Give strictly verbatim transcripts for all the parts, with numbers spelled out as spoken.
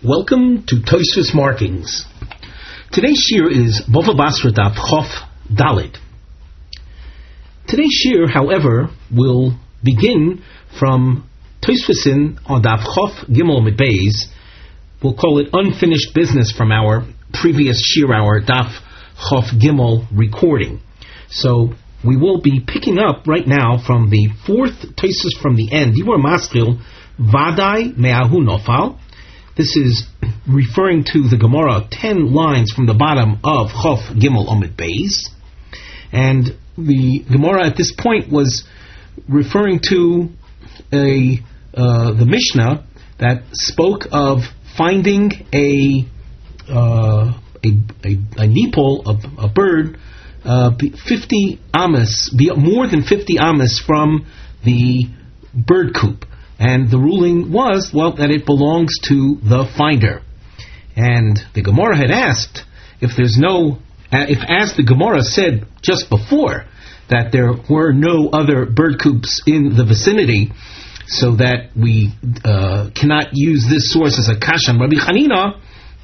Welcome to Tosfos Markings. Today's shir is Bava Basra Daf Chof Dalid. Today's shir, however, will begin from Tosfosin on Daf Chof Gimel Amud Beis. We'll call it unfinished business from our previous shir, our Daf Chof Gimel recording. So we will be picking up right now from the fourth Tosfos from the end. Yibur Maskil Vadai Me'ahu Nofal. This is referring to the Gemara, ten lines from the bottom of Chof Gimel Amud Beis. And the Gemara at this point was referring to a uh, the Mishnah that spoke of finding a uh, a, a, a nipol, a, a bird, uh, fifty amas, more than fifty amas from the bird coop. And the ruling was, well, that it belongs to the finder. And the Gemara had asked if there's no, if as the Gemara said just before, that there were no other bird coops in the vicinity, so that we uh, cannot use this source as a kasha on Rabbi Chanina.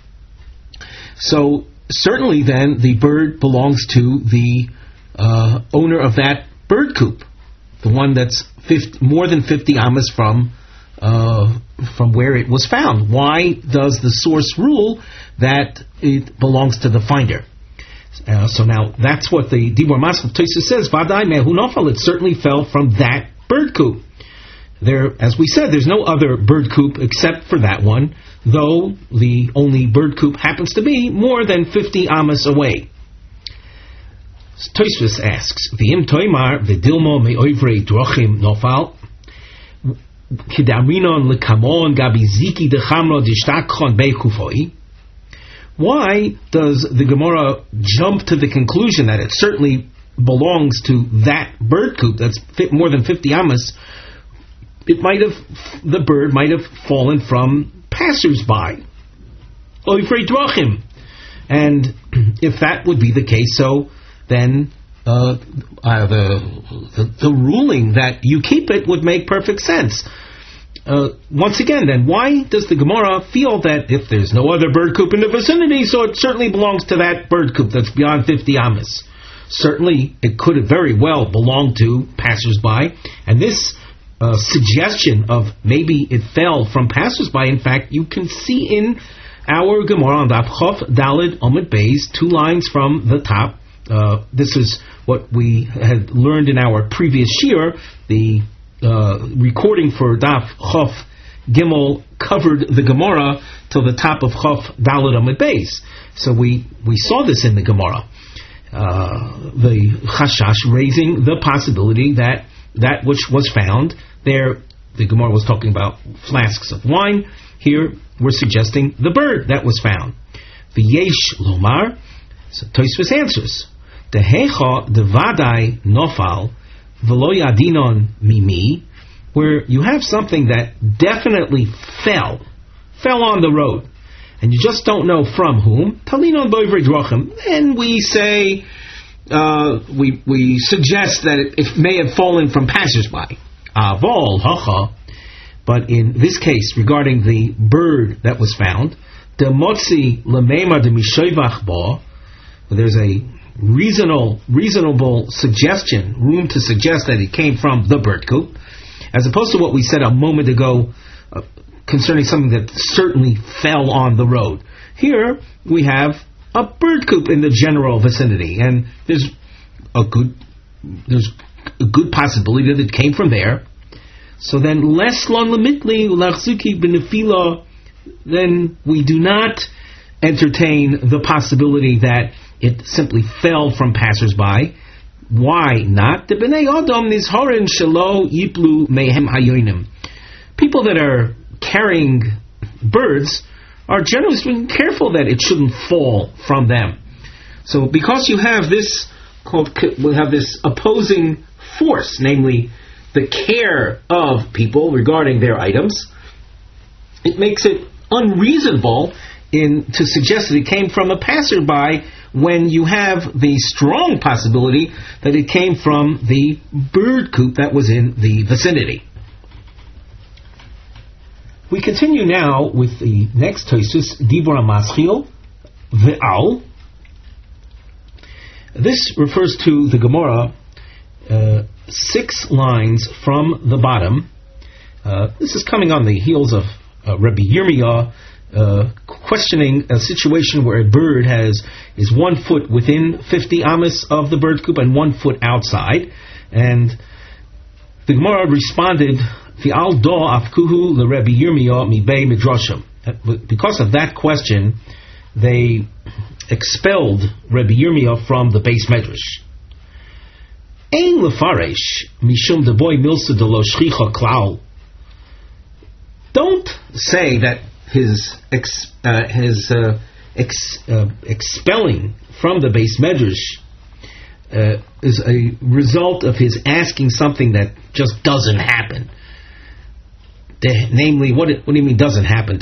So certainly then the bird belongs to the uh, owner of that bird coop, the one that's fifty, more than fifty amas from uh, from where it was found. Why does the source rule that it belongs to the finder? Uh, so now that's what the Dibur Maskil Tosfos says. Vadai me'ahu nofal. It certainly fell from that bird coop. There, as we said, there's no other bird coop except for that one, though the only bird coop happens to be more than fifty amas away. Tosfos asks, "V'im toimar v'dilmo me'oivrei drochim nofal k'damrinon lekamon gabi ziki dechamro dishtakchon beikufoi." Why does the Gemara jump to the conclusion that it certainly belongs to that bird coop that's fit more than fifty amas? It might have, the bird might have fallen from passersby. Oivrei drochim, and if that would be the case, so then uh, uh, the, the the ruling that you keep it would make perfect sense. Uh, once again, then, why does the Gemara feel that if there's no other bird coop in the vicinity, so it certainly belongs to that bird coop that's beyond fifty amas? Certainly, it could have very well belonged to passersby, and this uh, suggestion of maybe it fell from passersby, in fact, you can see in our Gemara on Daf Chof Dalid Amud Beis, two lines from the top. Uh, this is what we had learned in our previous shir. The uh, recording for Daf Chof Gimel covered the Gemara till the top of Chof Daled Amud Beis. So we, we saw this in the Gemara. Uh, the Chashash raising the possibility that that which was found there, the Gemara was talking about flasks of wine. Here we're suggesting the bird that was found. V'yesh lomar. So Tosfos answers, Dehecha devadai nofal v'lo yadinon mimi, where you have something that definitely fell, fell on the road, and you just don't know from whom. Talinon boivrei drochim, and we say, uh, we we suggest that it, it may have fallen from passersby. Avol hacha, but in this case, regarding the bird that was found, demotzi lemeimar demishoivach bo, there's a reasonable reasonable suggestion, room to suggest that it came from the bird coop, as opposed to what we said a moment ago uh, concerning something that certainly fell on the road. Here we have a bird coop in the general vicinity, and there's a good there's a good possibility that it came from there. So then, les lon lemitli lachzuki benefila, then we do not entertain the possibility that it simply fell from passersby. Why not? The bnei adam nizharin shelo yiplu mehem hayonim. People that are carrying birds are generally speaking careful that it shouldn't fall from them. So because you have this called, we have this opposing force, namely the care of people regarding their items, it makes it unreasonable in to suggest that it came from a passerby when you have the strong possibility that it came from the bird coop that was in the vicinity. We continue now with the next Tosfos, Dibur HaMaschil, Ve'al. This refers to the Gemara, uh, six lines from the bottom. Uh, this is coming on the heels of uh, Rabbi Yirmiyah uh, questioning a situation where a bird has is one foot within fifty amas of the bird coop and one foot outside. And the Gemara responded, Fi'al do afkuhu le Rabbi Yirmiyah mi bei midrashim. Because of that question, they expelled Rabbi Yirmiyah from the base medrash. Ein lefaresh mishum de boy milsa de lo shchicha klal. Don't say that his ex, uh, his uh, ex, uh, expelling from the base medrash uh, is a result of his asking something that just doesn't happen. The, namely, what, what do you mean doesn't happen?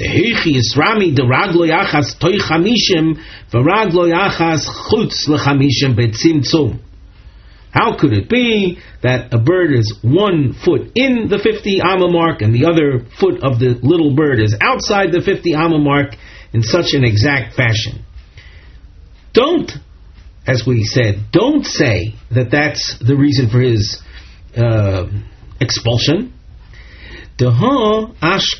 How could it be that a bird is one foot in the fifty amma mark and the other foot of the little bird is outside the fifty amma mark in such an exact fashion? Don't, as we said, don't say that that's the reason for his uh, expulsion. We find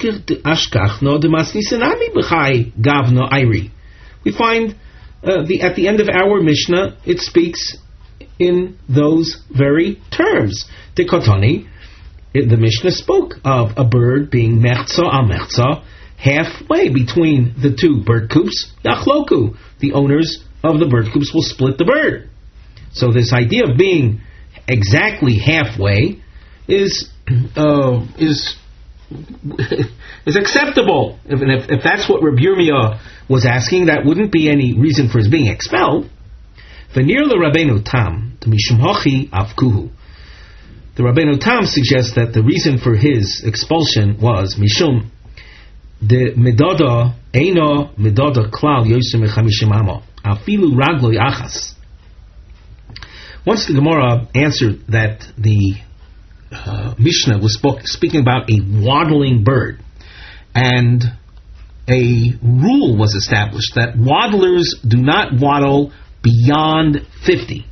uh, the at the end of our Mishnah it speaks in those very terms. The Kotani, the Mishnah spoke of a bird being mechza al mechza, halfway between the two bird coops. Yachloku, the owners of the bird coops will split the bird. So this idea of being exactly halfway is uh, is is acceptable. If, if, if that's what Rabbi Yirmiyah was asking, that wouldn't be any reason for his being expelled. V'nir l'Rabbeinu Tam, t'mishum hochi avkuhu. The Rabbeinu Tam suggests that the reason for his expulsion was mishum de medada eino medada klal yosem mechamishim amo afilu ragloi achas. Once the Gemara answered that the uh, Mishnah was spoke, speaking about a waddling bird, and a rule was established that waddlers do not waddle beyond fifty.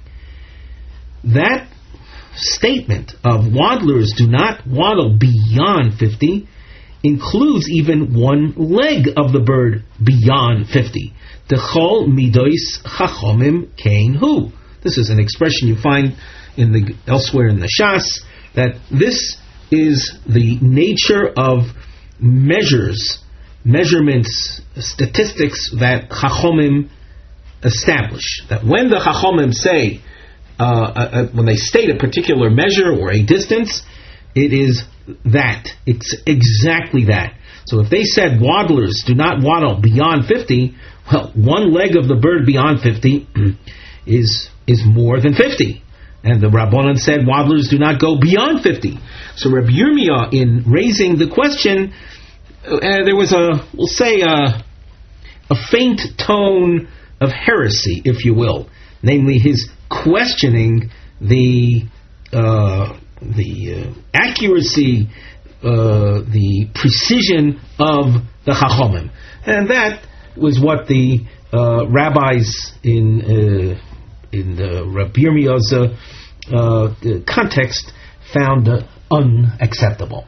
That statement of waddlers do not waddle beyond fifty includes even one leg of the bird beyond fifty. Dechol midois chachomim kein hu. This is an expression you find in the elsewhere in the Shas, that this is the nature of measures, measurements, statistics that chachomim establish. That when the chachomim say, uh, uh, when they state a particular measure or a distance, it is that. It's exactly that. So if they said waddlers do not waddle beyond fifty, well, one leg of the bird beyond fifty is is more than fifty. And the Rabbanan said waddlers do not go beyond fifty. So Rabbi Yirmiyah, in raising the question, uh, there was a, we'll say, a, a faint tone of heresy, if you will, namely his questioning the uh, the uh, accuracy, uh, the precision of the Chachomim, and that was what the uh, rabbis in uh, in the Rabbi Yirmiyah's uh, uh, context found uh, unacceptable.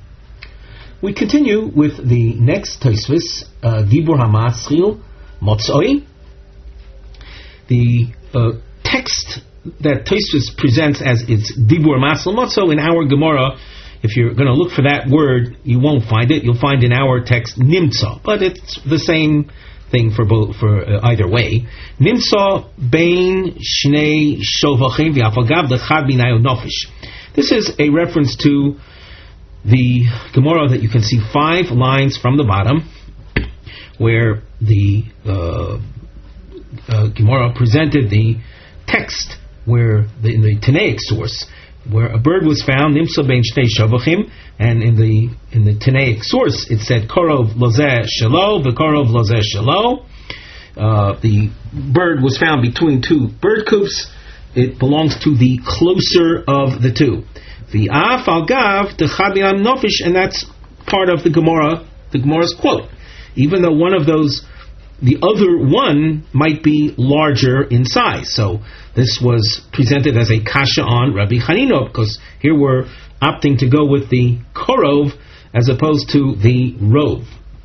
We continue with the next Tosfos, uh, Dibur HaMaschil Motzoi. The uh, text that Tosfos presents as its Dibur HaMaschil Motzo in our Gemara, if you're going to look for that word, you won't find it. You'll find in our text Nimtza, but it's the same thing for both, for uh, either way. Nimtza bein shnei shovachim v'afagav lechad minayu nofish. This is a reference to the Gemara that you can see five lines from the bottom, where the uh, uh, Gemara presented the text where the, in the Tanaic source, where a bird was found, nimsa bein shnei shavachim, and in the in the Tanaic source it said korov lozeh shelo v'korov lozeh shelo. Uh, the bird was found between two bird coops. It belongs to the closer of the two. V'af al gav techad minam nofish, and that's part of the Gemara, the Gemara's quote, even though one of those, the other one might be larger in size. So this was presented as a kasha on Rabbi Hanina, because here we're opting to go with the korov as opposed to the rov.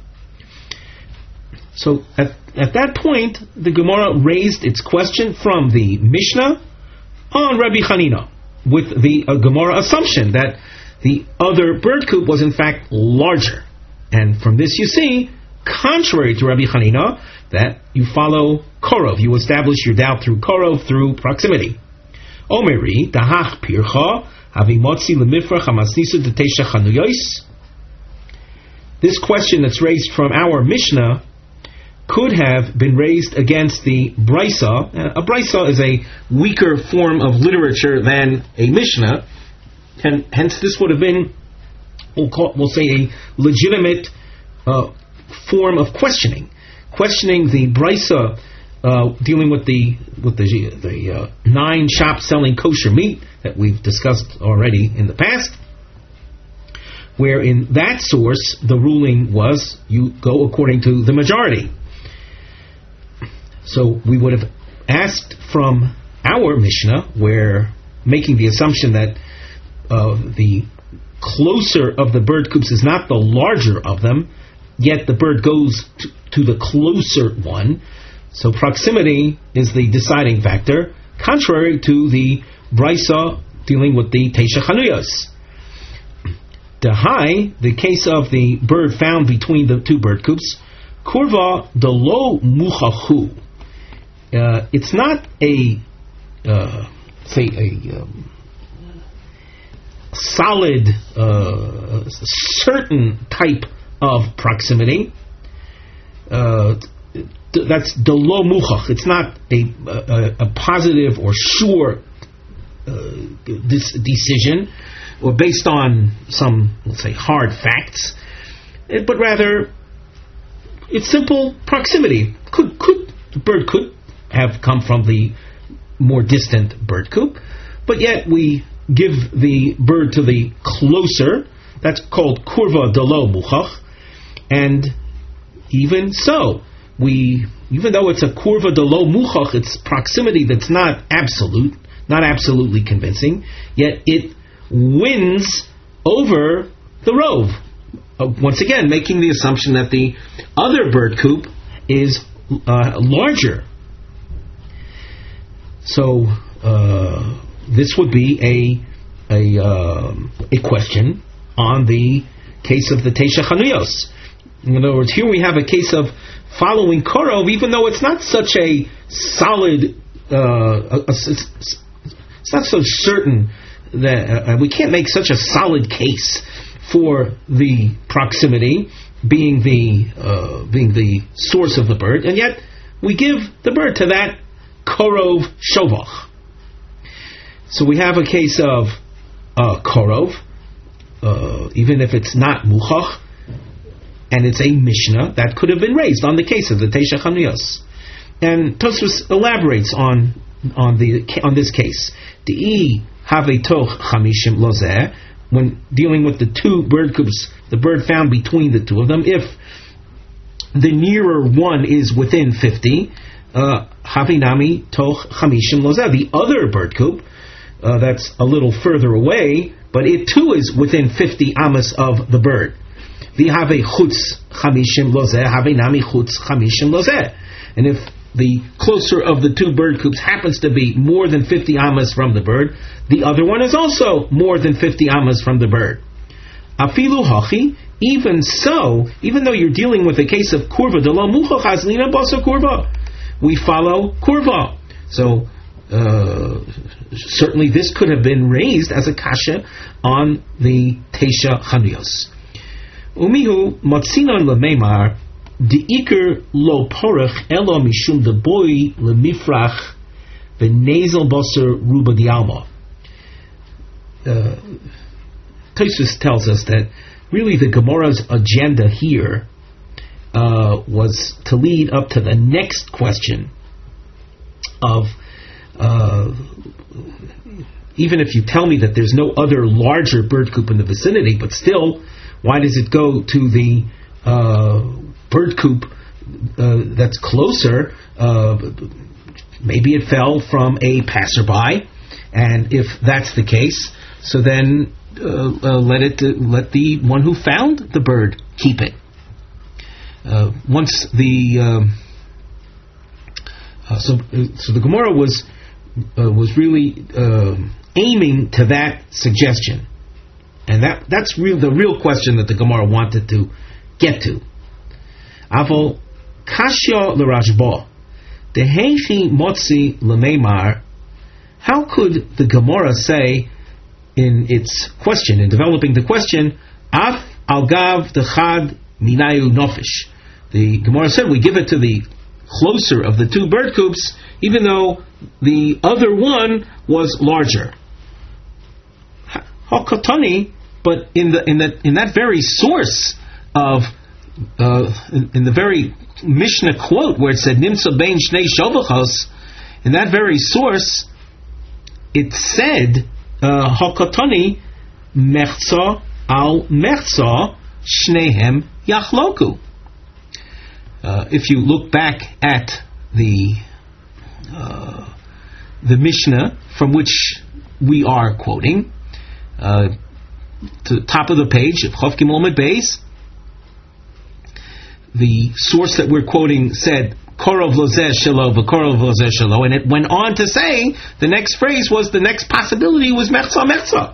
So at, at that point, the Gemara raised its question from the Mishnah on Rabbi Hanina, with the uh, Gemara assumption that the other bird coop was in fact larger. And from this you see, contrary to Rabbi Hanina, that you follow korov, you establish your doubt through korov, through proximity. Omeri, dahach pircha, havimotzi lemifrach hamasnisu detesha chanuyois. This question that's raised from our Mishnah could have been raised against the Brisa. Uh, a Brisa is a weaker form of literature than a Mishnah, and hence this would have been, we'll, call, we'll say, a legitimate uh, form of questioning. Questioning the Brisa, uh, dealing with the with the, the uh, nine shops selling kosher meat that we've discussed already in the past, where in that source the ruling was you go according to the majority. So we would have asked from our Mishnah, where making the assumption that uh, the closer of the bird coops is not the larger of them, yet the bird goes to, to the closer one. So proximity is the deciding factor, contrary to the Brisa dealing with the Teisha Chanuyos. The high, the case of the bird found between the two bird coops, kurva de lo muchachu. Uh, it's not a, uh, say, a um, solid, uh, certain type of proximity. Uh, that's de lo muchach. It's not a, a, a positive or sure uh, this decision, or based on some, let's say, hard facts, but rather it's simple proximity. Could could the bird could have come from the more distant bird coop, but yet we give the bird to the closer. That's called kurva de lo muchach, and even so, we even though it's a kurva de lo muchach, it's proximity that's not absolute, not absolutely convincing, yet it wins over the rov. Uh, once again, making the assumption that the other bird coop is uh, larger. So uh, this would be a a uh, a question on the case of the Teisha Chanuyos. In other words, here we have a case of following korov, even though it's not such a solid, uh, a, a, it's, it's not so certain that uh, we can't make such a solid case for the proximity being the uh, being the source of the bird, and yet we give the bird to that korov shovach. So we have a case of uh, korov, uh, even if it's not muchach, and it's a Mishnah that could have been raised on the case of the Teisha Chanuyos. And Tosfos elaborates on on the on this case. Dei have toch chamishim lozeh, when dealing with the two bird coops, the bird found between the two of them, if the nearer one is within fifty, uh, havinami toch chamishim lozeh, the other bird coop uh, that's a little further away, but it too is within fifty amas of the bird. V'have chutz chamishim lozeh, havinami chutz chamishim lozeh, and if the closer of the two bird coops happens to be more than fifty amas from the bird, the other one is also more than fifty amas from the bird. Afilu hachi, even so, even though you're dealing with a case of kurva, de lo muchach hazlina basa kurva, we follow kurva. So, uh, certainly this could have been raised as a kasha on the Teisha Chanuyos. Umihu matzinon lemeimar, De'iker lo porach elo mishum de boy lemifrach v'nezel baser ruba dialma. Tosfos tells us that really the Gemara's agenda here uh, was to lead up to the next question of uh, even if you tell me that there's no other larger bird coop in the vicinity, but still Why does it go to the uh, bird coop uh, that's closer? Uh, maybe it fell from a passerby, and if that's the case, so then uh, uh, let it uh, let the one who found the bird keep it. Uh, once the um, uh, so so the Gemara was uh, was really uh, aiming to that suggestion, and that that's real the real question that the Gemara wanted to get to. Avol kashya l'Rashba dehechi motzi l'meimar. How could the Gemara say in its question, in developing the question, af al gav dechad minayu nofish? The Gemara said we give it to the closer of the two bird coops, even though the other one was larger. Hakatani, but in the in that in that very source of uh, in, in the very Mishnah quote where it said nimsa bein shnei shovachos, in that very source it said hakatani mechza al mechza shnehem yachloku. Uh, if you look back at the uh, the Mishnah from which we are quoting, uh, to the top of the page of Chof Gimel Amud Beis, the source that we're quoting said Korov lozeh shelo v'korov lozeh shelo, and it went on to say the next phrase was the next possibility was mechza mechza.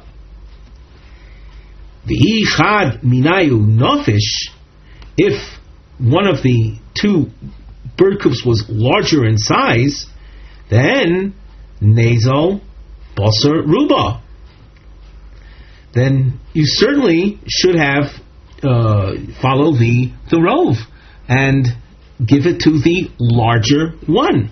The ichad minayu nofish, if one of the two bird coops was larger in size, then nasal basar ruba. Then you certainly should have uh, follow the the rove and give it to the larger one.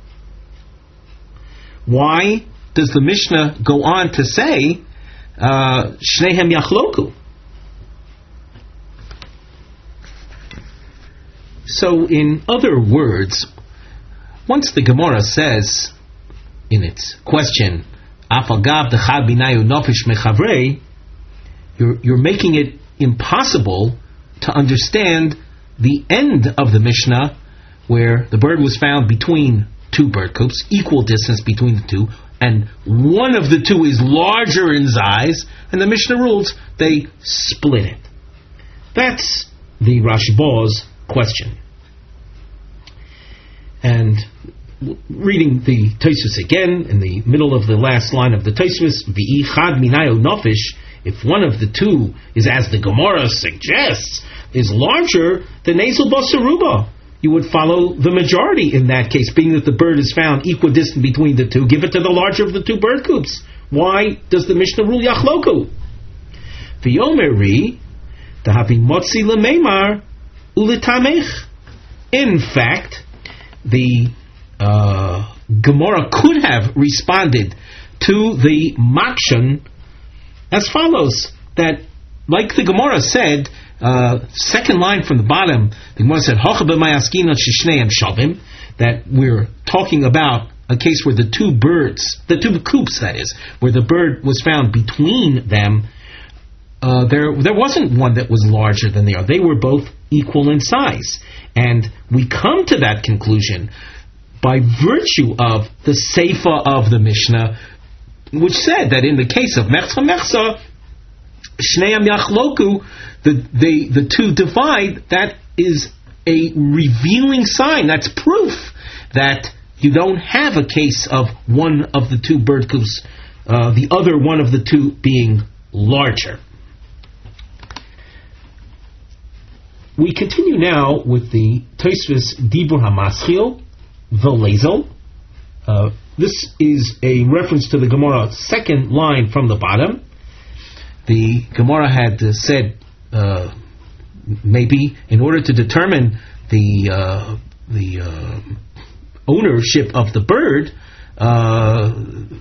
Why does the Mishnah go on to say shnehem yachloku? So, in other words, once the Gemara says in its question, "Afagav dechad binayu nofish mechavrei," you're you're making it impossible to understand the end of the Mishnah, where the bird was found between two bird coops, equal distance between the two, and one of the two is larger in size, and the Mishnah rules they split it. That's the Rashba's question. And reading the Tosfos again, in the middle of the last line of the Tosfos, V'i chad minayu nofish, if one of the two is, as the Gemara suggests, is larger than nasal basaruba, you would follow the majority in that case, being that the bird is found equidistant between the two. Give it to the larger of the two bird coops. Why does the Mishnah rule yachloku? V'yomeri dahavi motzi lemeimar ulitamech. In fact, the uh, Gemara could have responded to the Makshan as follows: that, like the Gemara said, uh, second line from the bottom, the Gemara said, that we're talking about a case where the two birds, the two coops, that is, where the bird was found between them, uh, there there wasn't one that was larger than the other. They were both equal in size. And we come to that conclusion by virtue of the Seifa of the Mishnah, which said that in the case of Mechza Mechza, Shneim Yachloku, the, they, the two divide. That is a revealing sign. That's proof that you don't have a case of one of the two bird coops, uh, the other one of the two being larger. We continue now with the Tosfos Dibur HaMaschil, V'lezel. Uh, this is a reference to the Gemara second line from the bottom. The Gemara had uh, said uh, maybe in order to determine the uh, the uh, ownership of the bird, uh,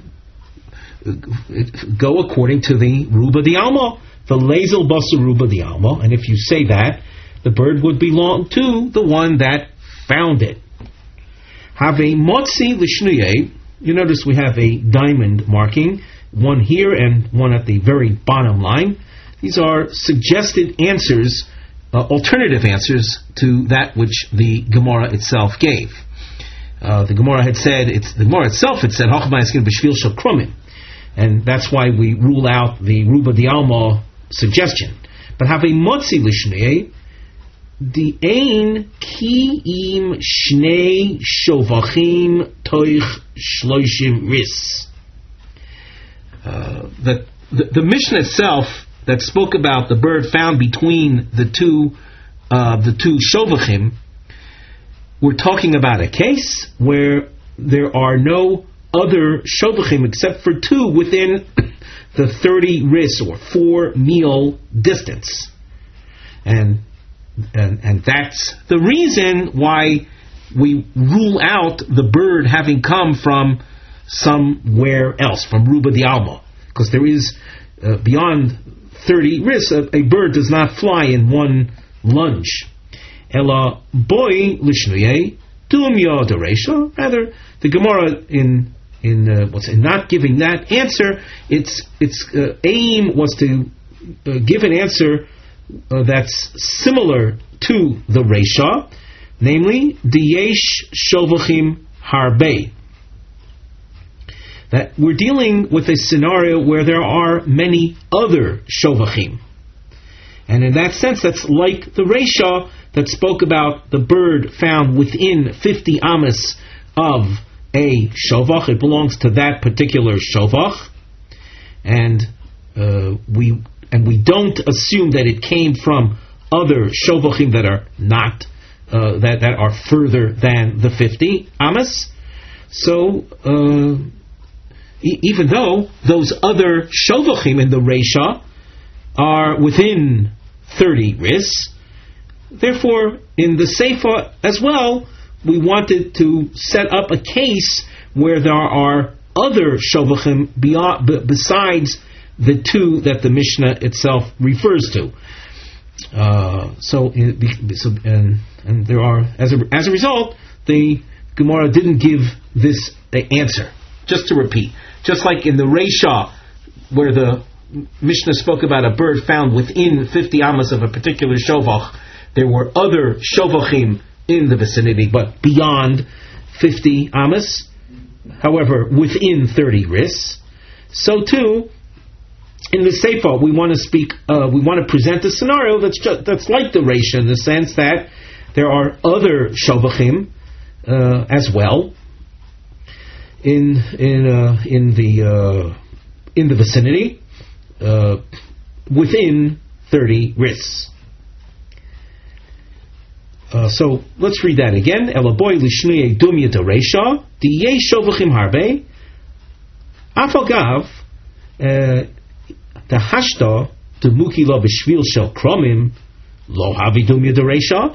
go according to the Ruba di Alma, V'lezel Basa Ruba di Alma, and if you say that, the bird would belong to the one that found it. Have a motzi l'shnuye. You notice we have a diamond marking, one here and one at the very bottom line. These are suggested answers, uh, alternative answers to that which the Gemara itself gave. Uh, the Gemara had said, it's, the Gemara itself had said, Hachma Eskin B'Shvil Shel Krumim. And that's why we rule out the Ruba D'Alma suggestion. But have a Motzi Lishnei, the Ein Ki Im Shnei Shovachim Toich Shloishim Ris. Uh, the, the, the Mishnah itself that spoke about the bird found between the two uh, the two Shovachim, we're talking about a case where there are no other Shovachim except for two within the thirty ris or four meal distance. And, and and that's the reason why we rule out the bird having come from somewhere else, from Ruba D'Alma. Because there is, uh, beyond thirty ris, a, a bird does not fly in one lunge. Ela boy lishnuye dumya dereisha. Rather, the Gemara in in uh, what's in not giving that answer, its its uh, aim was to uh, give an answer uh, that's similar to the reisha, namely diyesh shovachim harbe. That we're dealing with a scenario where there are many other shovachim. And in that sense, that's like the reisha that spoke about the bird found within fifty amas of a shovach. It belongs to that particular shovach. And uh, we and we don't assume that it came from other shovachim that are not, uh, that, that are further than the fifty amas. So, uh, even though those other shovachim in the reisha are within thirty ris, therefore in the seifa as well, we wanted to set up a case where there are other shovachim beyond, b- besides the two that the Mishnah itself refers to. Uh, so, so and, and there are, as a, as a result, the Gemara didn't give this the answer. Just to repeat, just like in the reisha, where the Mishnah spoke about a bird found within fifty amas of a particular shovach, there were other shovachim in the vicinity, but beyond fifty amas, however, within thirty ris. So too, in the Seifa, we want to speak, uh, we want to present a scenario that's just, that's like the reisha, in the sense that there are other shovachim uh, as well in in uh, in the uh, in the vicinity uh, within thirty ris. Uh, so let's read that again. Elaboy lishnuye dumya dereisha diye shovachim harbe afagav the hashta demuki lo b'shvil shel kromim lo havi dumya dereisha.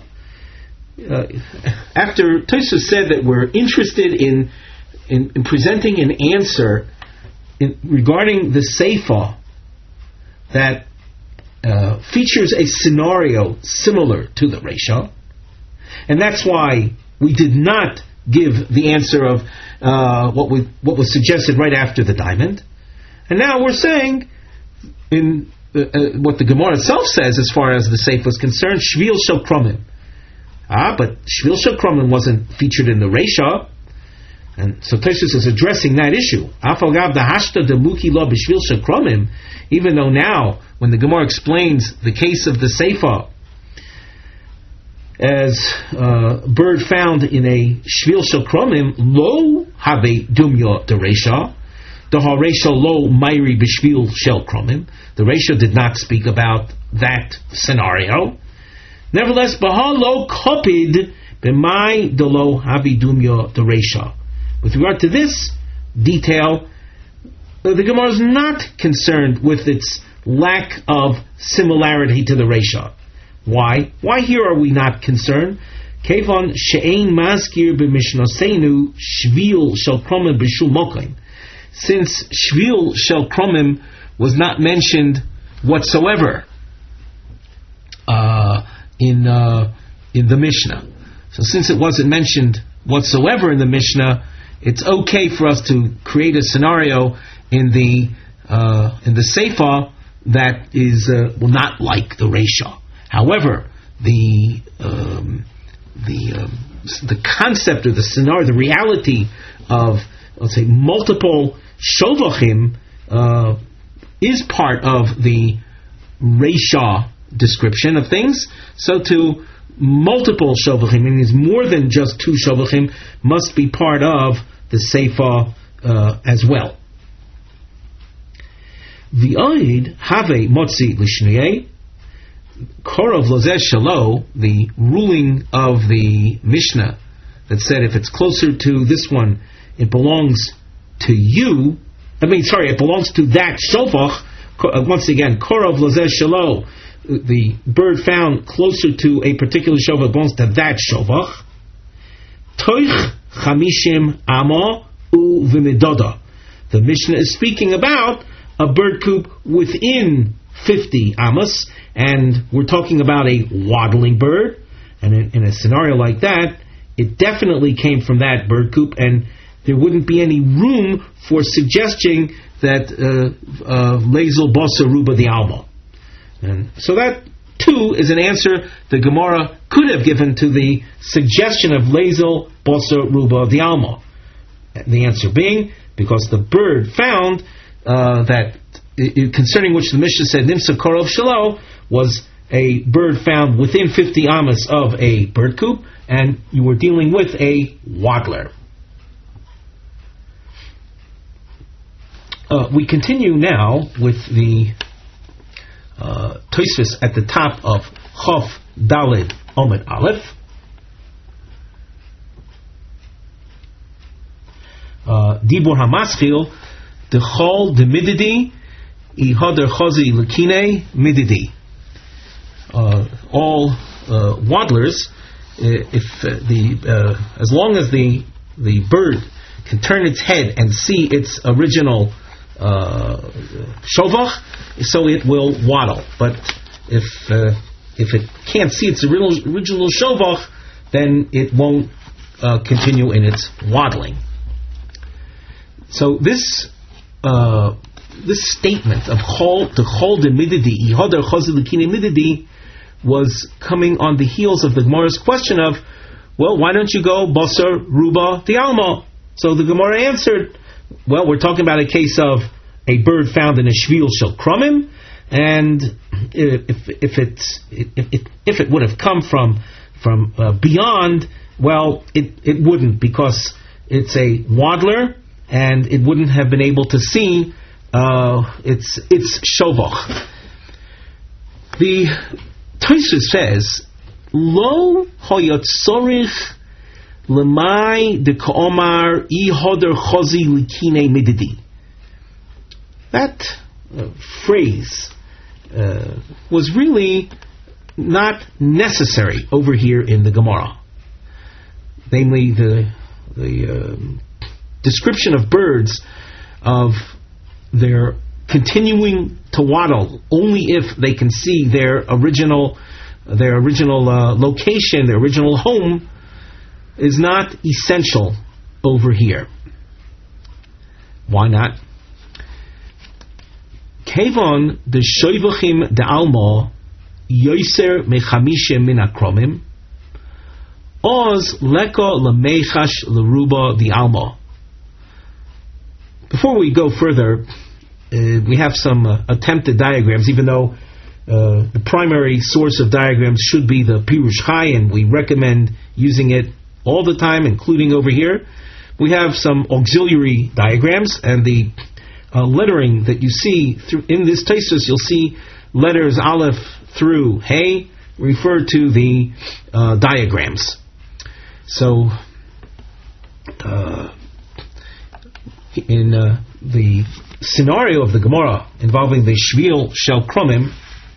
After Tosfos said that we're interested in in, in presenting an answer in, regarding the seifa that uh, features a scenario similar to the reisha. And that's why we did not give the answer of uh, what we what was suggested right after the diamond. And now we're saying, in uh, uh, what the Gemara itself says as far as the Seif was concerned, Shvil Shel Kromim. Ah, but Shvil Shel Kromim wasn't featured in the reisha. And so Tosfos is addressing that issue. Afalgav the hashta demuki lo b'shvil shel kromim. Even though now, when the Gemara explains the case of the Seifa as uh, bird found in a shvil shel kromim, lo have dumya dereisha, the hareisha lo mayri b'shvil shel kromim. The reisha did not speak about that scenario. Nevertheless, baha lo kopid b'mai delo havi dumya dereisha. With regard to this detail, the Gemara is not concerned with its lack of similarity to the reisha. Why? Why here are we not concerned? Kevon she'ein maskir b'mishnaseinu shvil shel kromim b'shum mokim. Since shvil shel kromim was not mentioned whatsoever uh, in uh, in the Mishnah, so since it wasn't mentioned whatsoever in the Mishnah, it's okay for us to create a scenario in the uh, in the Seifa that is uh, well, not like the Reisha. However, the um, the um, the concept or the scenario, the reality of, let's say, multiple shovachim uh, is part of the Reisha description of things. So to multiple shovachim, meaning it's more than just two shovachim, must be part of the Seifa uh, as well. V'oid have motzi lishniyei korov lozeh shalo, the ruling of the Mishnah that said if it's closer to this one, it belongs to you. I mean, sorry, it belongs to that shovach. Once again, korov lozeh shalo, the bird found closer to a particular shovach belongs to that shovach. Toich chamishim amo u v'midoda. The Mishnah is speaking about a bird coop within fifty amos, and we're talking about a waddling bird. And in, in a scenario like that, it definitely came from that bird coop, and there wouldn't be any room for suggesting that lezel basa ruba the alma. And so that too is an answer the Gemara could have given to the suggestion of lezel basa ruba the alma. The answer being because the bird found uh, that it, concerning which the Mishnah said nimsa korov shalo was a bird found within fifty amos of a bird coop, and you were dealing with a waddler. Uh, we continue now with the uh, Tosfos at the top of Chof Daled Omed Aleph. Dibur Hamaschil Dechol Demididi Ihader Chazi Lekine Mididi. All uh, waddlers, if uh, the uh, as long as the the bird can turn its head and see its original uh, shovach, so it will waddle. But if uh, if it can't see its original, original shovach, then it won't uh, continue in its waddling. So this uh, this statement of chol the chol de mididi ihader chazi lekine mididi was coming on the heels of the Gemara's question of, well, why don't you go basar ruba the alma? So the Gemara answered, well, we're talking about a case of a bird found in a shvil shel krumim, and if if it if it if it would have come from from uh, beyond, well, it it wouldn't, because it's a waddler and it wouldn't have been able to see uh, its its shovach. The Tosfos says, Lo hoyatzorich lemai de kaomar ihoder chozi likine mididi. That uh, phrase uh, was really not necessary over here in the Gemara. Namely, the the uh, description of birds of their continuing to waddle only if they can see their original their original uh, location, their original home, is not essential over here. Why not? Kevon de shoivachim de alma yoser mechamishem min akromim oz leko lemechash leruba the alma. Before we go further, Uh, we have some uh, attempted diagrams, even though uh, the primary source of diagrams should be the Pirush Chai, and we recommend using it all the time, including over here. We have some auxiliary diagrams, and the uh, lettering that you see through, in this Tosfos, you'll see letters Aleph through Hey refer to the uh, diagrams. So, uh, in uh, the scenario of the Gemara involving the Shvil Shel Krumim,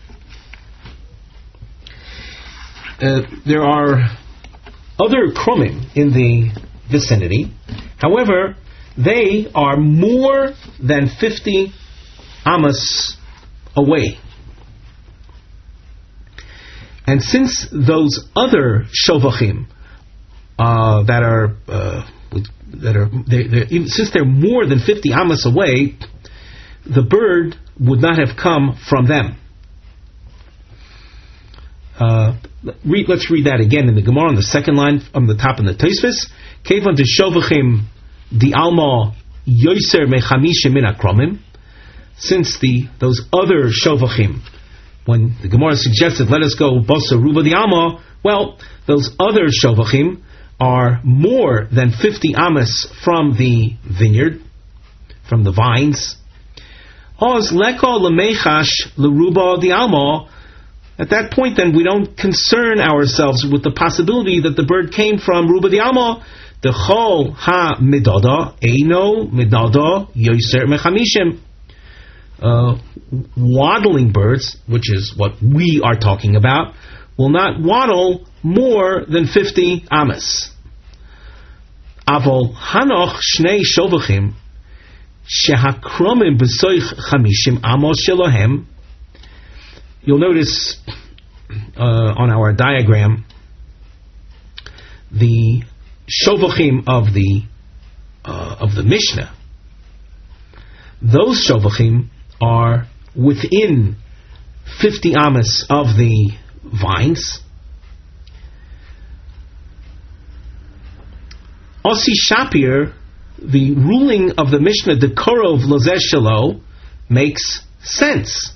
uh, there are other Krumim in the vicinity. However, they are more than fifty amos away. And since those other Shovachim uh, that are uh, that are they, since they're more than fifty amos away, the bird would not have come from them. Uh, read, let's read that again in the Gemara on the second line on the top of the Tosfos. Kevon de shovachim di alma yoser mechamishim min akromim. Since the those other shovachim, when the Gemara suggested, let us go basa ruba di alma, well, those other shovachim are more than fifty amas from the vineyard, from the vines. Oz leko lemechash leruba di alma. At that point, then, we don't concern ourselves with the possibility that the bird came from Ruba di Alma. The chol ha midada eino midada yoser mechamishim. Waddling birds, which is what we are talking about, will not waddle more than fifty amas. Avol hanoch shnei shovachim shehakromim b'soich chamishim amos shelohem. You'll notice uh, on our diagram the shovachim of the uh, of the Mishnah. Those shovachim are within fifty amas of the vines. Osi Shapir, the ruling of the Mishnah, the Korov Lozeh Shelo, makes sense.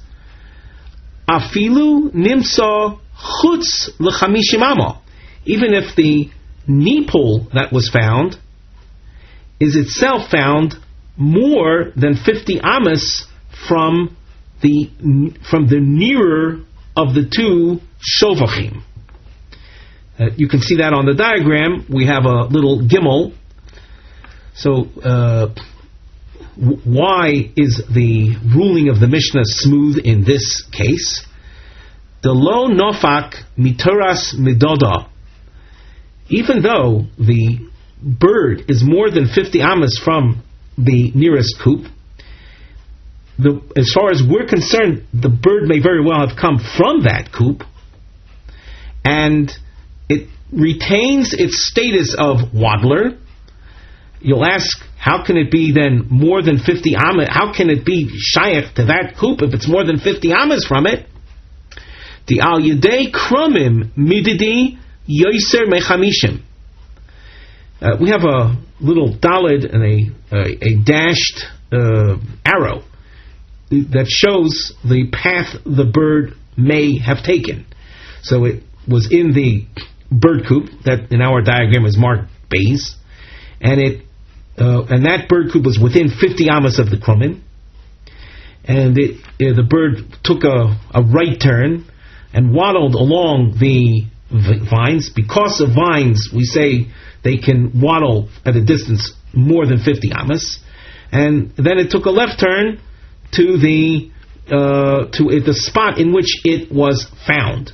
Afilu nimsa chutz lechamishim amo. Even if the nipple that was found is itself found more than fifty amas from the from the nearer of the two shovachim. Uh, you can see that on the diagram. We have a little gimel. So, uh, w- why is the ruling of the Mishnah smooth in this case? The lo nofak mitoras midoda. Even though the bird is more than fifty amas from the nearest coop, the, as far as we're concerned, the bird may very well have come from that coop, and it retains its status of waddler. You'll ask, how can it be then more than fifty amas? How can it be shayach to that coop if it's more than fifty amas from it? The al yedei kromim mididi yoser mechamishim. Uh, we have a little dalid and a, a, a dashed uh, arrow that shows the path the bird may have taken. So it was in the bird coop that in our diagram is marked bays, and it uh, and that bird coop was within fifty amas of the krumim, and it, uh, the bird took a, a right turn and waddled along the v- vines. Because of vines, we say they can waddle at a distance more than fifty amas, and then it took a left turn to the uh, to uh, the spot in which it was found.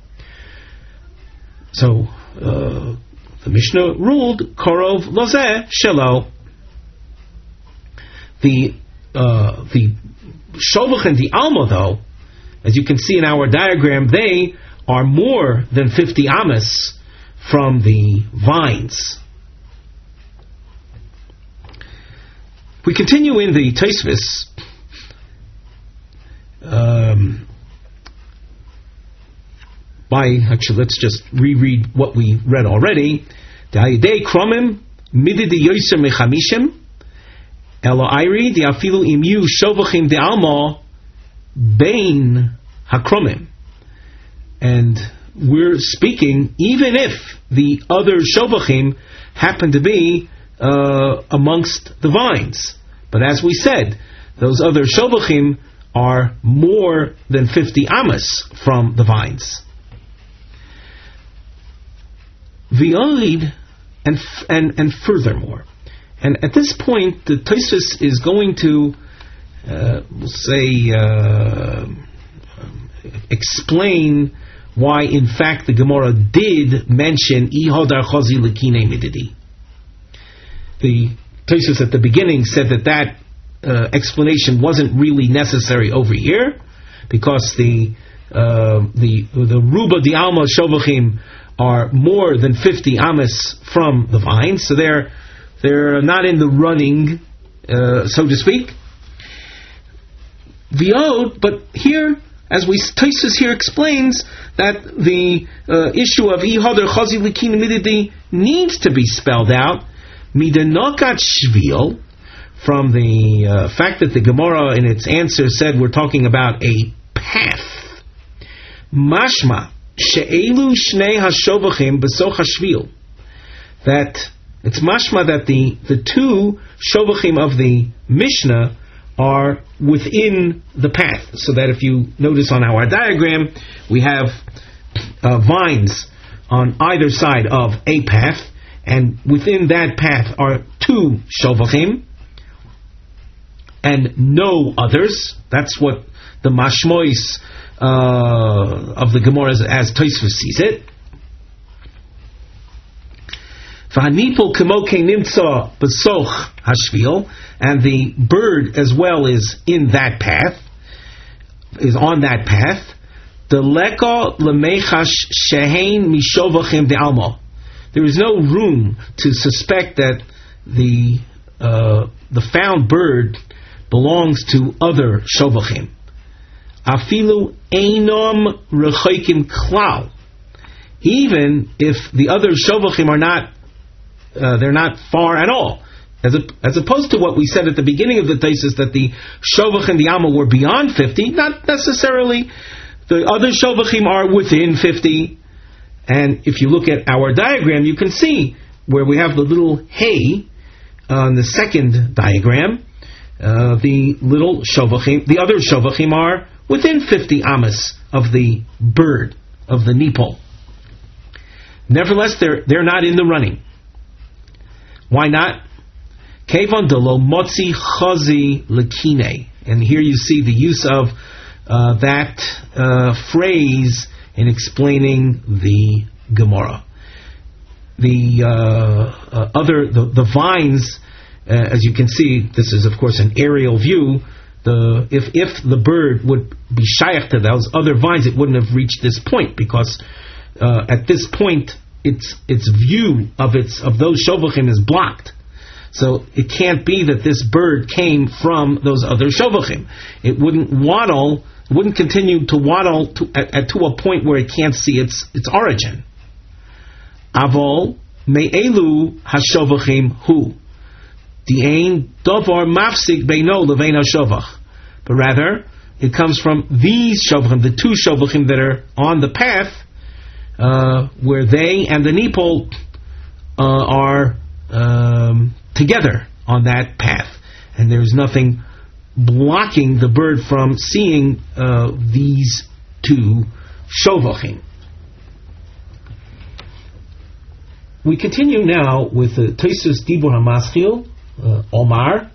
So uh, the Mishnah ruled korov lozeh shelo. The uh, the shovach and the alma, though, as you can see in our diagram, they are more than fifty amas from the vines. We continue in the Tosfos. Um, by actually, let's just reread what we read already. Da'idei kromim mididi yoser mechamishim elo ayri diafilu imyu shovachim de'alma bein hakromim. And we're speaking even if the other shovachim happen to be uh, amongst the vines. But as we said, those other shovachim are more than fifty amas from the vines. V'oid, and and and furthermore, and at this point the Tosfos is going to uh, we'll say uh, explain why in fact the Gemara did mention ihodar chozi lekine mididi. The Tosfos at the beginning said that that uh, explanation wasn't really necessary over here because the uh, the the ruba di alma shovachim are more than fifty amas from the vines, so they're they're not in the running, uh, so to speak. V'od, but here, as we Tosfos here explains, that the uh, issue of Ihader Chazi Likin Mididi needs to be spelled out. Midanokat Shvil, from the uh, fact that the Gemara in its answer said we're talking about a path. Mashma she'elu shnei hashovachim b'soch hashvil. That it's mashma that the the two shovachim of the Mishnah are within the path. So that if you notice on our diagram, we have uh, vines on either side of a path, and within that path are two shovachim and no others. That's what the mashmois uh, of the Gemara as, as Tosfos sees it. V'hanipol kemo nimtza b'soch hashvil, and the bird as well is in that path, is on that path. The leka lemechash shehein mishovachim de'alma. There is no room to suspect that the uh, the found bird belongs to other shovachim. Afilu einom rechokim klal. Even if the other shovachim are not, uh, they're not far at all. As, a, as opposed to what we said at the beginning of the Tosfos, that the shovachim the Alma were beyond fifty, not necessarily. The other shovachim are within fifty. And if you look at our diagram, you can see where we have the little hay on the second diagram. Uh, the little shovachim, the other shovachim are within fifty amas of the bird, of the nipol. Nevertheless, they're they're not in the running. Why not? Kevon delo motzi chazi lekine, and here you see the use of uh, that uh, phrase in explaining the Gemara. The uh, uh, other the, the vines. Uh, as you can see, this is of course an aerial view. The if if the bird would be shaykh to those other vines, it wouldn't have reached this point, because uh, at this point its its view of its of those shovachim is blocked. So it can't be that this bird came from those other shovachim. It wouldn't waddle. It wouldn't continue to waddle to at, at to a point where it can't see its its origin. Avol me'elu hashovachim hu. The ain davar mafsik beino levein hashovach, but rather it comes from these shovachim, the two shovachim that are on the path, uh, where they and the nipol uh, are um, together on that path, and there is nothing blocking the bird from seeing uh, these two shovachim. We continue now with the Tosfos Dibur HaMaschil. Uh, Omar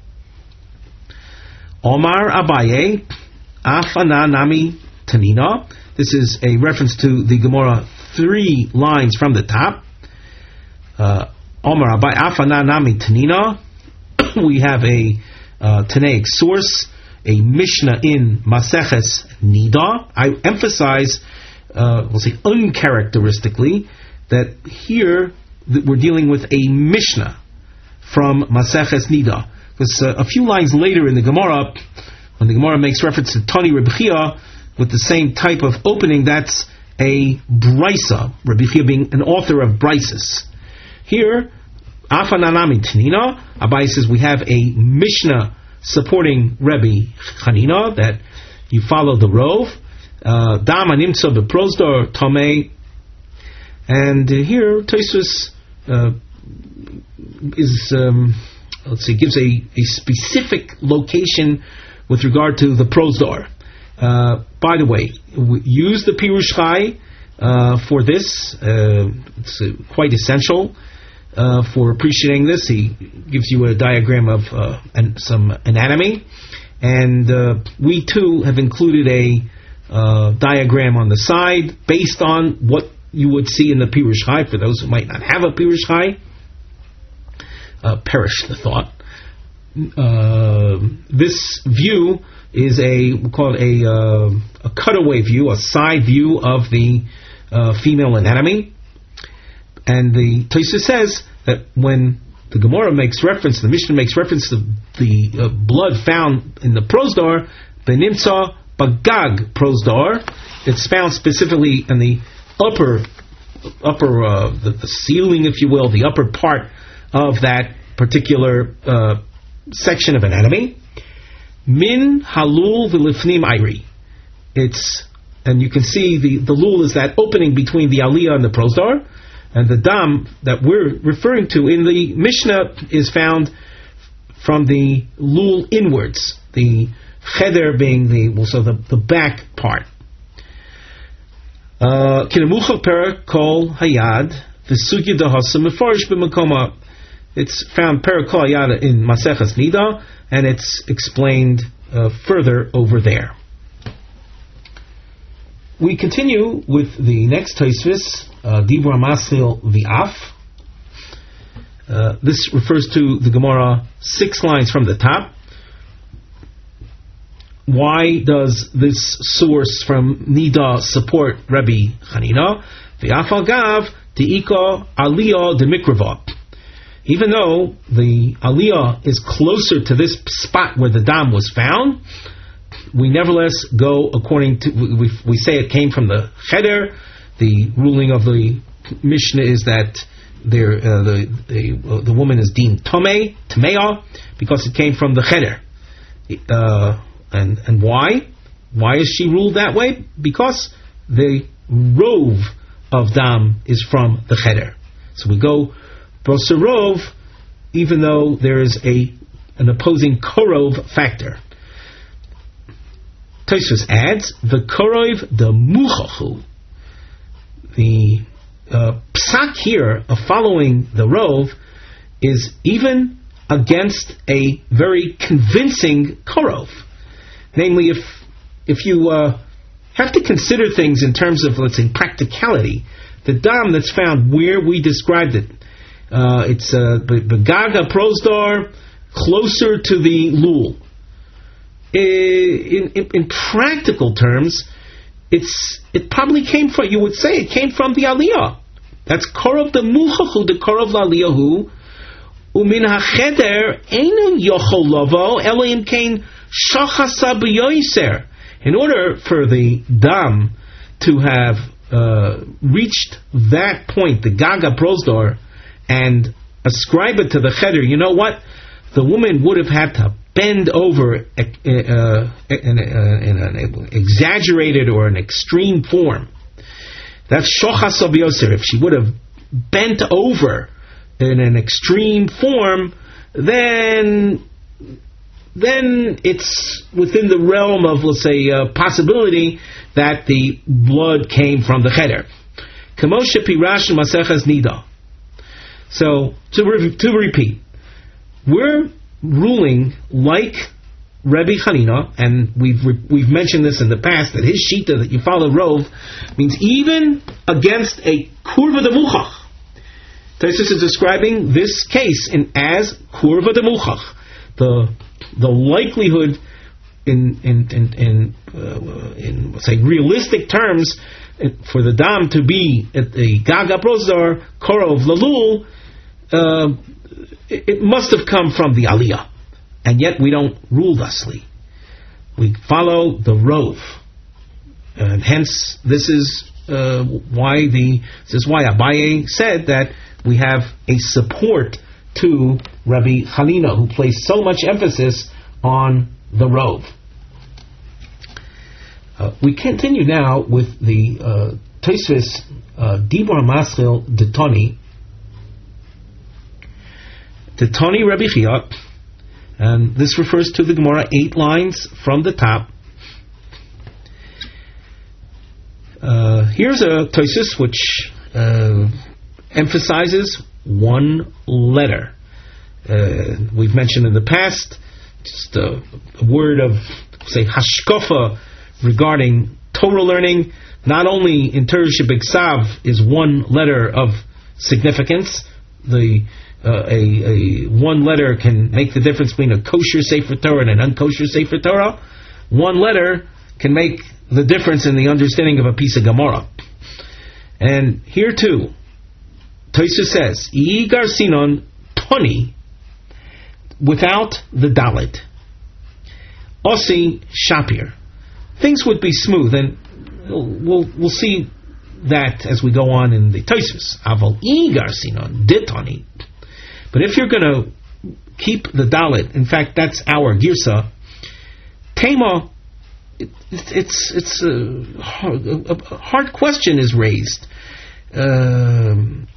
Omar Abaye Afana Nami Tanina. This is a reference to the Gemara three lines from the top. uh, Omar Abaye Afana Nami Tanina. We have a uh, Tanaic source, a Mishnah in Maseches Nida. I emphasize uh, we'll say uncharacteristically that here that we're dealing with a Mishnah from Maseches Nida, because uh, a few lines later in the Gemara, when the Gemara makes reference to Tani Reb Chia with the same type of opening, that's a Brisa, Reb Chia being an author of Brises. Here, Afananami Tanina, Abai says we have a Mishnah supporting Rebbe Chanina, that you follow the Rov, Dama Nimtza Beprozdor Tomei, and uh, here Tosfos uh, is um, let's see gives a, a specific location with regard to the prosdor. Uh, by the way, we use the Pirush Chai uh, for this. Uh, it's uh, quite essential uh, for appreciating this. He gives you a diagram of uh, an, some anatomy, and uh, we too have included a uh, diagram on the side based on what you would see in the Pirush Chai for those who might not have a Pirush Chai. Uh, perish the thought. Uh, this view is a we call it a uh, a cutaway view, a side view of the uh, female anatomy. And the Tosfos says that when the Gemara makes reference, the Mishnah makes reference to the uh, blood found in the prosdor, Benimtza bagag prosdor. It's found specifically in the upper, upper uh, the, the ceiling, if you will, the upper part of that particular uh, section of anatomy. Min halul v'lifnim ayri. It's, and you can see the, the lul is that opening between the aliyah and the prosdor, and the dam that we're referring to in the Mishnah is found from the lul inwards, the cheder being the also the, the back part. Kinemucha perak kol hayad v'sugya dahasa mefarish b'makoma. It's found perak kol hayad in Maseches Nida, and it's explained uh, further over there. We continue with the next Tosfos, uh, Dibur Maschil V'af. Uh, this refers to the Gemara six lines from the top. Why does this source from Nida support Rabbi Chanina? V'af agav de'ika aliyah demikrava. Even though the aliyah is closer to this spot where the dam was found, we nevertheless go according to, we, we say it came from the cheder. The ruling of the Mishnah is that there, uh, the the, uh, the woman is deemed tomei, tmeah, because it came from the cheder. Uh, and and why? Why is she ruled that way? Because the rove of dam is from the cheder. So we go brosarov, even though there is a an opposing korov factor. Tosfos adds, the korov the muchachu. The uh, psak here of following the rove is even against a very convincing korov. Namely, if if you uh, have to consider things in terms of, let's say, practicality, the dam that's found where we described it, uh, it's uh, begaga prosdor, closer to the lul. In, in, in practical terms, it's it probably came from, you would say, it came from the aliyah. That's korov the muchachu, the korov laliyahu, umin hacheder einu yochol lavo elohim kain shachasa b'yoiser. In order for the dam to have uh, reached that point, the gaga prosdor, and ascribe it to the cheder, you know what? The woman would have had to bend over uh, uh, in, uh, in an exaggerated or an extreme form. That's shochas b'yoser. If she would have bent over in an extreme form, then then it's within the realm of, let's say, uh, possibility that the blood came from the cheder. Kamosha pirash maseches nida. So to re- to repeat, we're ruling like Rabbi Chanina, and we've re- we've mentioned this in the past, that his shita that you follow rove means even against a kurva de muchach. Tosfos is describing this case in as kurva de muchach, the the likelihood in in in in, uh, in let's say realistic terms for the dam to be at the gaga prosdor korov lalul. Uh, it, it must have come from the aliyah, and yet we don't rule thusly. We follow the rove, and hence this is uh, why the this is why Abaye said that we have a support to Rabbi Chanina, who placed so much emphasis on the rove. Uh, we continue now with the uh, Tosfos uh, Dibur Maschil Detoni. Detoni Rabbi Chia, and this refers to the Gemara eight lines from the top. Uh, here's a Tosfos which uh, emphasizes one letter. Uh, we've mentioned in the past just a, a word of, say, hashkofa regarding Torah learning. Not only in Torah Shebeksav is one letter of significance. The uh, a, a one letter can make the difference between a kosher Sefer Torah and an unkosher Sefer Torah. One letter can make the difference in the understanding of a piece of Gemara. And here too, Tosfos says, Yigar Sinon Toni, without the Dalet. Osi Shapir. Things would be smooth, and we'll we'll see that as we go on in the Tosfos. Aval Igar Sinon Ditani. But if you're going to keep the Dalit, in fact, that's our Girsa. Tema, it, it's it's a hard, a, a hard question is raised. Um,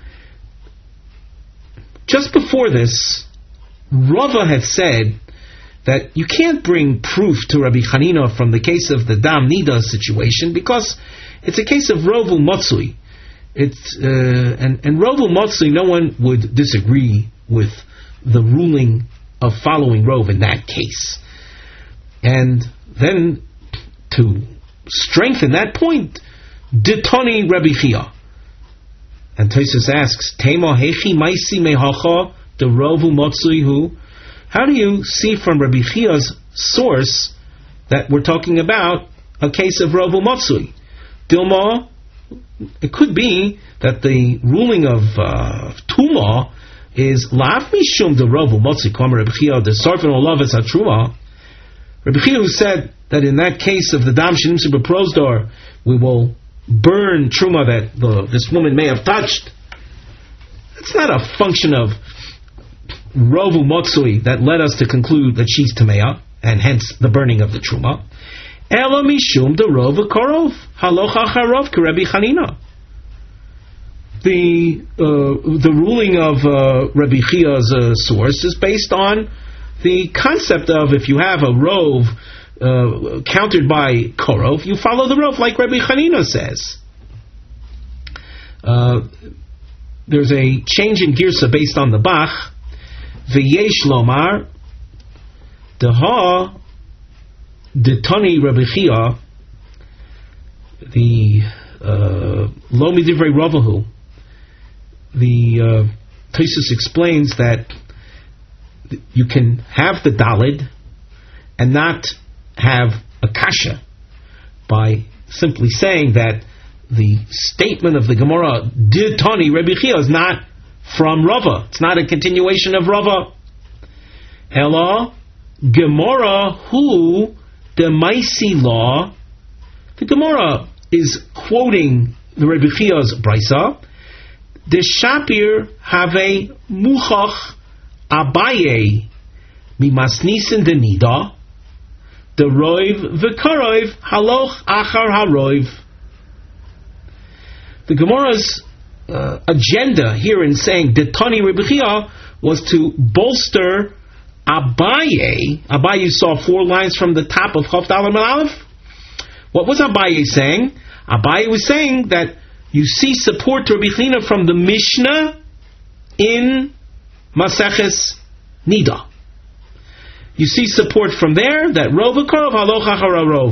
just before this, Rava had said that you can't bring proof to Rabbi Chanina from the case of the Dam Nida situation because it's a case of Rovu Motsui. It's uh, and and Rovu Motsui, no one would disagree with the ruling of following Rov in that case. And then to strengthen that point, Ditoni Rabbi Chia. And Tosfos asks, Tema hechi maisi mehacha the Rovu Motsui hu. How do you see from Rabbi Chia's source that we're talking about a case of Rovu Motsui? Dilma, it could be that the ruling of uh, Tuma is La'af mishum de Rovu Motsui Kama Rabbi Chia de Sarfin Olav es HaTruma. Rabbi Chia, who said that in that case of the Dam Shenimsu B'Prosdor, we will burn Truma that the, this woman may have touched. It's not a function of Rovu Motsui that led us to conclude that she's Tamea, and hence the burning of the Truma. Ela mishum de Rova Korov, halocha charov Rabbi Chanina. The uh, the ruling of uh, Rabbi Chia's uh, source is based on the concept of if you have a rov uh, countered by Korov, you follow the rov like Rabbi Chanina says. Uh, there's a change in Girsa based on the Bach. V'yesh lomar deha detani Rabbi Chia the lo midivrei Ravahu. The uh, Tosfos explains that you can have the Dalid and not have a kasha by simply saying that the statement of the Gemara Ditani Rabbi Chia is not from Rava. It's not a continuation of Rava. Ella Gemara hu the Maisi law. The Gemara is quoting the Rabbi Chia's Brisa. The Shapir have a muchach Abaye mimasnisin de nida the roiv v'karov haloch achar haroiv. The Gemara's uh, agenda here in saying Ditani Rabbi Chia was to bolster Abaye. Abaye saw four lines from the top of Chof Daled Aleph. What was Abaye saying? Abaye was saying that you see support to Rabbi Chanina from the Mishnah in Maseches Nida. You see support from there that Rov Akarov Haloch Achar Rov.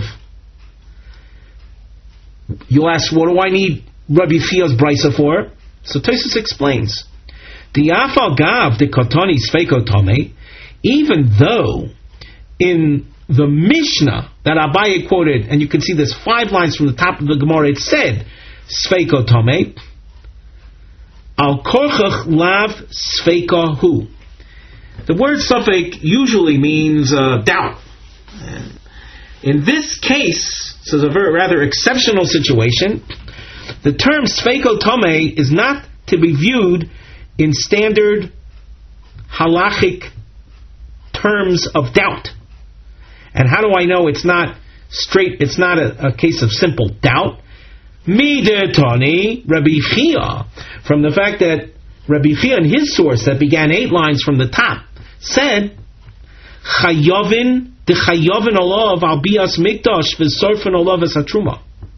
You'll ask, what do I need Rabbi Chia's Brisa for? So Tosfos explains, the Afal Gav the Kotani Sfeiko Tome, even though in the Mishnah that Abaye quoted, and you can see there's five lines from the top of the Gemara, it said Sfeiko Tome, Al Korchach Lav Sfeiko Hu. The word suffix usually means uh, doubt. In this case, this is a very rather exceptional situation. The term Sfeiko Tome is not to be viewed in standard halachic terms of doubt. And how do I know it's not straight? It's not a, a case of simple doubt. Midetani Rabbi Chia, from the fact that Rabbi Chia in his source that began eight lines from the top said, Chayovin the Chayovin olav al bias mikdash v'sorfin olav es hatruma.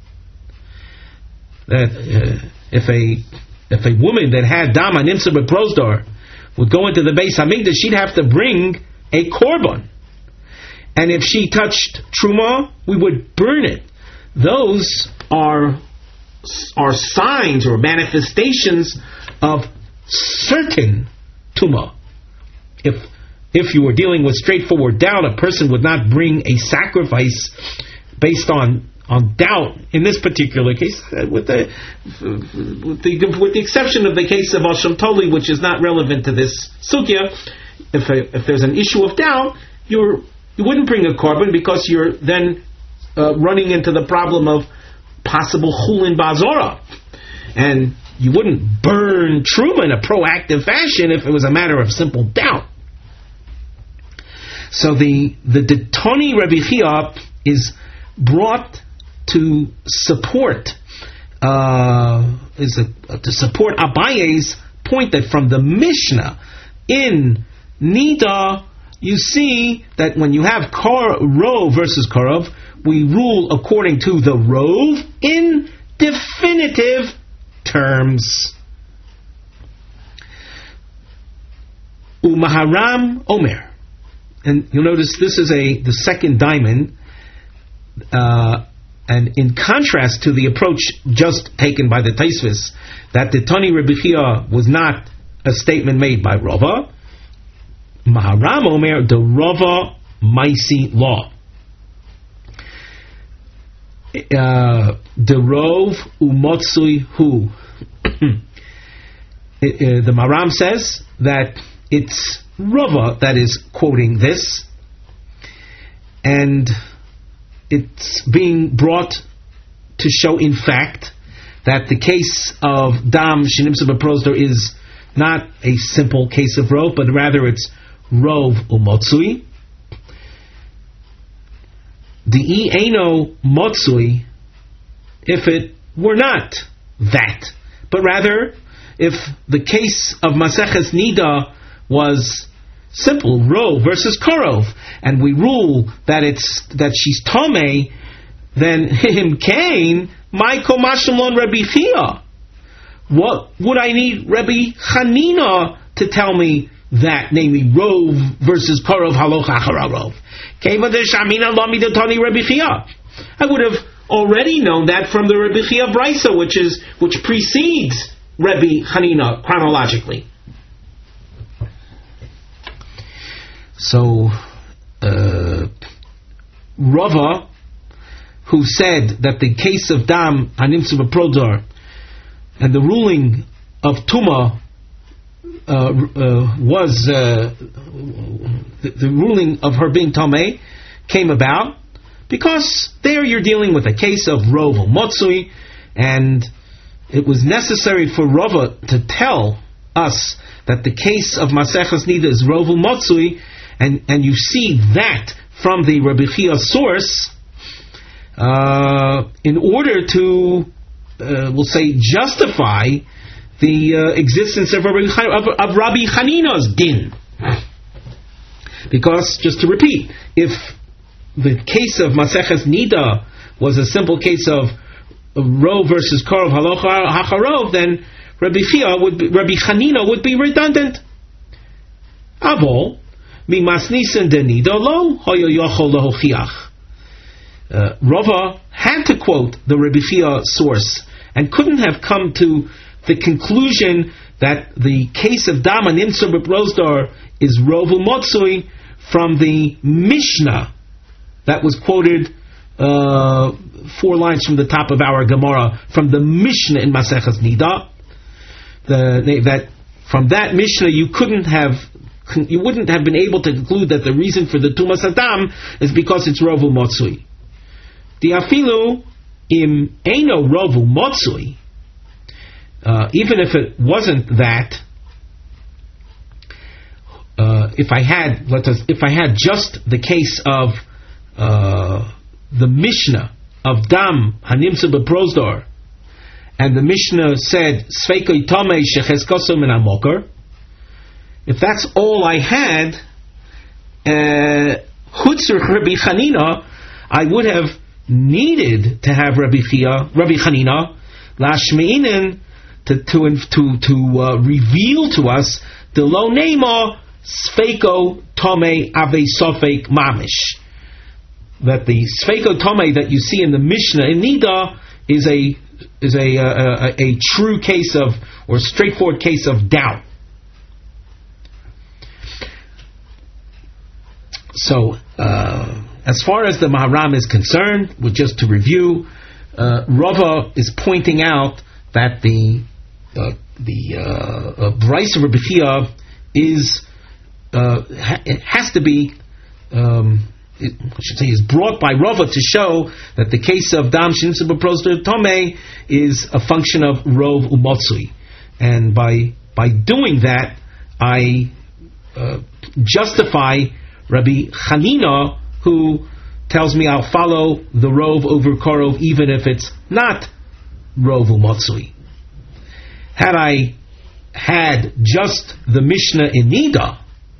That uh, if a if a woman that had dama nimsa b'prosdor would go into the Beis Hamikdash, she'd have to bring a korban, and if she touched truma, we would burn it. Those are are signs or manifestations of certain tuma. If if you were dealing with straightforward doubt, a person would not bring a sacrifice based on on doubt. In this particular case, with the with the with the exception of the case of Asham Toli, which is not relevant to this sugya, if a, if there's an issue of doubt, you're You wouldn't bring a korban because you're then uh, running into the problem of possible chulin ba'azora. And you wouldn't burn truma in a proactive fashion if it was a matter of simple doubt. So the the Detoni Rabbi Chia is brought to support uh, is a, to support Abaye's point that from the Mishnah in Nida you see that when you have kar, rov versus karov, we rule according to the rov in definitive terms. Umaharam Omer. And you'll notice this is a the second diamond, uh, and in contrast to the approach just taken by the Taisvis, that the Tani Rebbe Chia was not a statement made by Rava. Maharam Omer, the Rava Maisi law. Uh, the Rov Umotsui Hu. The Maharam says that it's Rava that is quoting this, and it's being brought to show in fact that the case of Dam Shenimsa Beprosdor is not a simple case of Rov, but rather it's Rov Umotsui. The I Eino Motsui, if it were not that, but rather if the case of Maseches Nida was simple, Rov versus Karov, and we rule that it's that she's Tomei, then him Cain, my Komashalon Rabbi Chia. What would I need Rabbi Chanina to tell me that, namely Rov versus Karov Haloch Achararov? I would have already known that from the Rabbi Chia Brisa, which is which precedes Rabbi Chanina chronologically. So, uh, Rava, who said that the case of Dam Hanimtzu B'Prodor and the ruling of Tuma uh, uh, was uh, the, the ruling of her being Tameh came about because there you're dealing with a case of Rov Motsui, and it was necessary for Rava to tell us that the case of Maseches Nida is Rov Motsui. And and you see that from the Rabbi Chia source, uh, in order to, uh, we'll say, justify the uh, existence of Rabbi, of, of Rabbi Chanina's din. Because, just to repeat, if the case of Maseches Nida was a simple case of Rov versus Karov Haloch Hacharov, then Rabbi Chia would be, Rabbi Chanina would be redundant. Avol. Uh, Rava had to quote the Rabbi Chia source and couldn't have come to the conclusion that the case of Dam Hanimtzu B'Prosdor is Rov Motsui from the Mishnah that was quoted uh, four lines from the top of our Gemara from the Mishnah in Maseches Nida. The, that from that Mishnah you couldn't have you wouldn't have been able to conclude that the reason for the Tumas Adam is because it's Rovu Motsui. The Afilu im Eino Rovu Motsui, uh, even if it wasn't that, uh, if I had let us, if I had just the case of uh, the Mishnah of Dam Hanimtzu B'Prosdor, and the Mishnah said Sveikoi Tomei Shecheskoso Min HaMokar, if that's all I had, Chutzur uh, Rabbi Chanina, I would have needed to have Rabbi Chia, Rabbi Chanina, Lashmeinen, to to to to uh, reveal to us the lo nema Sfeiko Tome Ave Sofek Mamish, that the Sfeiko Tome that you see in the Mishnah in Nida is a is a a, a, a true case of or straightforward case of doubt. So, uh, as far as the Maharam is concerned, with just to review, uh, Rava is pointing out that the uh, the uh, uh, Brisa Rebbe Chia is uh, ha- it has to be um, I should say, is brought by Rava to show that the case of Dam Shinsa B'Prosder Tomei is a function of Rov Umotsui. And by by doing that, I uh, justify Rabbi Chanina, who tells me I'll follow the Rov over Korov even if it's not Rov Umotsui. Had I had just the Mishnah in Nida,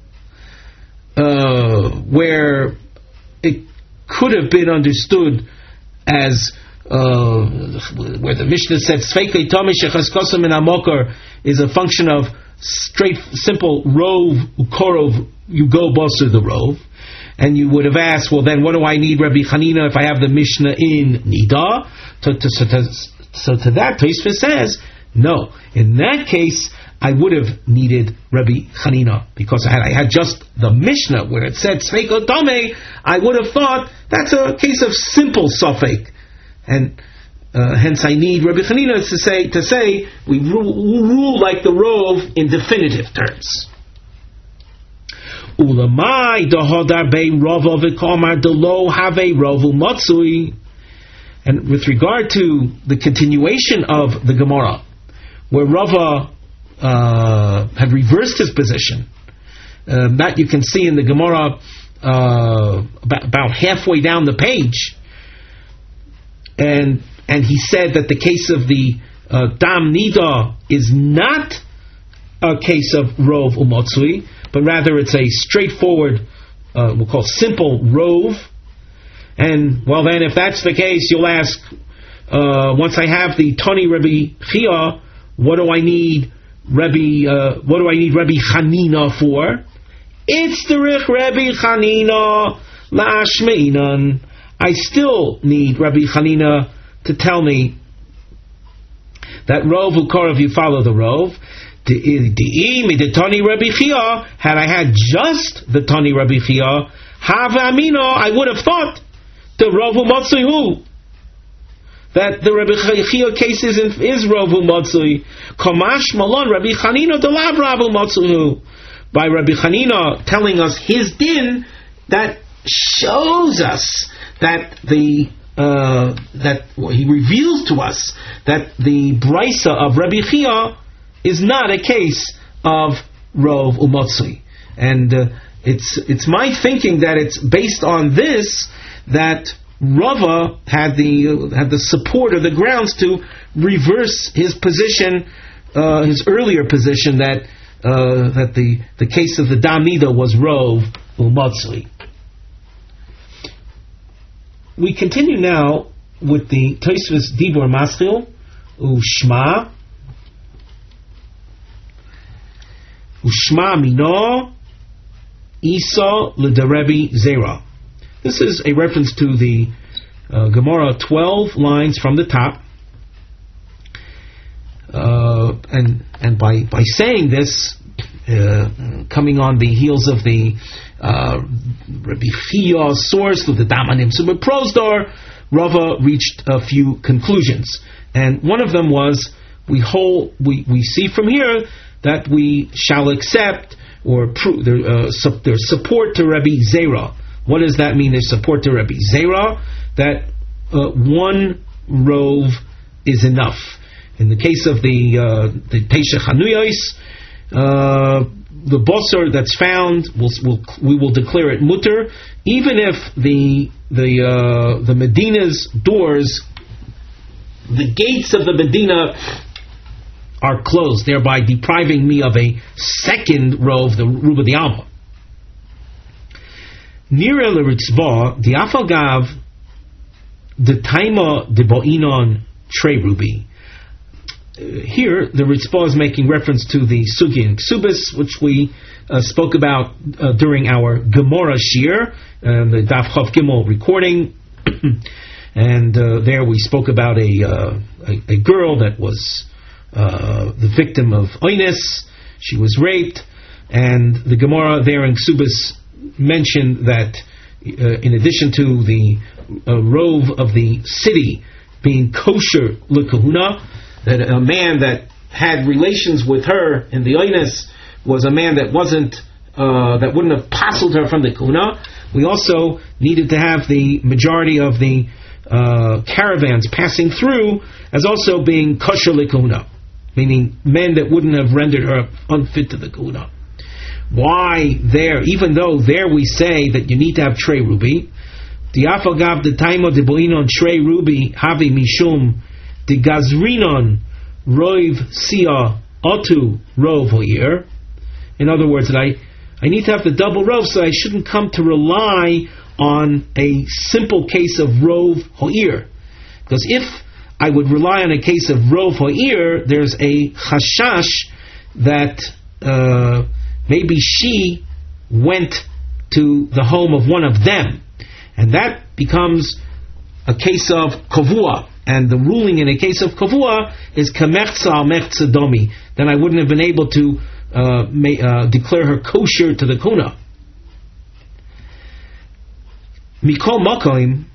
uh, where it could have been understood as uh, where the Mishnah said Sveikei Tomi Shechaskosim in Amokar is a function of straight, simple Rov Ukorov, you go Basar the Rov, and you would have asked, well then what do I need Rabbi Chanina if I have the Mishnah in Nida? So to, so to, so to that, Tosfos says, no. In that case, I would have needed Rabbi Chanina, because had I had just the Mishnah where it said Sveiko Tome, I would have thought that's a case of simple suffix, and uh, hence I need Rabbi Chanina to say to say we rule, rule like the Rov in definitive terms. Ulamai dahodar be Rava v'komar delo have Rovu Matsui. And with regard to the continuation of the Gemara, where Rava uh, had reversed his position, uh, that you can see in the Gemara uh, about, about halfway down the page, and and he said that the case of the uh, Dam Nida is not a case of Rov Umotsui, but rather it's a straightforward, uh, we'll call simple Rov. And, well then, if that's the case, you'll ask, uh, once I have the Tani Rabbi Chia, what do I need Rabbi, uh, what do I need Rabbi Chanina for? It's the Rich Rabbi Chanina La'ashmeinan. I still need Rabbi Chanina to tell me that Rov Ukorov, you follow the Rov. The Tani Rabbi Chia, had I had just the Tani Rabbi Chia, Hava Amino, I would have thought the Rov Umotsui who? That the Rabbi Chia case is, is Rov Umotsui. Komash Malon Rabbi Chanina Delav Rav Umotsui who? By Rabbi Chanina telling us his din, that shows us that the uh, that well, he reveals to us that the Brisa of Rabbi Chia is not a case of Rov Umotsui. And uh, it's it's my thinking that it's based on this that Rava had the had the support or the grounds to reverse his position, uh, his earlier position that uh, that the, the case of the Dam Nida was Rov Umotsui. We continue now with the Tosfos Dibur Maschil Ushma Ushma Mino Isa L'Derebi Zera. This is a reference to the uh, Gemara twelve lines from the top, uh, and and by by saying this, uh, coming on the heels of the uh, Rabbi Chia source with the Damanim Sumer Prosdor, Rava reached a few conclusions, and one of them was we whole we we see from here that we shall accept or prove their, uh, su- their support to Rabbi Zera. What does that mean? Their support to Rabbi Zera, that uh, one rov is enough. In the case of the uh, the Teisha Chanuyos, uh, the bosser that's found, we'll, we'll, we will declare it mutter, even if the the uh, the Medina's doors, the gates of the Medina are closed, thereby depriving me of a second rov, the Ruba the Alma. Nira l'ritzvah the afagav the taima de bo'inon trey ruby. Here, the Ritzvah is making reference to the Sugi and Ksubis, which we uh, spoke about uh, during our Gemara Shir, uh, the Daf Chav Gimel recording, and uh, there we spoke about a uh, a, a girl that was uh, the victim of Oines. She was raped, and the Gemara there in Ksubis mentioned that uh, in addition to the uh, rov of the city being kosher l'kahuna, that a man that had relations with her in the Oines was a man that wasn't uh, that wouldn't have passled her from the kahuna, we also needed to have the majority of the uh, caravans passing through as also being kosher likuna, meaning men that wouldn't have rendered her unfit to the kuna. Why there, even though there we say that you need to have trey ruby, the afagav the taimo de boinon trey ruby havi mishum the gazrinon roiv sia otu rov hoyer. In other words, that I I need to have the double rov, so I shouldn't come to rely on a simple case of rov hoyer. Because if I would rely on a case of rov hoyer, there's a chashash that uh, maybe she went to the home of one of them, and that becomes a case of kavua. And the ruling in a case of kavua is kamertza al mertza domi. Then I wouldn't have been able to uh, may, uh, declare her kosher to the kuna. Mikol makoim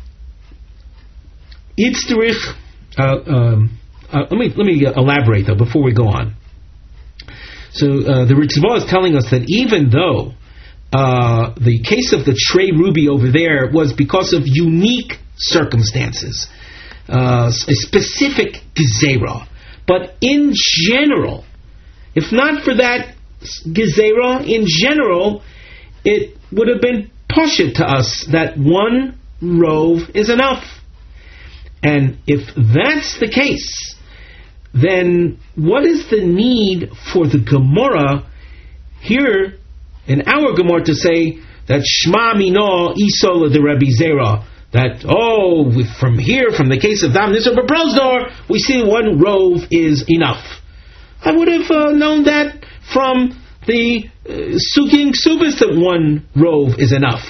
itzterich. Uh, um, uh, let me let me elaborate though before we go on. So uh, the Ritzvah is telling us that even though uh, the case of the trey ruby over there was because of unique circumstances, uh, a specific gezerah, but in general, if not for that gezerah, in general, it would have been pashut to us that one rov is enough. And if that's the case, then what is the need for the Gemara here in our Gemara to say that Shma Mino Isola de Rabbi Zera, that, oh, from here, from the case of Dam Nisar Beprozdor, we see one rov is enough. I would have uh, known that from the uh, Sugin Ksubis that one rov is enough.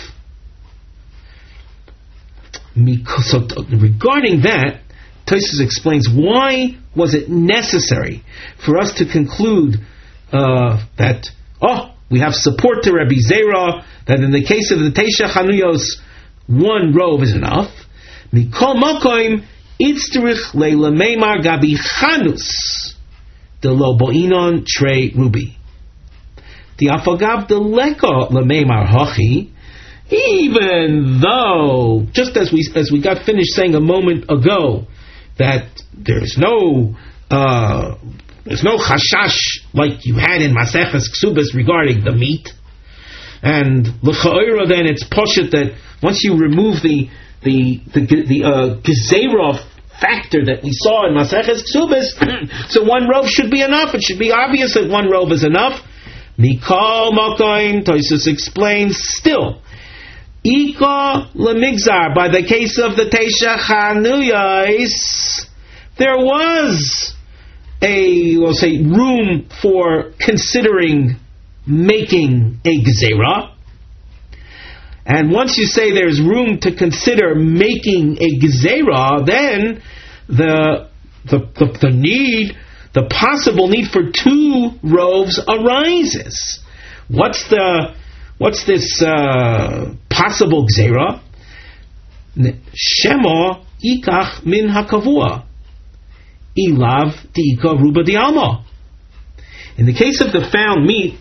So, regarding that, Tosfos explains why was it necessary for us to conclude uh, that, oh, we have support to Rabbi Zera, that in the case of the Teisha Chanuyos, one rov is enough. Mikol makoim itzterich le'lemeimar gabi chanus de lo bo'inon trei ruby. The afagav de leko le'meimar hachi. Even though, just as we as we got finished saying a moment ago, that there's no uh, there's no chashash like you had in Maseches Ksubas regarding the meat, and l'cha'ira then it's pashut that once you remove the the the the uh, gezerah factor that we saw in Maseches Ksubas, so one rov should be enough. It should be obvious that one rov is enough. Mikol makoim, Tosfos explains still. Ika lemigzar, by the case of the Teisha Chanuyos, there was a, we'll say, room for considering making a gezerah. And once you say there's room to consider making a gezerah, then the, the the the need, the possible need for two rovs arises. What's the What's this uh, possible gzera? Shemo ikach min hakavua, ilav diika ruba dialma. In the case of the found meat,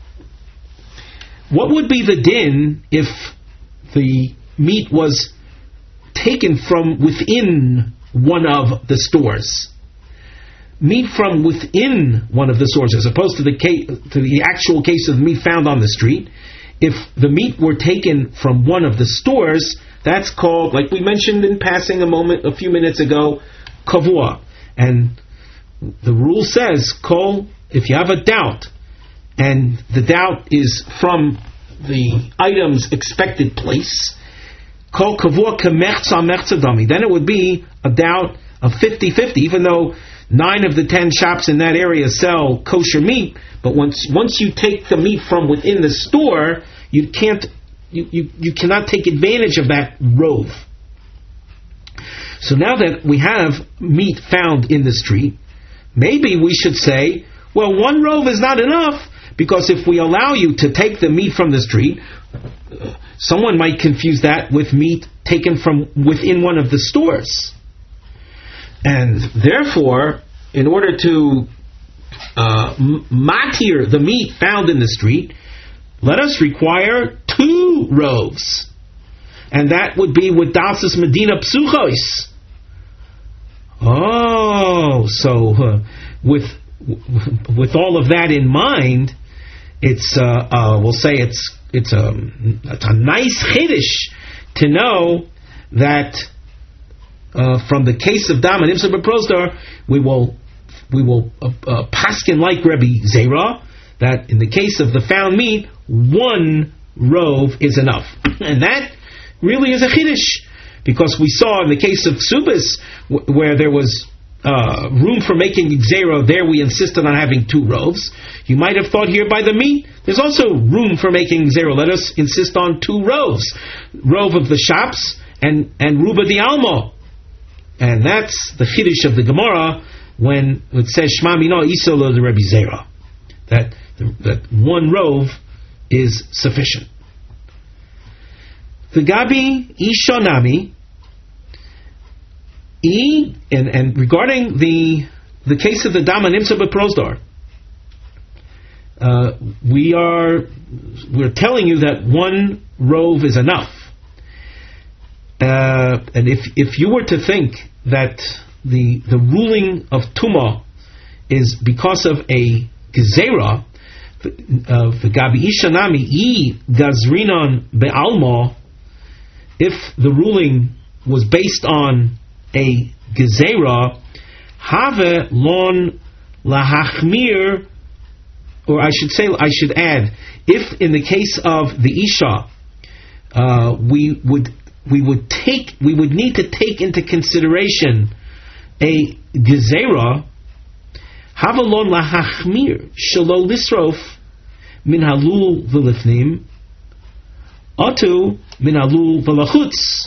what would be the din if the meat was taken from within one of the stores? Meat from within one of the stores, as opposed to the case, to the actual case of meat found on the street. If the meat were taken from one of the stores, that's called, like we mentioned in passing a moment, a few minutes ago, kavua. And the rule says, kol, if you have a doubt, and the doubt is from the item's expected place, kol kavua kemertza mertza dami, then it would be a doubt of fifty-fifty, even though nine of the ten shops in that area sell kosher meat, but once once you take the meat from within the store, you can't you, you, you cannot take advantage of that rov. So now that we have meat found in the street, maybe we should say, well, one rov is not enough, because if we allow you to take the meat from the street, someone might confuse that with meat taken from within one of the stores. And therefore, in order to uh, matir the meat found in the street, let us require two two roves. And that would be with Dalsis Medina Psuchos. Oh, so uh, with with all of that in mind, it's uh, uh, we'll say it's it's a it's a nice chiddush to know that uh, from the case of Dam and Imsa B'Prosdor, we will we will uh, uh, paskin like Rebbe Zera that in the case of the found meat, one rove is enough, and that really is a chiddush, because we saw in the case of Ksubis w- where there was uh, room for making Gzera, there we insisted on having two roves. You might have thought here by the meat, there's also room for making Gzera. Let us insist on two roves. Rove of the shops and, and Ruba di Almo. And that's the chiddush of the Gemara when it says Shma Mino Isolo the Rebbe Zera. That, that one rove is sufficient. The Gabi Ishonami, E, and, and regarding the the case of the Dam and Imsa B'Prosdor, uh, we are we're telling you that one rove is enough. Uh, and if if you were to think that the the ruling of Tumah is because of a Gezerah, the Gabi Ishanami E Gazrinon Be'alma, if the ruling was based on a gezerah, have lon lahachmir, or I should say, I should add, if in the case of the isha, uh, we would we would take we would need to take into consideration a gezerah, have lon lahachmir shelo lisrof min halul v'lifnim atu min halul v'lachutz.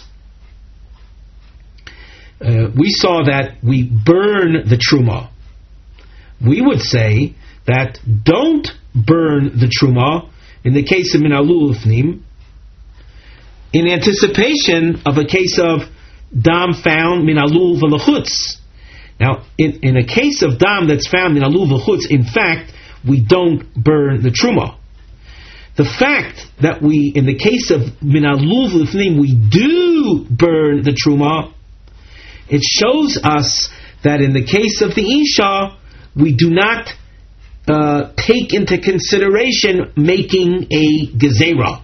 Uh, we saw that we burn the truma. We would say that don't burn the truma in the case of min halul v'lifnim, in anticipation of a case of dam found min halul v'lachutz. Now, in, in a case of dam that's found min halul v'lachutz, in fact, we don't burn the truma. The fact that we, in the case of min halul v'lifnim, we do burn the truma, it shows us that in the case of the isha, we do not uh, take into consideration making a gezerah.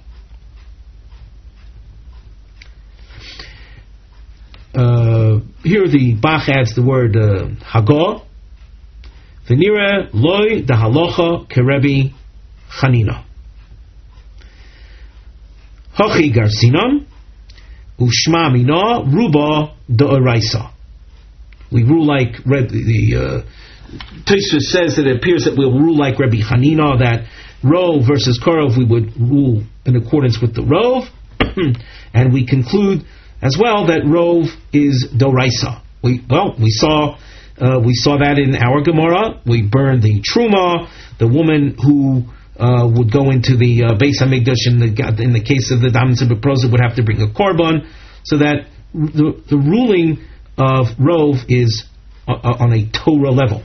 Uh, here the Bach adds the word uh, hagah. V'nira loy da halacha kerebi chanina. Hochi garsinon ushma mina ruba d'oraisa. We rule like Reb, the uh, Tosfos says that it appears that we'll rule like Rabbi Hanina, that rove versus korov we would rule in accordance with the rove, and we conclude as well that rove is d'oraisa. We well we saw uh, we saw that in our Gemara. We burned the truma. The woman who Uh, would go into the uh, Beis Hamikdash in the in the case of the Dam and B'Prosdor would have to bring a korban, so that the the ruling of rove is uh, on a Torah level.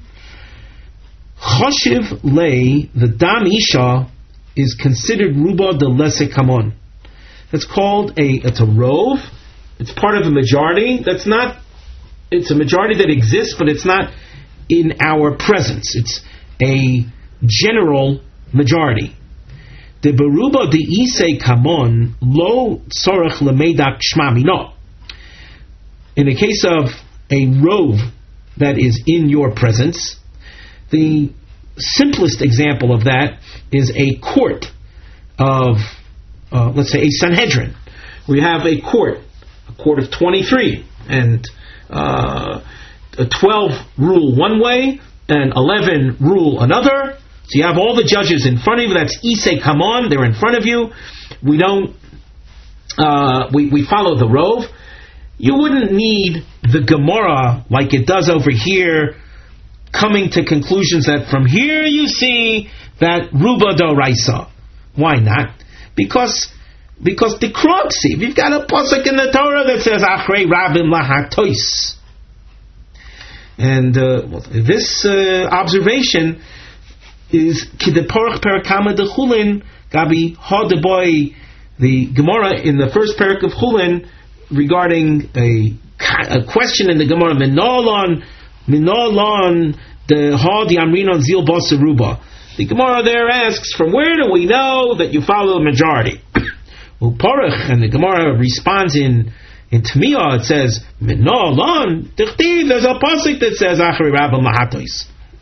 Choshev lei, the Dam Isha is considered ruba de lese kamon. It's called a it's a rove. It's part of a majority. That's not. It's a majority that exists, but it's not in our presence. It's a general majority. The beruba de isei kamon lo tzorach lemeidak shma mino. In the case of a rove that is in your presence, the simplest example of that is a court of, uh, let's say, a Sanhedrin. We have a court, a court of twenty-three, and uh, twelve rule one way, and eleven rule another. So you have all the judges in front of you. That's Isei Kamon. They're in front of you. We don't. Uh, we we follow the rove. You wouldn't need the Gemara like it does over here, coming to conclusions that from here you see that Ruba d'oraisa. Why not? Because because the Kroksi. We've got a pasuk in the Torah that says Achrei Rabim Lahatois. And uh, well, this uh, observation is Kideporach Perakama de Chulin Gabi Ha de Boy the Gemara in the first parak of Chulin regarding a, a question in the Gemara, Minolon, Minolon, the Ha di Amrinon Zil Basaruba. The Gemara there asks, from where do we know that you follow the majority? Well, Porach, and the Gemara responds in in Tamiyah, it says, Minolon, there's a pasuk that says, Achari Rabba Mahatois.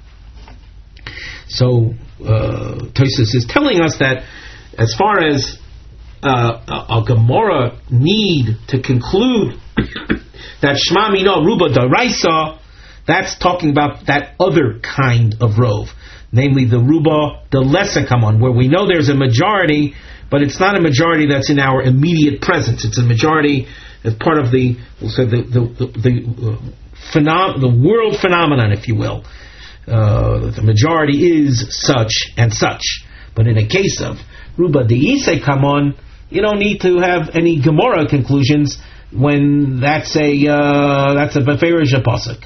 So, uh, Tosfos is telling us that as far as uh, a, a Gemara need to conclude that Shema Mino Ruba Daraisa, that's talking about that other kind of rove, namely the Ruba the Lesa Kamon, where we know there's a majority, but it's not a majority that's in our immediate presence. It's a majority as part of the we'll say the the the, the, uh, phenom- the world phenomenon, if you will. Uh, the majority is such and such. But in a case of Ruba De'ise Kamon, you don't need to have any Gemara conclusions when that's a uh, that's a Beferish Pasuk.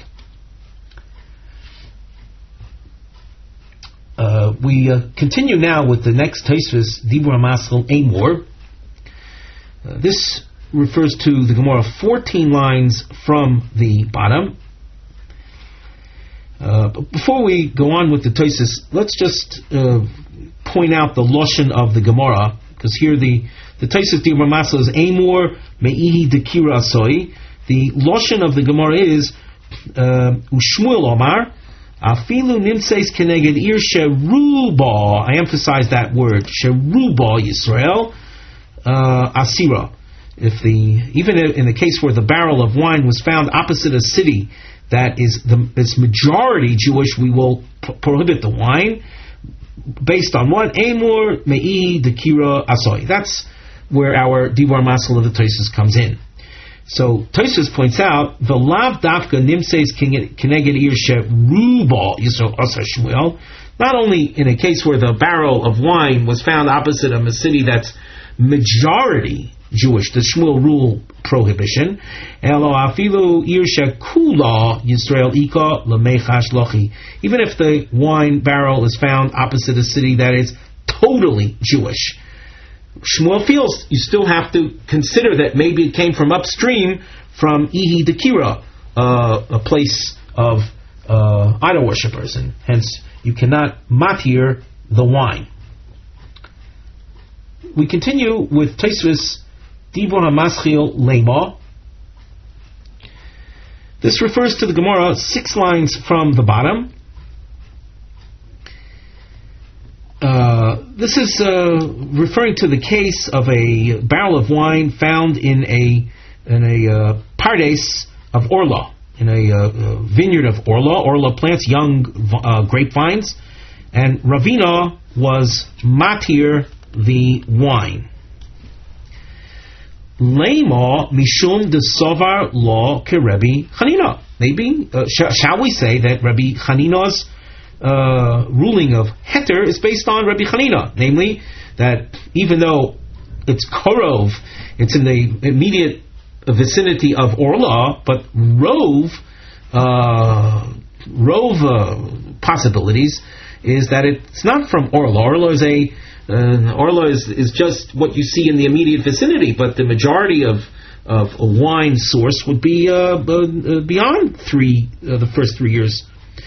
Uh, we uh, continue now with the next Tosfos, Dibur HaMaschil Amor. Uh, this refers to the Gemara fourteen lines from the bottom. Uh, but before we go on with the Tosfos, let's just uh, point out the Lashon of the Gemara, because here the the Tosfos Dibur HaMaschil is Amor Me'ihi Dekira Asoi. The Lashon of the Gemara is uh, Ushmuel Omar Afilu Nimseis Keneged Ir Sheruba. I emphasize that word Sheruba Yisrael uh, Asira. If the even in the case where the barrel of wine was found opposite a city that is the is majority Jewish, we will p- prohibit the wine based on what? Amor Me'i Dekira Asoi. That's where our Dibur HaMaschil of the Tosfos comes in. So Tosfos points out the lav dafka nimseis keneged ir sheruba Yisrael asa Shmuel. Not only in a case where the barrel of wine was found opposite of a city that's majority Jewish, the Shmuel rule prohibition. Elo afilu ir shekula Yisrael ika lemechash lochi. Even if the wine barrel is found opposite a city that is totally Jewish, Shmuel feels you still have to consider that maybe it came from upstream from Ihi Dekira, uh, a place of uh, idol worshippers, and hence you cannot matir the wine. We continue with Tosfos Dibur HaMaschil Lema. This refers to the Gemara six lines from the bottom. Uh, this is uh, referring to the case of a barrel of wine found in a in a uh, pardes of Orla, in a uh, vineyard of Orla. Orla plants young uh, grapevines, and Ravina was matir the wine. Lema mishum de sovar law ke Rabbi Chanina. Maybe uh, sh- shall we say that Rabbi Chanina's Uh, ruling of heter is based on Rabbi Chanina, namely that even though it's korov, it's in the immediate vicinity of Orla, but rove, uh, rove uh, possibilities is that it's not from Orla. Orla is a uh, Orla is, is just what you see in the immediate vicinity, but the majority of of a wine source would be uh, uh, beyond three uh, the first three years.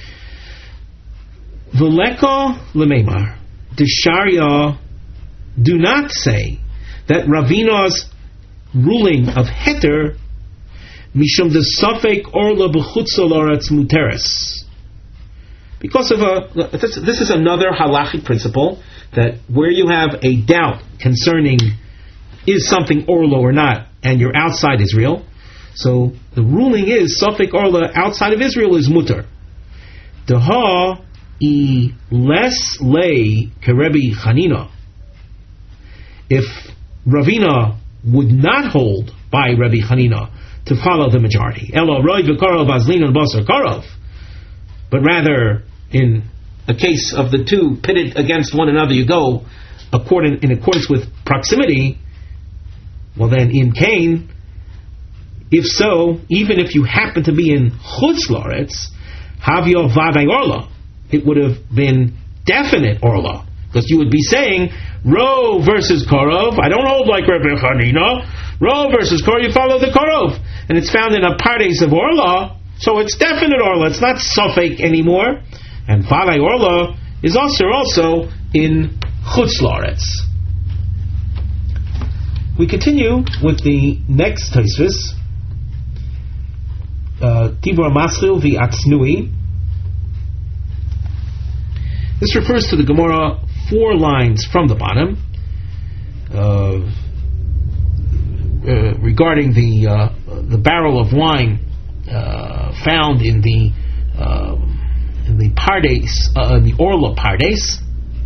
V'leka l'meimar, the Sharia do not say that Ravina's ruling of heter mishum de safek orla b'chutz loretz muteres, because of a this, this is another halachic principle that where you have a doubt concerning is something orla or not, and you're outside Israel, so the ruling is safek orla outside of Israel is muter. Deha I less lay Kerebi Chanina. If Ravina would not hold by Rabbi Chanina to follow the majority, Elo Roy v'Karov Azlin and Basar Karov, but rather in a case of the two pitted against one another, you go according in accordance with proximity. Well, then in Cain, if so, even if you happen to be in Chutz Laretz, Havio Vaday Orla, it would have been definite Orla, Because you would be saying, Rov versus Korov, I don't hold like Rabbi Chanina. Rov versus Korov, you follow the Korov. And it's found in a pardes of Orla, so it's definite Orla, it's not Suffolk anymore. And Falei Orla is also also in Chutz La'aretz. We continue with the next Tosfos, Dibur Maschil v'Atznui. This refers to the Gemara four lines from the bottom uh, uh, regarding the uh, the barrel of wine uh, found in the uh, in the Pardes, uh, in the Orla Pardes.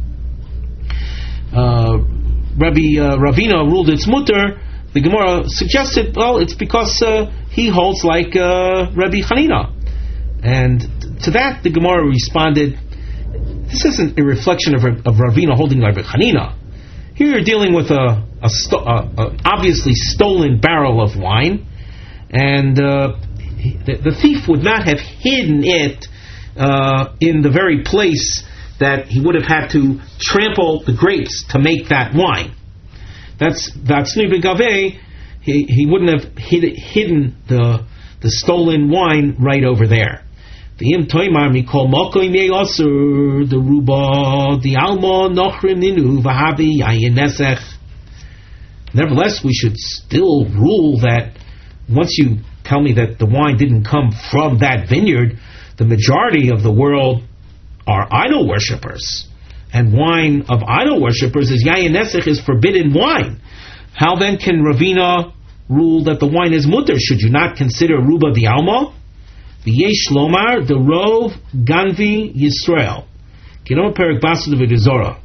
Uh, Rabbi uh, Ravina ruled it's mutter. The Gemara suggested, well, it's because uh, he holds like uh, Rabbi Chanina, and to that the Gemara responded, this isn't a reflection of, of Ravina holding Rabbi Chanina. Here you're dealing with a, a, sto- a, a obviously stolen barrel of wine, and uh, the, the thief would not have hidden it uh, in the very place that he would have had to trample the grapes to make that wine. That's that's Nubigave. He he wouldn't have hid, hidden the the stolen wine right over there. The im toimar mikol mokoy meyasur the ruba the alma nochrim ninu vahabi ayinesech. Nevertheless, we should still rule that once you tell me that the wine didn't come from that vineyard, the majority of the world are idol worshippers, and wine of idol worshippers is yayin nesech, is forbidden wine. How then can Ravina rule that the wine is mutter? Should you not consider ruba the alma? The yesh lomar the rov ganvi Yisrael. Kinom perik basu v'dezora.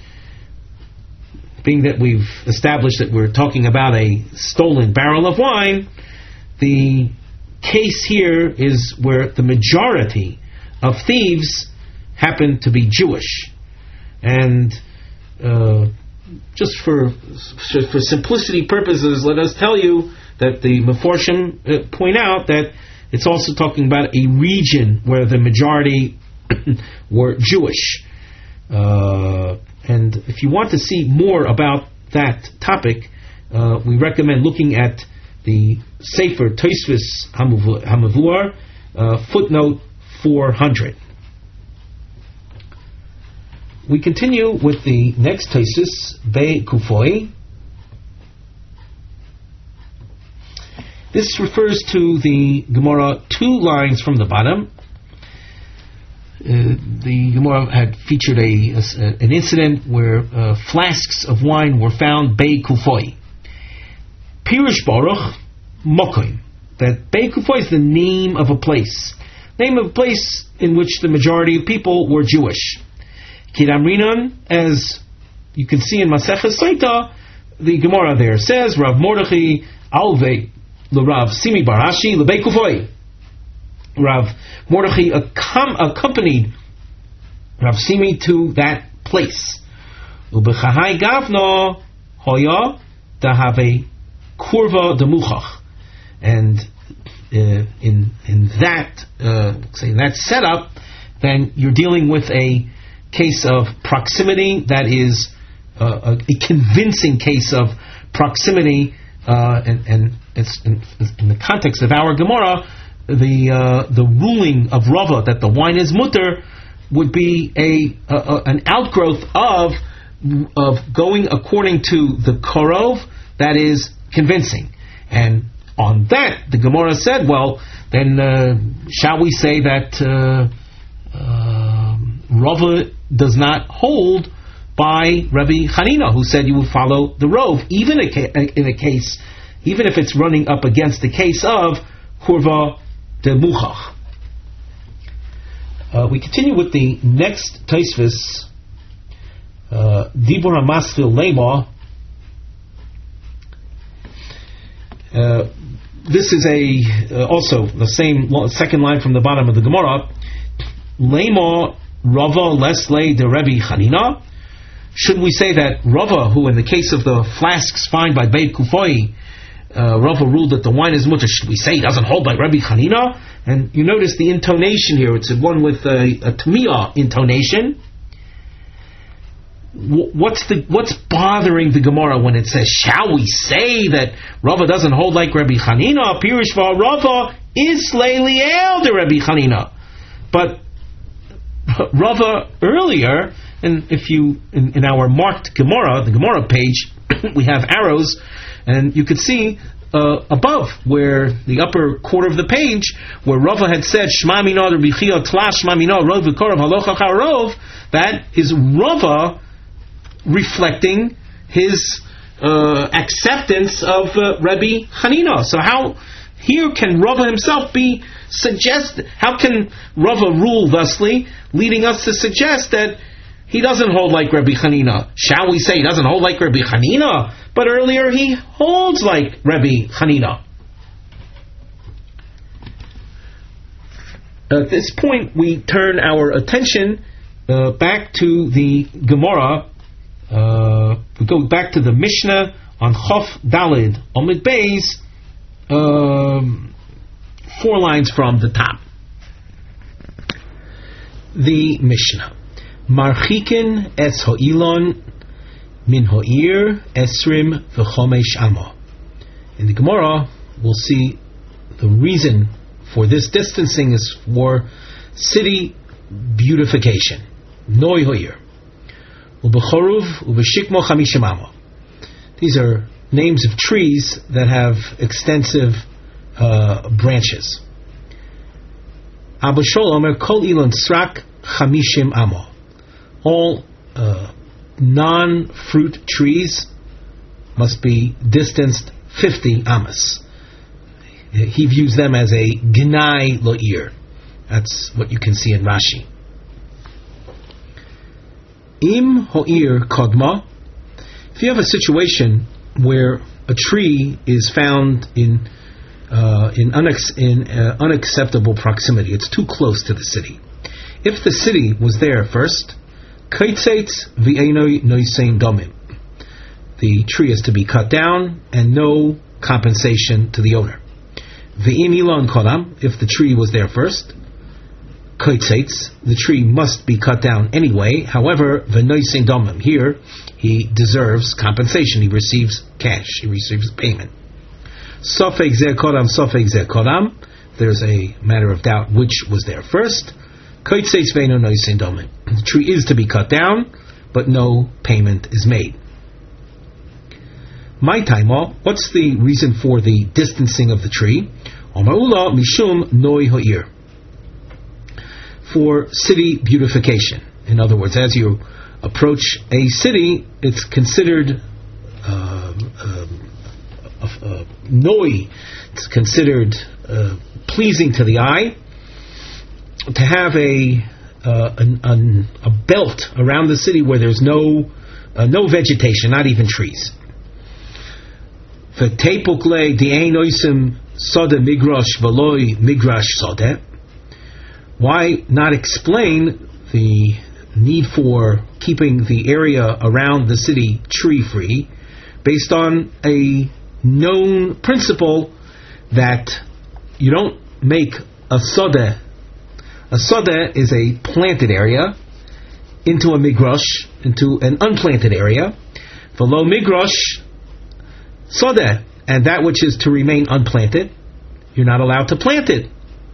Being that we've established that we're talking about a stolen barrel of wine, the case here is where the majority of thieves happen to be Jewish. And uh, just for for simplicity purposes, let us tell you that the Meforshim uh, point out that it's also talking about a region where the majority were Jewish. Uh, and if you want to see more about that topic, uh, we recommend looking at the Sefer Tosfos Hamavur, uh, footnote four hundred. We continue with the next Tosfos, Bei Kufoi. This refers to the Gemara two lines from the bottom. Uh, the Gemara had featured a, a an incident where uh, flasks of wine were found Bei Kufoi. Pirush Baruch Mokoim. That Bei Kufoi is the name of a place. Name of a place in which the majority of people were Jewish. Kidamrinan, as you can see in Maseches Saita, the Gemara there says, Rav Mordechai Alve L'Rav Simi Barashi L'Bei Kufoi. Rav Mordechai accom- accompanied Rav Simi to that place. U'bechahai Gavna Hoya Dahave Kurva Demuchach. And uh, in in that uh, say in that setup, then you're dealing with a case of proximity that is uh, a, a convincing case of proximity, uh, and, and it's in, in the context of our Gemara, the uh, the ruling of Rava that the wine is mutter would be a, a, a an outgrowth of of going according to the korov that is convincing. And on that, the Gemara said, well, then uh, shall we say that uh, uh, Rava does not hold by Rabbi Chanina, who said you would follow the rov, even in a case, even if it's running up against the case of Kurva de Muchach. Uh, we continue with the next Tosfos, uh, Dibur HaMaschil Lema. Uh, this is a uh, also the same second line from the bottom of the Gemara. Lema Rava Lesle de Rabbi Chanina. Should we say that Rava, who in the case of the flasks found by Beit Kufoi, uh, Rava ruled that the wine is mutter, should we say he doesn't hold like Rabbi Chanina? And you notice the intonation here, it's one with a, a Tamiyah intonation. what's the what's bothering the Gemara when it says, shall we say that Rava doesn't hold like Rabbi Chanina? Pirish va Rava is Leili El de Rabbi Chanina. But Rava earlier, and if you in, in our marked Gemara, the Gemara page, we have arrows, and you could see uh, above where the upper quarter of the page, where Rava had said Shma Mina Rabbi Chia Tlash Shma Mina Rov V'Korav Halocha Charov, that is Rava reflecting his uh, acceptance of uh, Rabbi Chanina. So how here can Rava himself be suggest? How can Rava rule thusly, leading us to suggest that he doesn't hold like Rabbi Chanina? Shall we say he doesn't hold like Rabbi Chanina? But earlier he holds like Rabbi Chanina. At this point, we turn our attention uh, back to the Gemara. Uh, we go back to the Mishnah on Chof Dalid Omid Beis, um, four lines from the top. The Mishnah: Marchikin es ho'ilon min ho'ir esrim v'chomesh amo. In the Gemara, we'll see the reason for this distancing is for city beautification. Noi ho'ir. Ubechoruv ubeshikmo chamishim amo. These are names of trees that have extensive uh, branches. Abu Shol Omer kol ilon srak chamishim amo. All uh, non-fruit trees must be distanced fifty amas. He views them as a gnai lo'ir. That's what you can see in Rashi. Im ho'ir kodma. If you have a situation where a tree is found in uh, in, unex- in uh, unacceptable proximity, it's too close to the city. If the city was there first, kaitzetz v'einoi noisein domim. The tree is to be cut down and no compensation to the owner. V'im ilon kodam. If the tree was there first, kaitzetz, the tree must be cut down anyway. However, v'noisein domim. Here, he deserves compensation. He receives cash. He receives payment. Sofek zeh kodam, sofek zeh kodam. There's a matter of doubt which was there first. Kaitzetz ve'eno noisein domim. The tree is to be cut down, but no payment is made. My time, what's the reason for the distancing of the tree? Omarula mishum noi ho'ir. For city beautification. In other words, as you approach a city, it's considered uh, uh, uh, noi. It's considered uh, pleasing to the eye to have a uh, an, an, a belt around the city where there's no uh, no vegetation, not even trees. V'teipukle di'ein oisim sode migrash v'loi migrash sode. Why not explain the need for keeping the area around the city tree-free based on a known principle that you don't make a sode. A sode is a planted area into a migrash, into an unplanted area. V'lo migrash sode, and that which is to remain unplanted, you're not allowed to plant it.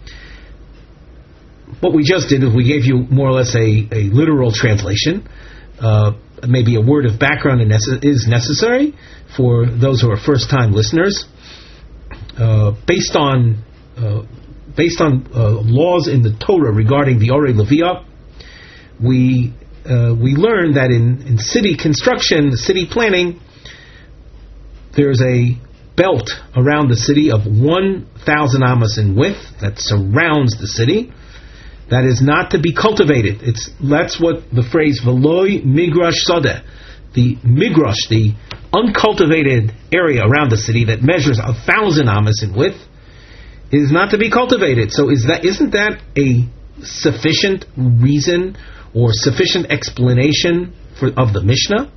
What we just did is we gave you more or less a, a literal translation. Uh, maybe a word of background is necessary for those who are first-time listeners. Uh, based on uh, based on uh, laws in the Torah regarding the Orei Leviyah, we uh, we learned that in, in city construction, city planning, there's a belt around the city of one thousand amas in width that surrounds the city. That is not to be cultivated. It's that's what the phrase "veloi migrash sodeh," the migrash, the uncultivated area around the city that measures a thousand amas in width, is not to be cultivated. So, is that isn't that a sufficient reason or sufficient explanation for of the Mishnah?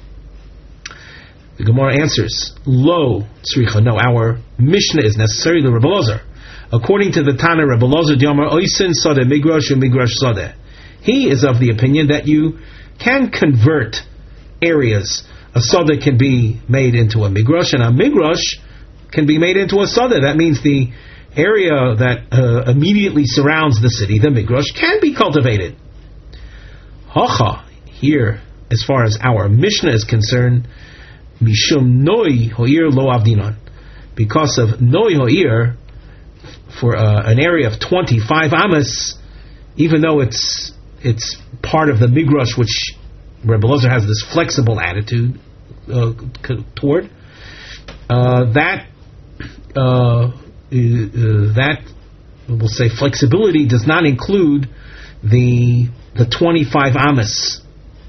The Gemara answers, "Lo tzricha." No, our Mishnah is necessary. The Rebbe Elazar. According to the Tana, Rebbe Elazar Diomar Oisin Sodeh Migrash and Migrash Sodeh. He is of the opinion that you can convert areas a Sada can be made into a Migrash, and a Migrash can be made into a Sada. That means the area that uh, immediately surrounds the city, the Migrash, can be cultivated. Hacha, here, as far as our Mishnah is concerned, Mishum Noi Hoir Lo Avdinon. Because of Noi Hoir, for uh, an area of twenty-five Amos, even though it's it's part of the Migrash, which Rebbe Elazar has this flexible attitude uh, toward, uh, that uh, uh, that we'll say flexibility does not include the the twenty-five Amos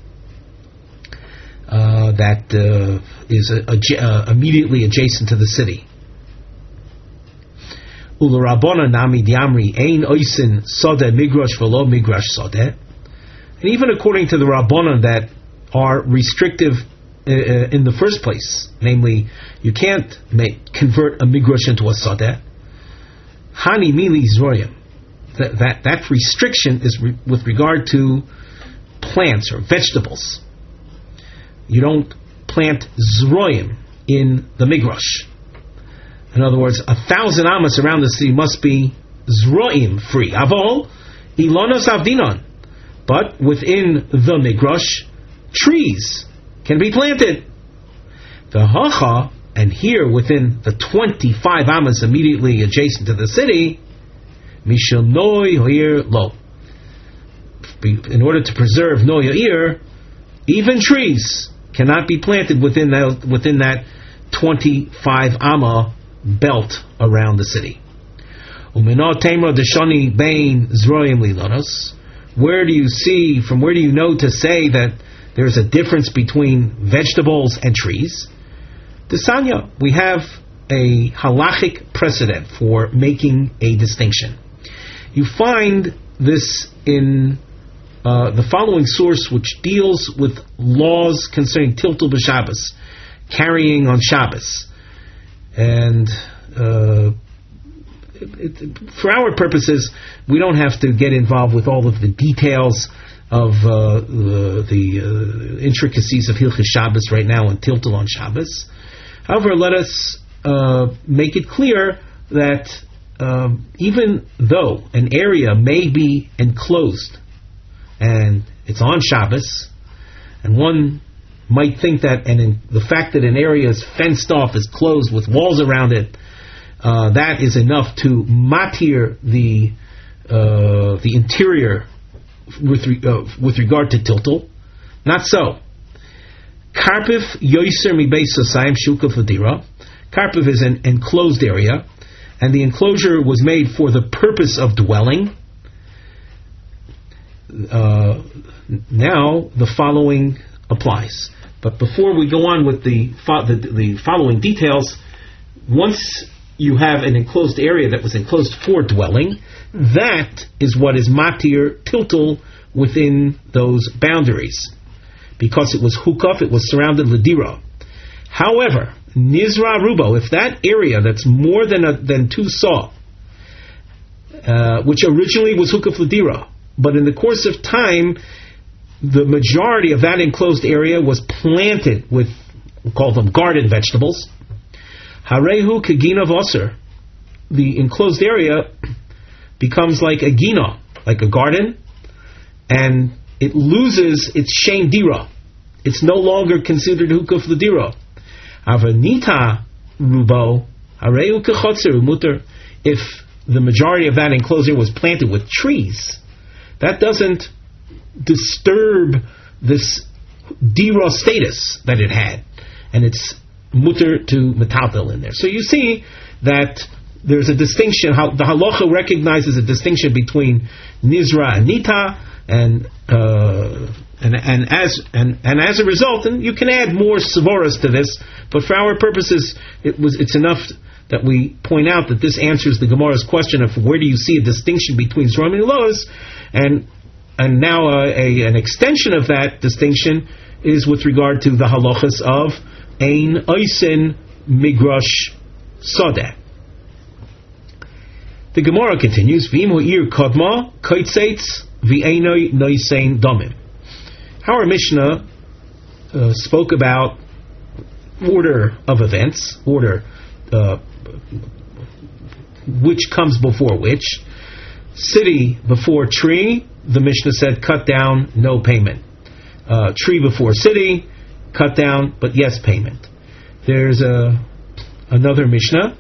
uh, that uh, is a, a, uh, immediately adjacent to the city. Ula Rabbana Nami Diamri Ein Oisin Sodeh Migrash Velo Migrash Sodeh. And even according to the Rabbanan that are restrictive uh, in the first place, namely, you can't make convert a migrash into a sadeh. Hani mili zroyim. That, that that restriction is re- with regard to plants or vegetables. You don't plant zroyim in the migrash. In other words, a thousand amas around the city must be zroyim free. Avol ilonos avdinon. But within the migrash, trees can be planted. The hacha, and here within the twenty-five amas immediately adjacent to the city, mishel noi hoir lo. In order to preserve noi hoir, even trees cannot be planted within that within that twenty-five amma belt around the city. Umino temra deshani bein zroyim lilanos. Where do you see, from where do you know to say that there's a difference between vegetables and trees? Desanya, we have a halachic precedent for making a distinction. You find this in uh, the following source, which deals with laws concerning tiltul b'Shabbos, carrying on Shabbos. And uh, It, it, for our purposes, we don't have to get involved with all of the details of uh, the, the uh, intricacies of Hilchos Shabbos right now and Tiltul on Shabbos. However, let us uh, make it clear that um, even though an area may be enclosed and it's on Shabbos, and one might think that and in, the fact that an area is fenced off, is closed with walls around it, Uh, that is enough to matir the uh, the interior with re- uh, with regard to tiltul. Not so. Karpiv yoiser mi beis sosayim shukaf ladira. Karpiv is an enclosed area, and the enclosure was made for the purpose of dwelling. Uh, now the following applies, but before we go on with the fo- the, the following details, once you have an enclosed area that was enclosed for dwelling, that is what is matir tiltul within those boundaries. Because it was hukaf, it was surrounded ladira. However, nizra rubo, if that area that's more than a, than two saw, uh, which originally was hukaf ladira, but in the course of time, the majority of that enclosed area was planted with, we'll call them garden vegetables, Harehu kegina v'oser. The enclosed area becomes like a gina, like a garden, and it loses its shein dira. It's no longer considered hukaf l'dira. Avanita rubo harehu kechotzer umuter. If the majority of that enclosure was planted with trees, that doesn't disturb this dira status that it had, and it's mutter to metaltel in there. So you see that there's a distinction. How the halacha recognizes a distinction between nizra and nita, and uh, and and as and, and as a result, and you can add more savoras to this, but for our purposes, it was it's enough that we point out that this answers the Gemara's question of where do you see a distinction between Zroim and Lois, and and now uh, a an extension of that distinction is with regard to the halachas of Ein Oisin Migrash Sadeh. The Gemara continues, V'im ho'ir kodma koitzeitz v'einoi noisein domim. Our Mishnah uh, spoke about order of events, order uh, which comes before which. City before tree, the Mishnah said cut down, no payment. Uh, tree before city, cut down, but yes payment. There's a another Mishnah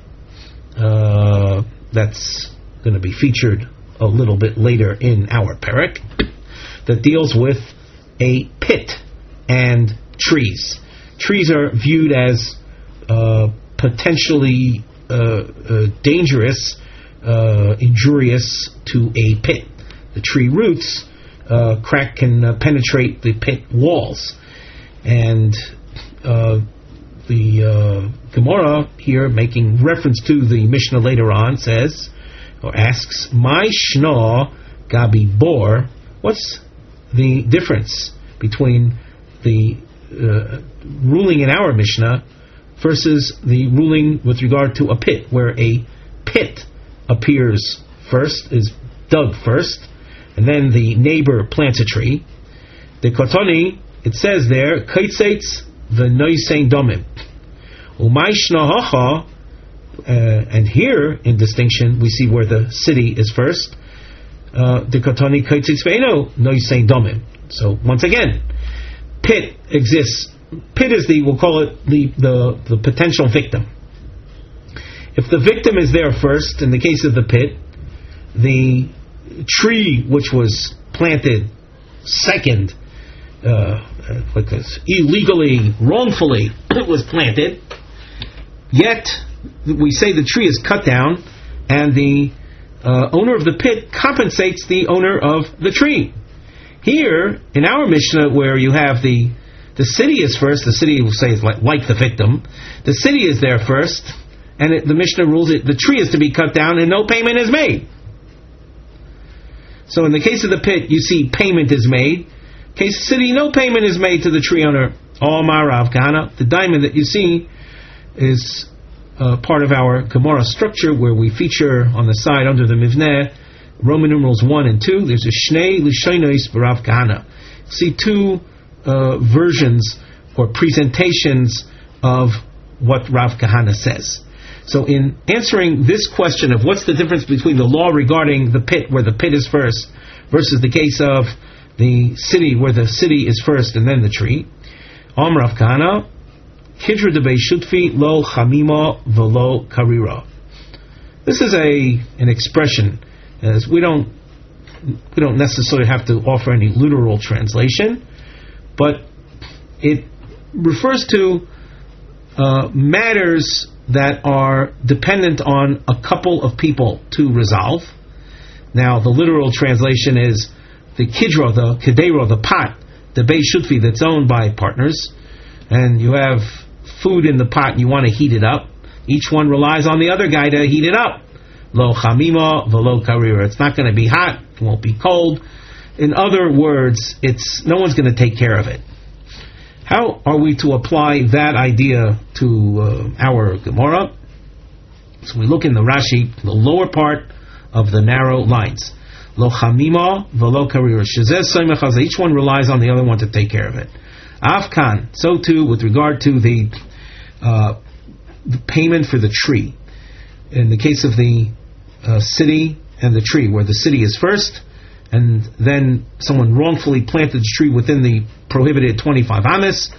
uh, that's going to be featured a little bit later in our parak that deals with a pit and trees. Trees are viewed as uh, potentially uh, uh, dangerous, uh, injurious to a pit. The tree roots uh, crack can uh, penetrate the pit walls, and uh, the uh, Gemara here, making reference to the Mishnah later on, says or asks, "My shna gabi bor." What's the difference between the uh, ruling in our Mishnah versus the ruling with regard to a pit, where a pit appears first, is dug first, and then the neighbor plants a tree? The Kotoni, it says there, Kaitzeitz v'noisein domim. Umay shnahacha, and here, in distinction, we see where the city is first. The Kotoni Kaitzeitz v'eno noisein domim. So, once again, pit exists. Pit is the, we'll call it the, the, the potential victim. If the victim is there first, in the case of the pit, the tree which was planted second, uh, like this, illegally, wrongfully was planted, yet we say the tree is cut down, and the uh, owner of the pit compensates the owner of the tree. Here, in our Mishnah, where you have the the city is first, the city will say is like, like the victim, the city is there first, and it, the Mishnah rules it, the tree is to be cut down and no payment is made. So in the case of the pit, you see payment is made. Case of city, no payment is made to the tree owner. Omar Rav Kahana, the diamond that you see is uh, part of our Gemara structure, where we feature on the side under the Mivneh Roman numerals one and two. There's a Shnei Lishonos B'Rav Kahana. See two uh, versions or presentations of what Rav Kahana says. So in answering this question of what's the difference between the law regarding the pit, where the pit is first, versus the case of the city, where the city is first and then the tree, Om Rav Kahana, Kidra de Beishutfi lo chamima velo karira. This is a an expression, as we don't we don't necessarily have to offer any literal translation, but it refers to uh, matters that are dependent on a couple of people to resolve. Now, the literal translation is the kidra, the kedera, the pot, the beis shutfi that's owned by partners, and you have food in the pot and you want to heat it up. Each one relies on the other guy to heat it up. Lo chamima velo karira. It's not going to be hot, it won't be cold. In other words, it's no one's going to take care of it. How are we to apply that idea to uh, our Gemara? So we look in the Rashi, the lower part of the narrow lines. Lo chamima velo karira. Shezeh soimech. Each one relies on the other one to take care of it. Afkan. So too with regard to the, uh, the payment for the tree. In the case of the uh, city and the tree, where the city is first, and then someone wrongfully planted the tree within the prohibited twenty-five ames.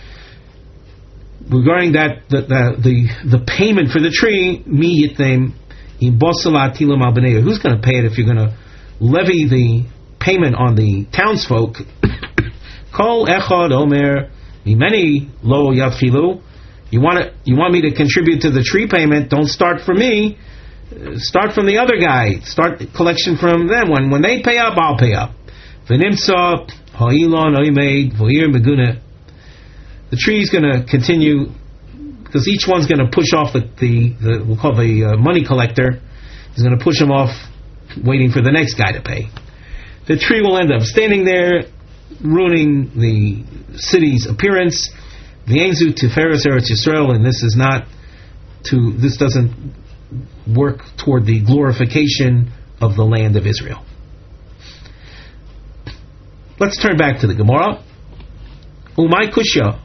Regarding that, the the the, the payment for the tree, mi yitnem im bosala tilam al b'nei. Who's going to pay it if you're going to levy the payment on the townsfolk? Kol echad omer mimeni lo yatchilu. You want to, you want me to contribute to the tree payment? Don't start from me. Start from the other guy. Start collection from them. When when they pay up, I'll pay up. V'nimtza ha'ilon oimeid v'ir meguna. The tree is going to continue, because each one's going to push off the, the, the we'll call the uh, money collector. He's going to push him off, waiting for the next guy to pay. The tree will end up standing there, ruining the city's appearance. V'enzu tiferes Eretz Yisrael, and this is not to. This doesn't work toward the glorification of the land of Israel. Let's turn back to the Gemara. Umay kushya.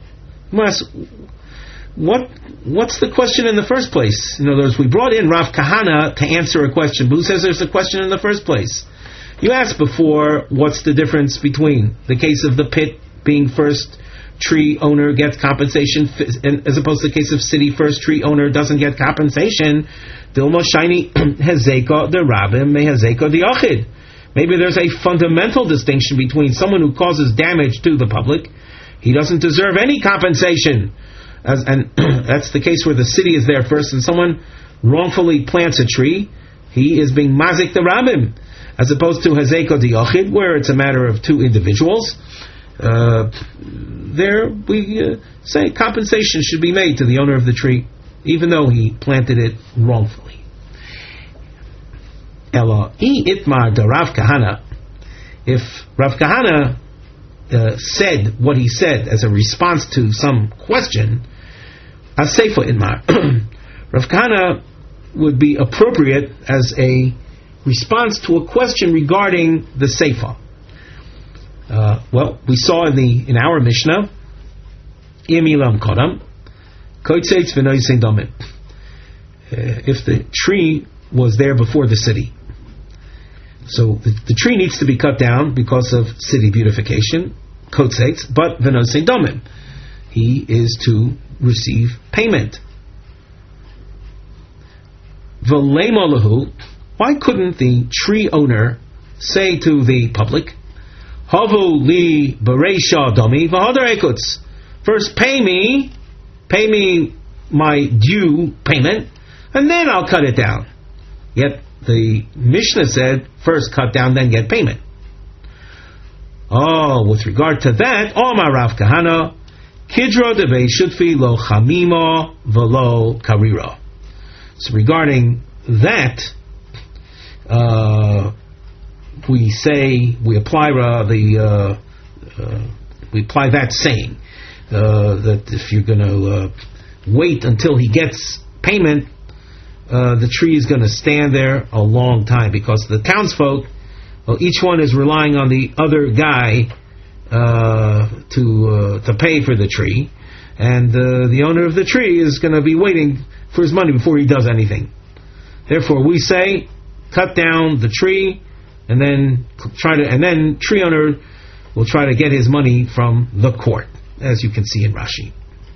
What what's the question in the first place? In other words, we brought in Rav Kahana to answer a question, but who says there's a question in the first place? You asked before, what's the difference between the case of the pit being first, tree owner gets compensation, as opposed to the case of city, first tree owner doesn't get compensation. Dilma shiny hezeka the rabbim hezeka the achid. Maybe there's a fundamental distinction between someone who causes damage to the public. He doesn't deserve any compensation. As, and that's the case where the city is there first and someone wrongfully plants a tree. He is being mazik the rabbim. As opposed to hezeka the achid, where it's a matter of two individuals. Uh, there we uh, say compensation should be made to the owner of the tree, even though he planted it wrongfully. Ela I itmar da Rav Kahana. If Rav Kahana uh, said what he said as a response to some question, aseifa itmar. Rav Kahana would be appropriate as a response to a question regarding the seifa. Uh, well, we saw in the in our Mishnah, imilam kodam, koitzeitz v'noisein domim. If the tree was there before the city, so the, the tree needs to be cut down because of city beautification, koitzeitz, but v'noisein domim, he is to receive payment. V'leimalahu, why couldn't the tree owner say to the public, Havu li bereisha domi v'hadar ekuts. First, pay me, pay me my due payment, and then I'll cut it down. Yet the Mishnah said, first cut down, then get payment. Oh, with regard to that, Omar Rav Kahana, kidro debei shutfi lo chamima v'lo karira. So regarding that, uh, we say, we apply uh, the uh, uh, we apply that saying uh, that if you're going to uh, wait until he gets payment, uh, the tree is going to stand there a long time, because the townsfolk, well, each one is relying on the other guy uh, to uh, to pay for the tree, and uh, the owner of the tree is going to be waiting for his money before he does anything. Therefore, we say, cut down the tree. And then try to, and then tree owner will try to get his money from the court, as you can see in Rashi.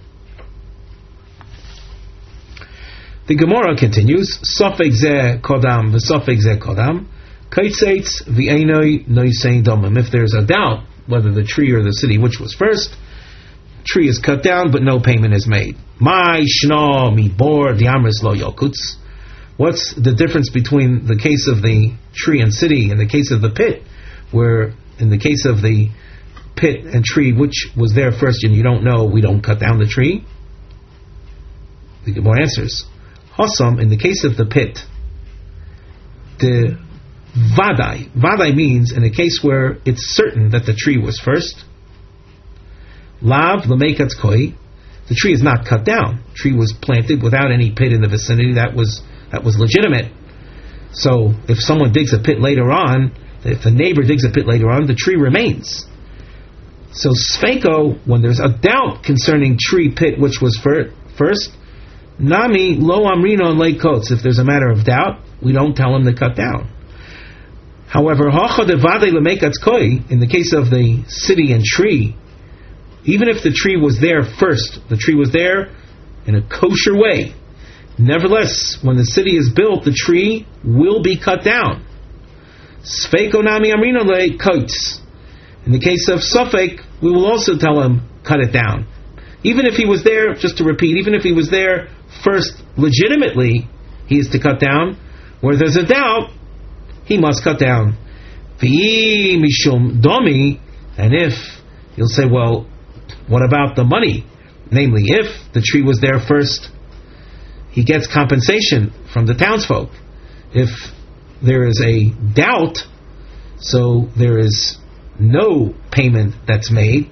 The Gemara continues: Sofek zeh kodam v'sofek zeh kodam, kaitzeitz v'einoi noisein domim. If there's a doubt whether the tree or the city, which was first, tree is cut down, but no payment is made. My shno mi bor diamris lo yokuts. What's the difference between the case of the tree and city and the case of the pit, where in the case of the pit and tree, which was there first and you don't know, we don't cut down the tree? The Gemara answers, Hasam, in the case of the pit, the vadai, vadai means in a case where it's certain that the tree was first, lav l'meikatz koi, the tree is not cut down. The tree was planted without any pit in the vicinity. That was That was legitimate. So if someone digs a pit later on, if the neighbor digs a pit later on, the tree remains. So sfeiko, when there's a doubt concerning tree pit which was fir- first, nami lo amrino le kots. If there's a matter of doubt, we don't tell him to cut down. However, hacha devade lemekatz koi, in the case of the city and tree, even if the tree was there first, the tree was there in a kosher way, nevertheless, when the city is built, the tree will be cut down. Sfeiko nami amrino le kots. In the case of Suffolk, we will also tell him, cut it down. Even if he was there, just to repeat, even if he was there first legitimately, he is to cut down. Where there's a doubt, he must cut down. V'i mishum domi, and if, you'll say, well, what about the money? Namely, if the tree was there first, he gets compensation from the townsfolk. If there is a doubt, so there is no payment that's made,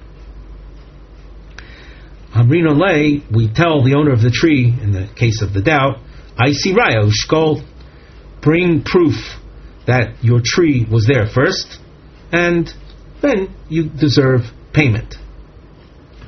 Amrino lei, we tell the owner of the tree, in the case of the doubt, I see Rayo, Shkol, bring proof that your tree was there first, and then you deserve payment.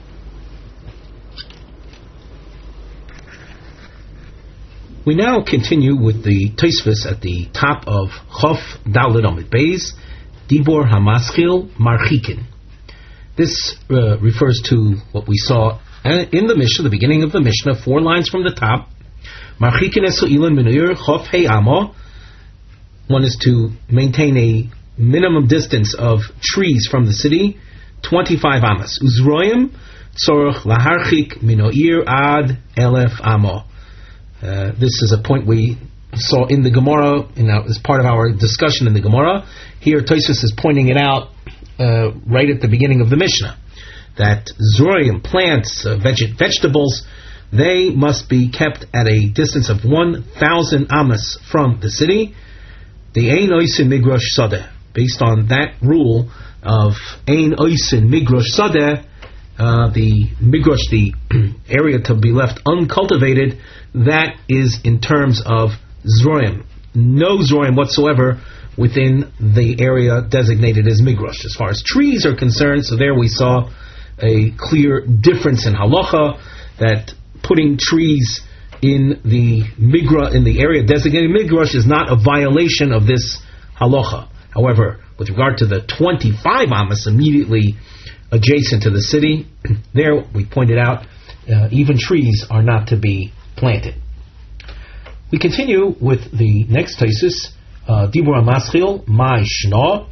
We now continue with the Tosfos at the top of Chof Daled Amud Beis, Dibor Hamaschil Marchikin. This uh, refers to what we saw in the Mishnah, the beginning of the Mishnah, four lines from the top. Marchikin Esu Ilan Minuyur Chof Hei Amo. One is to maintain a minimum distance of trees from the city, twenty-five amas. Uzroyim tzorach laharchik minoir ad elef amo. Uh, this is a point we saw in the Gemara, in our, as part of our discussion in the Gemara. Here, Tosfos is pointing it out uh, right at the beginning of the Mishnah, that zroim, plants, uh, veg- vegetables, they must be kept at a distance of one thousand amas from the city. The ein oisin migrosh sadeh, based on that rule of ein oisin migrosh sadeh, uh, the migrosh, the area to be left uncultivated, that is in terms of zroim. No zroim whatsoever within the area designated as migrosh. As far as trees are concerned, so there we saw a clear difference in halacha, that putting trees in the migra, in the area designated migrosh, is not a violation of this halacha. However, with regard to the twenty-five amas immediately adjacent to the city, there we pointed out uh, even trees are not to be planted. We continue with the next Tosfos, Dibur Hamaschil Mai Shna.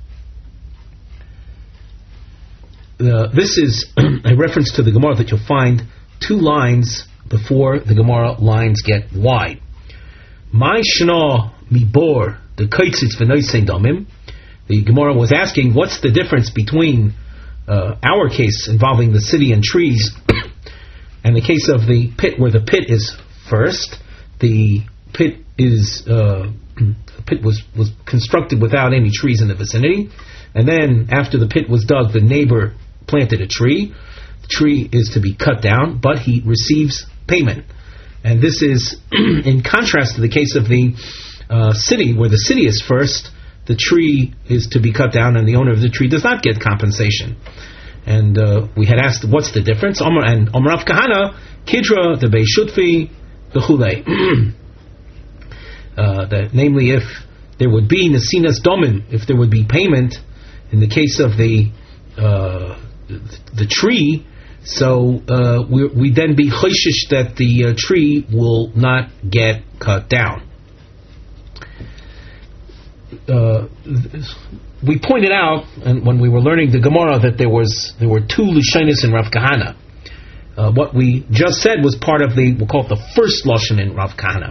Uh, this is a reference to the Gemara that you'll find two lines before the Gemara lines get wide. Mai Shna Mibor the Kaitzitz V'Noisein Damim. The Gemara was asking, what's the difference between uh, our case involving the city and trees and the case of the pit, where the pit is first. The pit is uh, the pit was, was constructed without any trees in the vicinity, and then after the pit was dug, the neighbor planted a tree. The tree is to be cut down, but he receives payment. And this is in contrast to the case of the uh, city, where the city is first. The tree is to be cut down, and the owner of the tree does not get compensation. And uh, we had asked, what's the difference? Omar and Omar Rav Kahana, Kidra, the Beishutfi, the Chulei. uh, that namely, if there would be Nesinas Domin, if there would be payment in the case of the uh, the tree, so uh, we we then be choishish that the uh, tree will not get cut down. Uh, we pointed out, and when we were learning the Gemara, that there was there were two Lushonos in Rav Kahana. Uh, what we just said was part of the, we'll call it the first Lashon in Rav Kahana.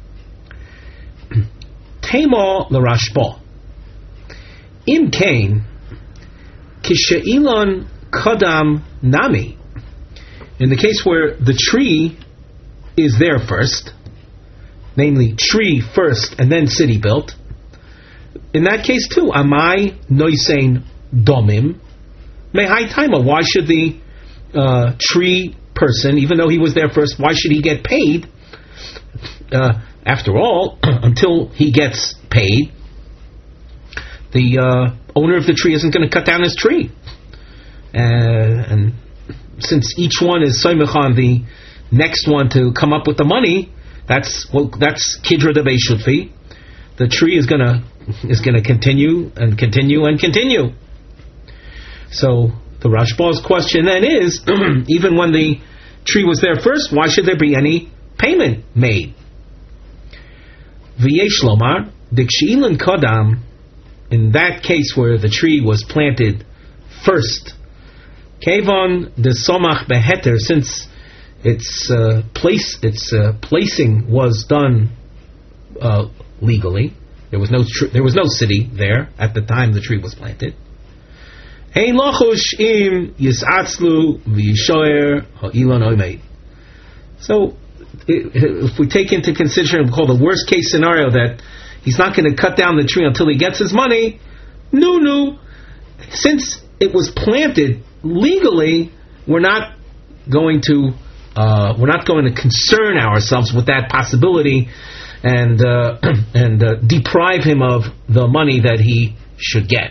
Tema l'Rashba. Im kain kishe'ilon kadam nami. In the case where the tree is there first, namely tree first and then city built, in that case too, amai noisein domim mehai taima. Why should the uh, tree person, even though he was there first, why should he get paid? Uh, after all, until he gets paid, the uh, owner of the tree isn't going to cut down his tree. Uh, and since each one is soymech on the next one to come up with the money, that's well, that's kidra de beishutfi. The tree is gonna is gonna continue and continue and continue. So the Rashba's question then is, even when the tree was there first, why should there be any payment made? V'yesh lomar dikshi'ilin kodam. In that case where the tree was planted first, kevon de somach beheter, since its uh, place, its uh, placing was done uh, legally. There was no tr- there was no city there at the time the tree was planted. Ein lachush im yisatzlu v'yishoyer ha'ilon oimeid. So, if we take into consideration, we call the worst case scenario, that he's not going to cut down the tree until he gets his money, no, no. Since it was planted legally, we're not going to uh, we're not going to concern ourselves with that possibility and uh, and uh, deprive him of the money that he should get.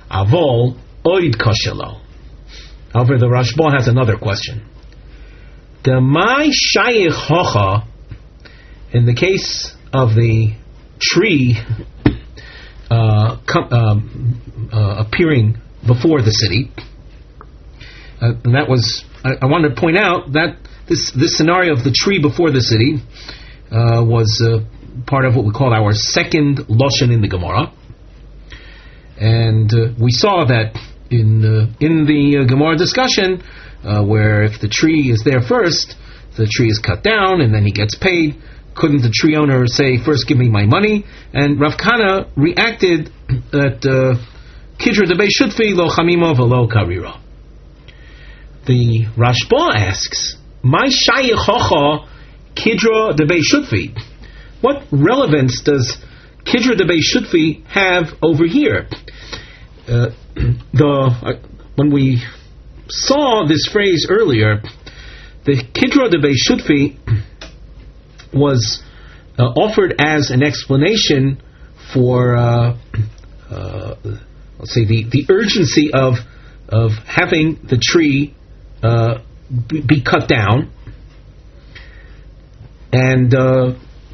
Avol oid koshelo. However, the Rashba has another question. The my shayich hocha, in the case of the tree uh, com- uh, uh, appearing before the city, uh, and that was, I, I wanted to point out that this this scenario of the tree before the city uh, was uh, part of what we call our second loshen in the Gemara, and uh, we saw that in uh, in the uh, Gemara discussion, uh, where if the tree is there first, the tree is cut down and then he gets paid. Couldn't the tree owner say, first give me my money? And Rav Kana reacted that Kidra debei shutfi lo chamimo velo karira. The Rashba asks, my shayich hocha Kidra debei shutfi. What relevance does Kidra debei shutfi have over here? Uh, the uh, when we saw this phrase earlier, the Kidra debei shutfi was uh, offered as an explanation for, uh, uh, let's say, the, the urgency of of having the tree uh, be, be cut down, and uh,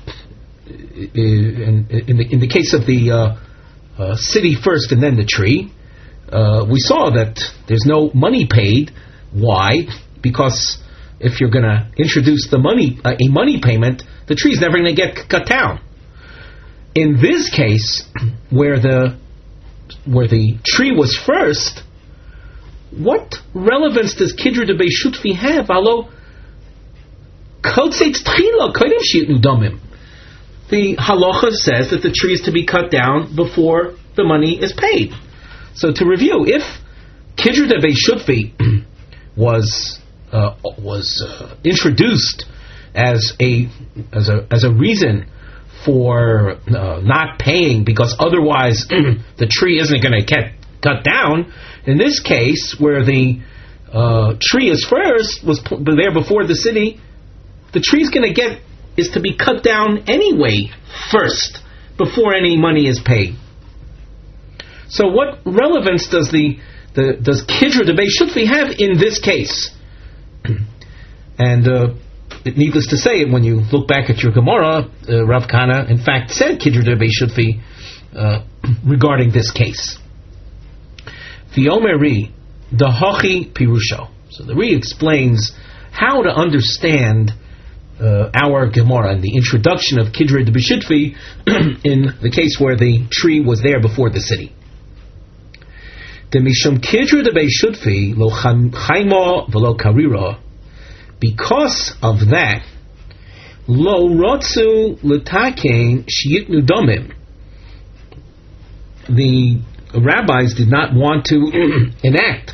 in, in, the, in the case of the uh, uh, city first and then the tree, uh, we saw that there's no money paid. Why? Because if you're going to introduce the money, uh, a money payment, the tree's never going to get cut down. In this case, where the where the tree was first, what relevance does Kidra debei shutfi have? Alo kotzeitz tchila kodim sheyitnu damim. The halacha says that the tree is to be cut down before the money is paid. So to review, if Kidra debei shutfi was Uh, was uh, introduced as a as a as a reason for uh, not paying because otherwise the tree isn't going to get cut down. In this case, where the uh, tree is first was p- there before the city, the tree is going to get is to be cut down anyway first before any money is paid. So, what relevance does the, the does Kidra debei shutfi have in this case? And uh, it, needless to say, when you look back at your Gemara, uh, Rav Kana, in fact, said Kidra debei shutfi uh, regarding this case. The Omeri, the Hachi Pirusho. So the Ri explains how to understand uh, our Gemara and the introduction of Kidra debei shutfi in the case where the tree was there before the city. The Mishum Kidra debei shutfi lo chaimo velo karira. Because of that, lo rotzu letakein sheyitnu domim. The rabbis did not want to enact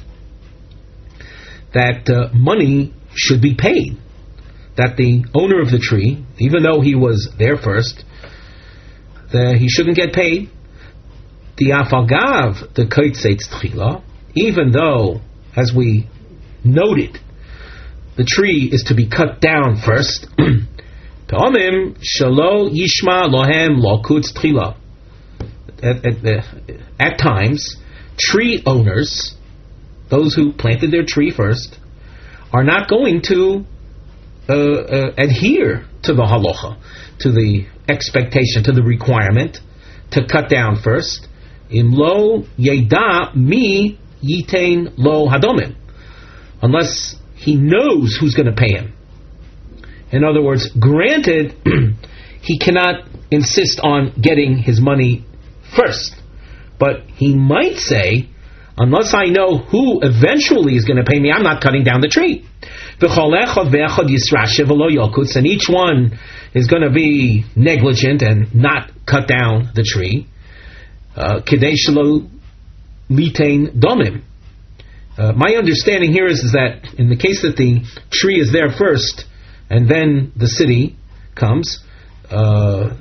that uh, money should be paid, that the owner of the tree, even though he was there first, the, he shouldn't get paid. The afagav, the koitzeitz tchila, even though, as we noted, the tree is to be cut down first. Ta'omim shalo yishma lohem lokutz tchila. At, at, at times, tree owners, those who planted their tree first, are not going to uh, uh, adhere to the halacha, to the expectation, to the requirement to cut down first. Im lo yeda mi yitain lo hadomim, unless he knows who's going to pay him. In other words, granted, he cannot insist on getting his money first, but he might say, unless I know who eventually is going to pay me, I'm not cutting down the tree. And each one is going to be negligent and not cut down the tree. Kedei shelo litain domim. Uh, my understanding here is, is that in the case that the tree is there first and then the city comes, uh,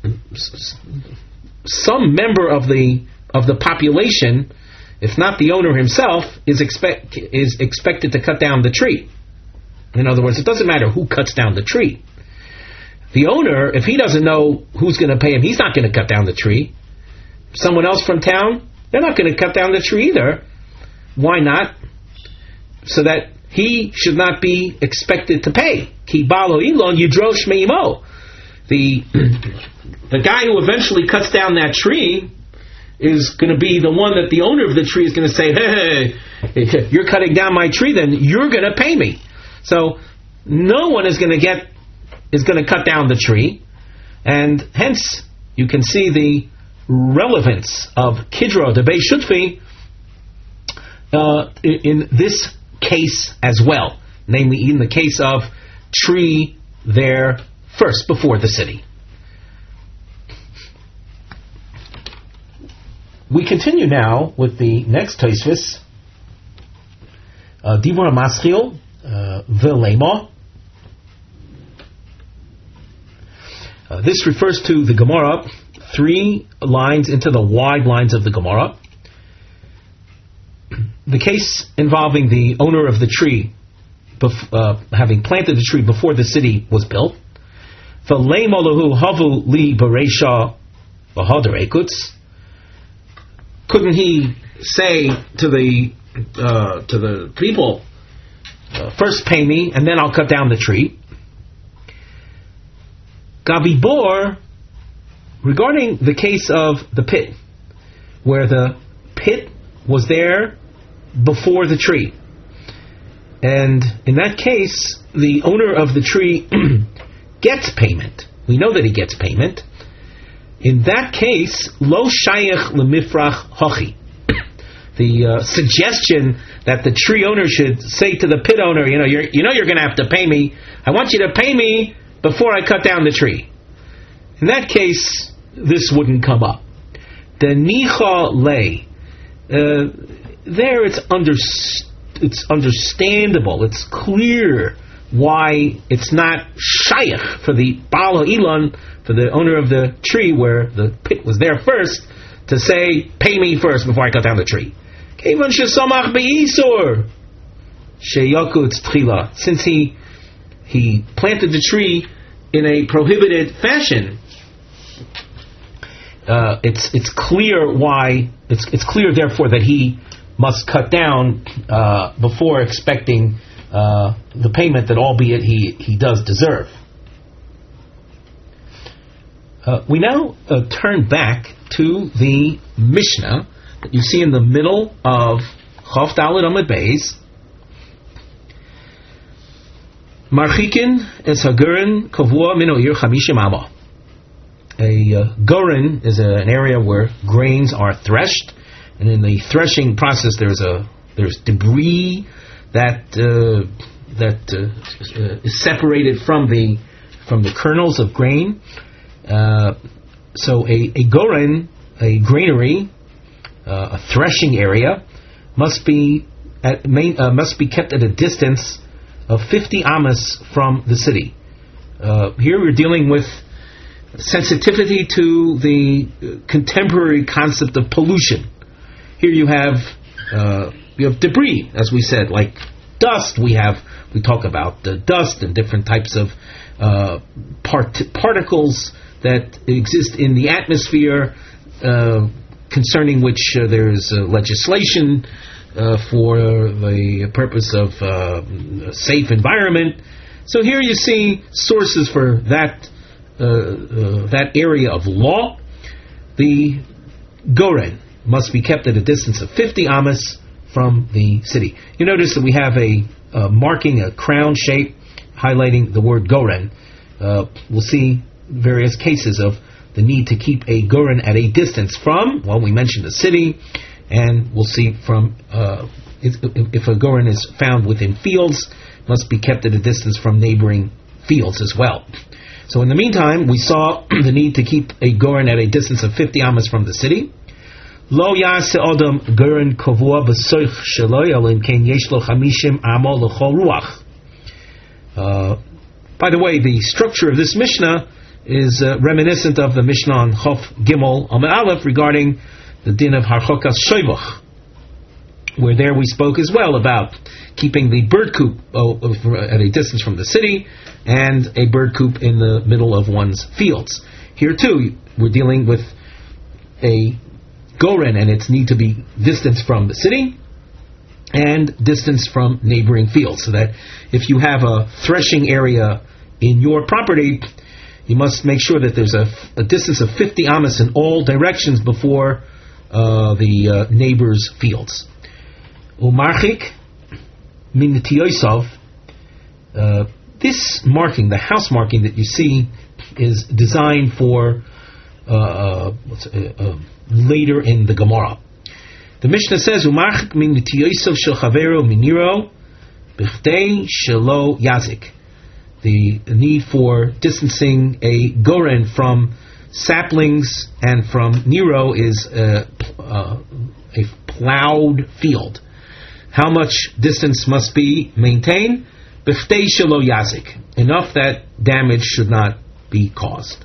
some member of the of the population, if not the owner himself, is expect is expected to cut down the tree. In other words, it doesn't matter who cuts down the tree. The owner, if he doesn't know who's going to pay him, he's not going to cut down the tree. Someone else from town, they're not going to cut down the tree either. Why not? So that he should not be expected to pay. Ki balo ilon yidrosh meimo. The the guy who eventually cuts down that tree is going to be the one that the owner of the tree is going to say, hey, hey, you're cutting down my tree, then you're going to pay me. So no one is going to get is going to cut down the tree, and hence you can see the relevance of Kidro de Bei Shutfi uh, in this case as well, namely in the case of tree there first before the city. We continue now with the next Tosfos, Divor Maschil V'Leima. This refers to the Gemara, three lines into the wide lines of the Gemara. The case involving the owner of the tree bef- uh, having planted the tree before the city was built. V'Leima lahu havu li bereisha v'hader ekuts. Couldn't he say to the uh, to the people, uh, first pay me and then I'll cut down the tree? Gabibor, regarding the case of the pit, where the pit was there before the tree, and in that case the owner of the tree gets payment. We know that he gets payment. In that case, lo shayach lemifrach hachi. The uh, suggestion that the tree owner should say to the pit owner, you know, you're, you know, you're going to have to pay me. I want you to pay me before I cut down the tree. In that case, this wouldn't come up. The nicha lei. Uh, there, it's under, it's understandable. It's clear why it's not shayach for the Baal Ha'ilon, for the owner of the tree where the pit was there first, to say, pay me first before I cut down the tree. Since he he planted the tree in a prohibited fashion, uh, it's it's clear why it's it's clear therefore that he must cut down uh, before expecting uh, the payment that albeit he, he does deserve. Uh, we now uh, turn back to the Mishnah that you see in the middle of Chof Dalet Amud Beis. Marchikin es hagurin kavua min oir chamishim amma. A uh, gurin is a, an area where grains are threshed, and in the threshing process there's a there's debris that uh, that uh, is separated from the from the kernels of grain. Uh, so a, a goren, a granary, uh, a threshing area, must be at main, uh, must be kept at a distance of fifty amas from the city. Uh, here we're dealing with sensitivity to the contemporary concept of pollution. Here you have uh, you have debris, as we said, like dust. We have we talk about the dust and different types of uh, part- particles that exist in the atmosphere, uh, concerning which uh, there is uh, legislation uh, for the purpose of uh, a safe environment. So here you see sources for that uh, uh, that area of law. The goren must be kept at a distance of fifty amas from the city. You notice that we have a uh, marking, a crown shape, highlighting the word goren. Uh, we'll see various cases of the need to keep a goren at a distance from, well, we mentioned the city, and we'll see from uh, if, if a goren is found within fields, must be kept at a distance from neighboring fields as well. So in the meantime, we saw the need to keep a goren at a distance of fifty amas from the city. Lo yase odam goren kovua b'soich sheloi alim kein yesh lo chamishim amo l'chol ruach. By the way, the structure of this Mishnah is uh, reminiscent of the Mishnah on Chof Gimel Amud Aleph regarding the din of Harchokas Shoivach, where there we spoke as well about keeping the bird coop uh, at a distance from the city and a bird coop in the middle of one's fields. Here too, we're dealing with a goren and its need to be distanced from the city, and distance from neighboring fields. So that if you have a threshing area in your property, you must make sure that there's a, a distance of fifty amos in all directions before uh, the uh, neighbor's fields. Umarchik min netiosov. Uh, this marking, the house marking that you see, is designed for uh, uh, what's, uh, uh, later in the Gemara. The Mishnah says, "Umarchik min netiosov shel chavero miniro b'chdei shelo yazik." The need for distancing a goren from saplings and from Nero is uh, uh, a plowed field. How much distance must be maintained? B'chtei shelo yazik, enough that damage should not be caused.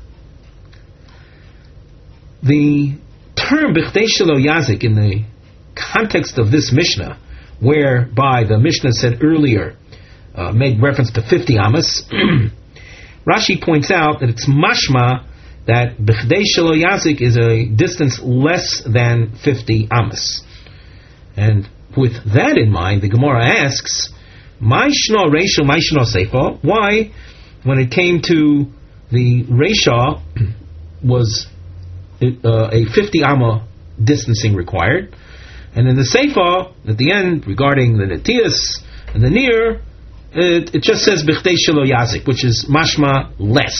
The term b'chtei shelo yazik in the context of this Mishnah, whereby the Mishnah said earlier, Uh, made reference to fifty amos. Rashi points out that it's mashma that b'chdei shelo yazik is a distance less than fifty amos. And with that in mind, the Gemara asks, "My shno reisha, my shno seifa." Why, when it came to the reisha, was uh, a fifty amma distancing required, and in the seifa at the end regarding the netius and the near, It, it just says b'chdei shelo yazik, which is mashma less.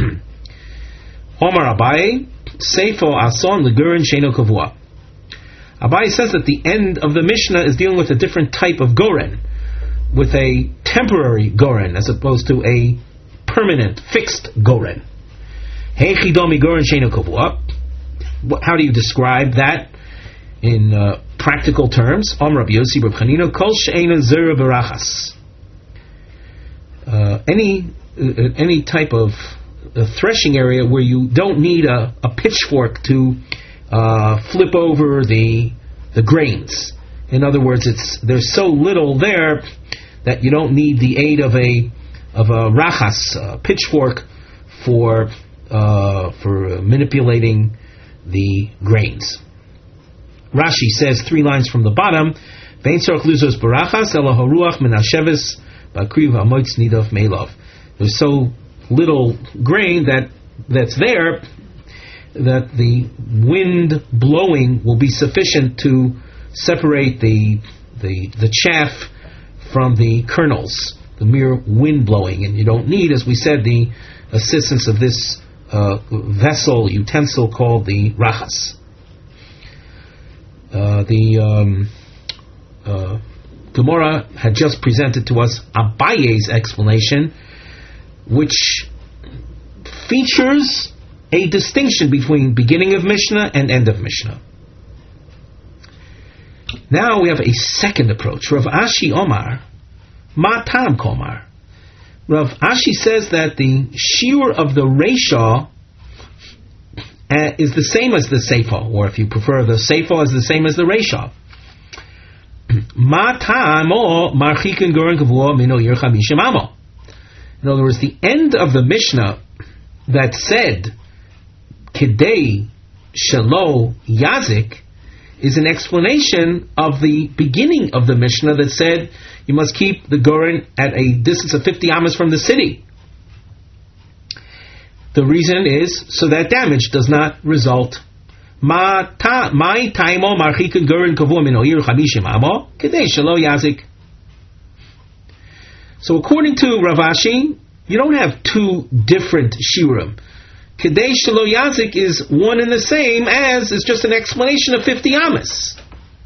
Omar Abaye, seifo ason legurin sheino kavua. Abaye says that the end of the Mishnah is dealing with a different type of goren, with a temporary goren as opposed to a permanent, fixed goren. Heichidomi goren sheino kavua. How do you describe that in uh, practical terms? Omar Rabbi Yossi bar Chanina, kol she'eino zera berachas. Uh, any uh, any type of uh, threshing area where you don't need a, a pitchfork to uh, flip over the the grains. In other words, it's there's so little there that you don't need the aid of a of a rachas, a pitchfork, for uh, for manipulating the grains. Rashi says three lines from the bottom: "Vein tzorach luzos barachas ela haruach min hasheves." There's so little grain that that's there that the wind blowing will be sufficient to separate the the the chaff from the kernels, the mere wind blowing, and you don't need, as we said, the assistance of this uh, vessel, utensil called the rachas. Uh, the um, uh, Gemara had just presented to us Abaye's explanation, which features a distinction between beginning of Mishnah and end of Mishnah. Now we have a second approach. Rav Ashi Omar, Ma Tam Komar. Rav Ashi says that the shiur of the Reisha uh, is the same as the Seifa, or if you prefer, the Seifa is the same as the Reisha. Ma ta'amo marchikin goren kavua mino yir chamishim amo. In other words, the end of the Mishnah that said kidei shelo yazik is an explanation of the beginning of the Mishnah that said you must keep the goren at a distance of fifty amos from the city. The reason is so that damage does not result. Ma ta my taimo marchikin goren kavua min oir chamishim amo kedei shelo yazik. So according to Rav Ashi, you don't have two different shiurim. Kedei shelo yazik is one and the same as is just an explanation of fifty amos.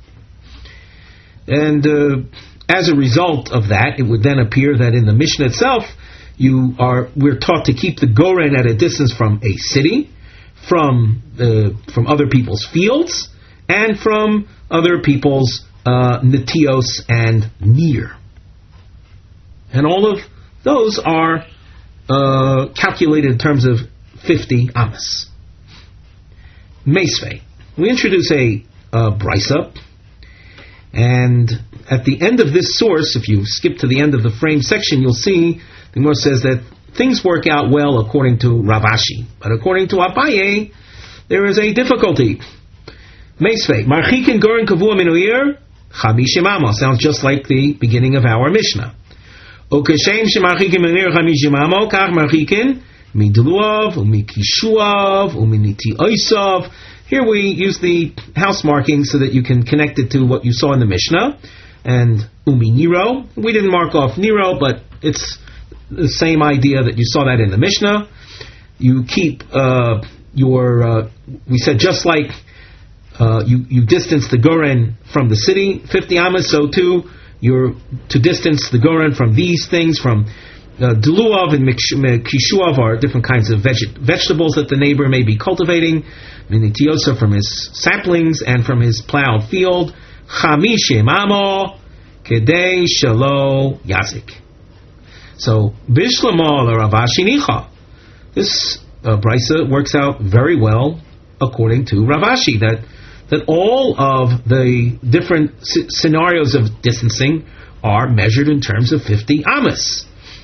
And uh, as a result of that, it would then appear that in the Mishnah itself, you are we're taught to keep the goren at a distance from a city, from the from other people's fields, and from other people's uh, netios and near. And all of those are uh, calculated in terms of fifty amos. Meisvei. We introduce a uh, brisa, and at the end of this source, if you skip to the end of the frame section, you'll see the Gemara says that things work out well according to Rav Ashi, but according to Abaye, there is a difficulty. Meisvei. Marchikin goren kavua min oir Chamishim amo. Sounds just like the beginning of our Mishnah. Ukashem shemarchikin menir chamishim amo, kach marchikin midluav, umikishuav, uminiti oisav. Here we use the house marking so that you can connect it to what you saw in the Mishnah. And umi niro. We didn't mark off niro, but it's the same idea that you saw that in the Mishnah. You keep uh, your, uh, we said just like uh, you, you distance the Goren from the city, fifty amas, so too, you're to distance the Goren from these things, from uh, Deluav and Kishuav are different kinds of veg- vegetables that the neighbor may be cultivating, Minitiosa from his saplings and from his plowed field, Chamishim amo, Kedei Shalo Yazik. So, Bishlamo Ravashi Nicha. This uh, brisa works out very well according to Ravashi, that that all of the different c- scenarios of distancing are measured in terms of fifty amas.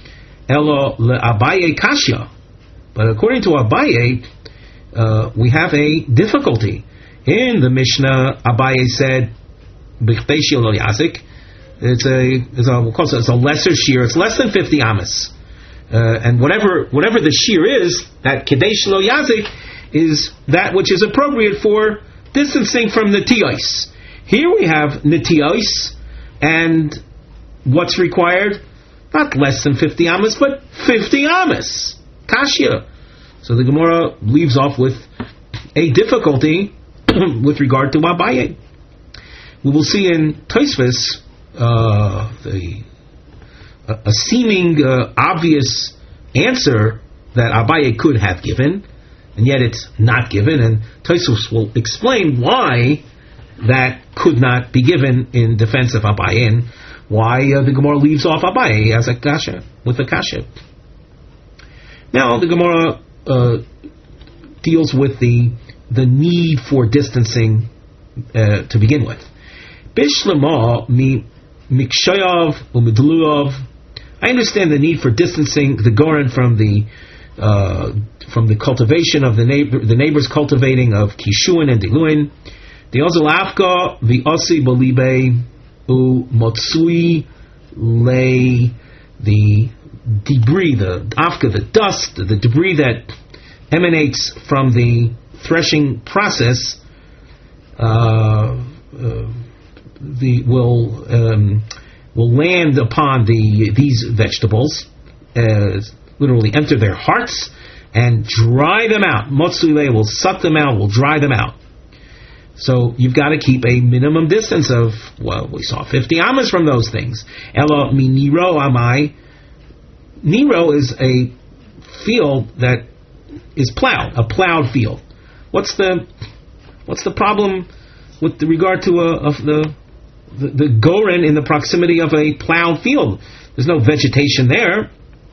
Elo le'abaye kashya. But according to Abaye, uh, we have a difficulty. In the Mishnah, Abaye said, B'chtei shelo yazik. It's a, it's a, we'll call it, it's a lesser shear. It's less than fifty amas. Uh, and whatever whatever the shear is, that Kedei Shelo Yazik is that which is appropriate for distancing from Netiyos. Here we have Netiyos, and what's required? Not less than fifty amas, but fifty amas. Kashya. So the Gemara leaves off with a difficulty with regard to Abaye. We will see in Tosfos uh, the a seeming uh, obvious answer that Abaye could have given, and yet it's not given, and Tosfos will explain why that could not be given in defense of Abaye, and why uh, the Gemara leaves off Abaye as a kasha, with a kasha. Now the Gemara uh, deals with the the need for distancing uh, to begin with. Bishlema mi mikshayav umidluav. I understand the need for distancing the Goren from the uh, from the cultivation of the neighbor, the neighbors cultivating of Kishuin and Diluin. The Ozalafka, the Osi Balibe, U Motsui lay the debris, the Afka, the dust, the debris that emanates from the threshing process, uh, uh, the will. Um, will land upon the these vegetables, uh, literally enter their hearts, and dry them out. Motsule will suck them out, will dry them out. So you've got to keep a minimum distance of, well, we saw fifty amas from those things. Elo mi niro amai. Niro is a field that is plowed, a plowed field. What's the what's the problem with the regard to a, of the The, the Goren in the proximity of a plowed field? There's no vegetation there.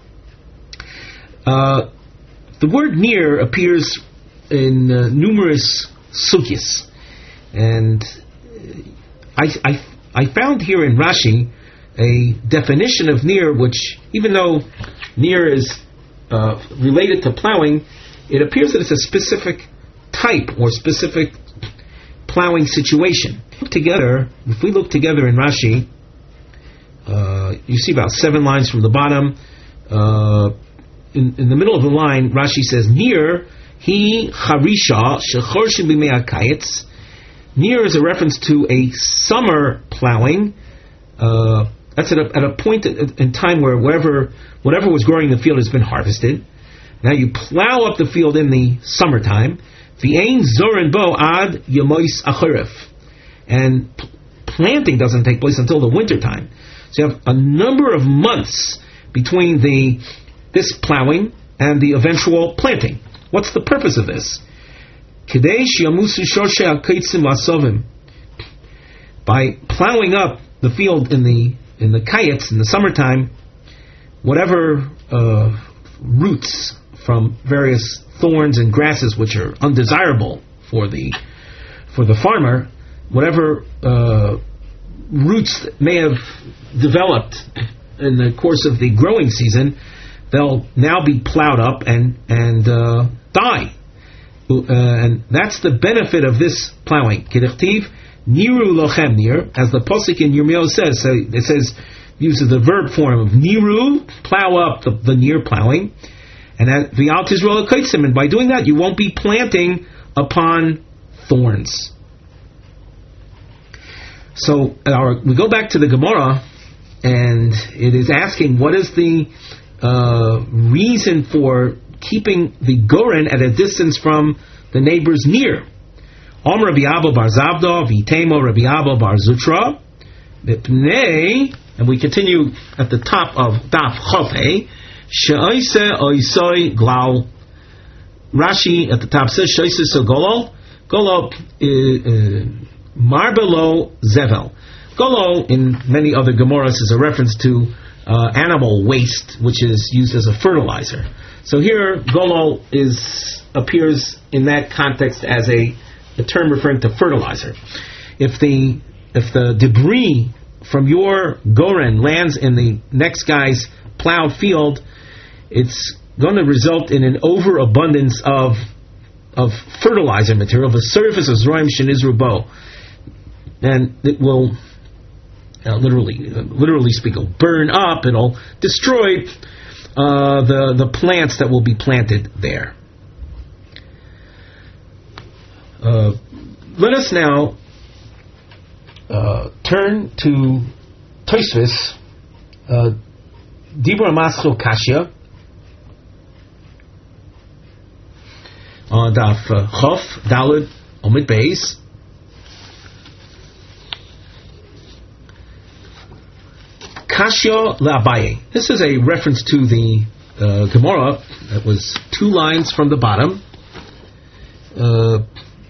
Uh, the word near appears in uh, numerous sugyas, and I, I I found here in Rashi a definition of near, which, even though near is uh, related to plowing, it appears that it's a specific type or specific plowing situation. Together, if we look together in Rashi, uh, you see about seven lines from the bottom. Uh, in, in the middle of the line, Rashi says, "Near he harisha shechorshim b'mei hakayetz." Near is a reference to a summer plowing. Uh, that's at a, at a point in, in time where wherever whatever was growing in the field has been harvested. Now you plow up the field in the summertime. V'ein zoren bo ad yamois achoref. And p- planting doesn't take place until the winter time. So you have a number of months between the this plowing and the eventual planting. What's the purpose of this? By plowing up the field in the in the kayetz in the summertime, whatever uh, roots from various thorns and grasses which are undesirable for the for the farmer, whatever uh, roots that may have developed in the course of the growing season, they'll now be plowed up and and uh, die. Uh, and that's the benefit of this plowing. K'dechtiv Niru lochem nir, as the posuk in Yirmiyahu says. So it says, uses the verb form of niru, plow up, the, the near plowing, and v'al tizro l'kaitzim, and by doing that you won't be planting upon thorns. So our, we go back to the Gemara, and it is asking, what is the uh, reason for keeping the goren at a distance from the neighbor's near? Om Rabbi Abba bar Zabda, Vitemo Rabbi Abba bar Zutra, Bipnei, and we continue at the top of Daf Chofei, She'oise oisoi glau. Rashi at the top says, She'oise so golo, golo marbelo zevel. Golo in many other Gemaras is a reference to uh, animal waste, which is used as a fertilizer. So here, golo is appears in that context as a the term referring to fertilizer. If the if the debris from your goren lands in the next guy's plowed field, it's going to result in an overabundance of of fertilizer material, the surface of Zroim Shenizrubo, and it will uh, literally, uh, literally speak, it'll burn up, it'll destroy uh, the the plants that will be planted there. Uh, let us now uh, turn to Tosfos, uh, Dibra Maschil Kashya, on Daf Chof Daled Omid Beis. Kashya le'Abaye. This is a reference to the uh, Gemara that was two lines from the bottom. Uh,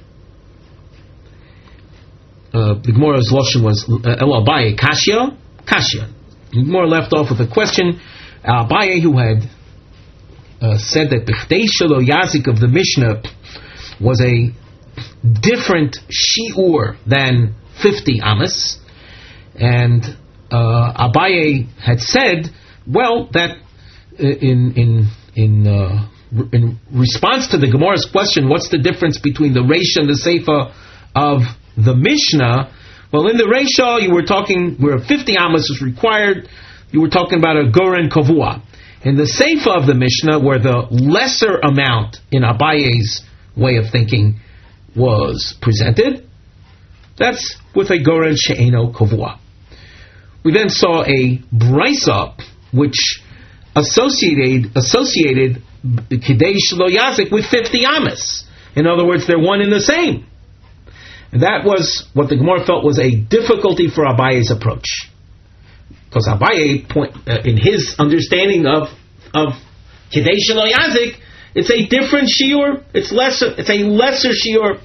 Uh, the Gemara's lashon was El Abaye Kashya, Kashya. The Gemara left off with a question. Abaye, who had uh, said that B'chdei Shelo Yazik of the Mishnah was a different shiur than fifty amas, and uh, Abaye had said, well, that in in in uh, in response to the Gemara's question, what's the difference between the Reisha and the Seifa of the Mishnah? Well, in the Reisha, you were talking where fifty amas was required. You were talking about a goren kavua. In the Seifa of the Mishnah, where the lesser amount in Abaye's way of thinking was presented, that's with a goren she'eno kavua. We then saw a brisa which associated associated kidei shelo yazik with fifty amas. In other words, they're one and the same. And that was what the Gemara felt was a difficulty for Abaye's approach. Because Abaye, point, uh, in his understanding of of Kidei Shelo Yazik, it's a different shiur, it's lesser, it's a lesser shiur.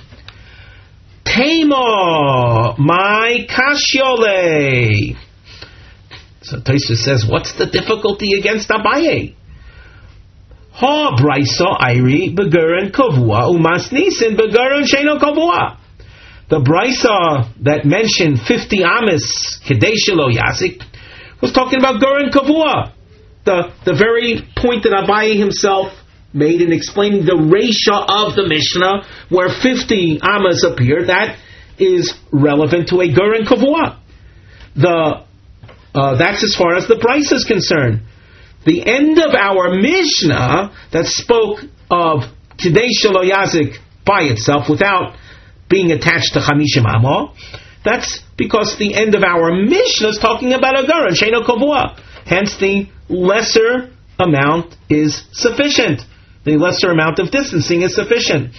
Tema, my kashyole. So Tosfos says, what's the difficulty against Abaye? Ha braiso airi beguren kavua umasnisin beguren sheino kavua. The brisa that mentioned fifty amas Kidei Shelo Yazik was talking about Goren Kavua, the the very point that Abaye himself made in explaining the Reisha of the Mishnah, where fifty amas appear. That is relevant to a Goren Kavua. The uh, that's as far as the brisa is concerned. The end of our Mishnah that spoke of Kidei Shelo Yazik by itself without being attached to Chamishim Amo, that's because the end of our Mishnah is talking about a Goren Sheino Kavua. Hence the lesser amount is sufficient. The lesser amount of distancing is sufficient.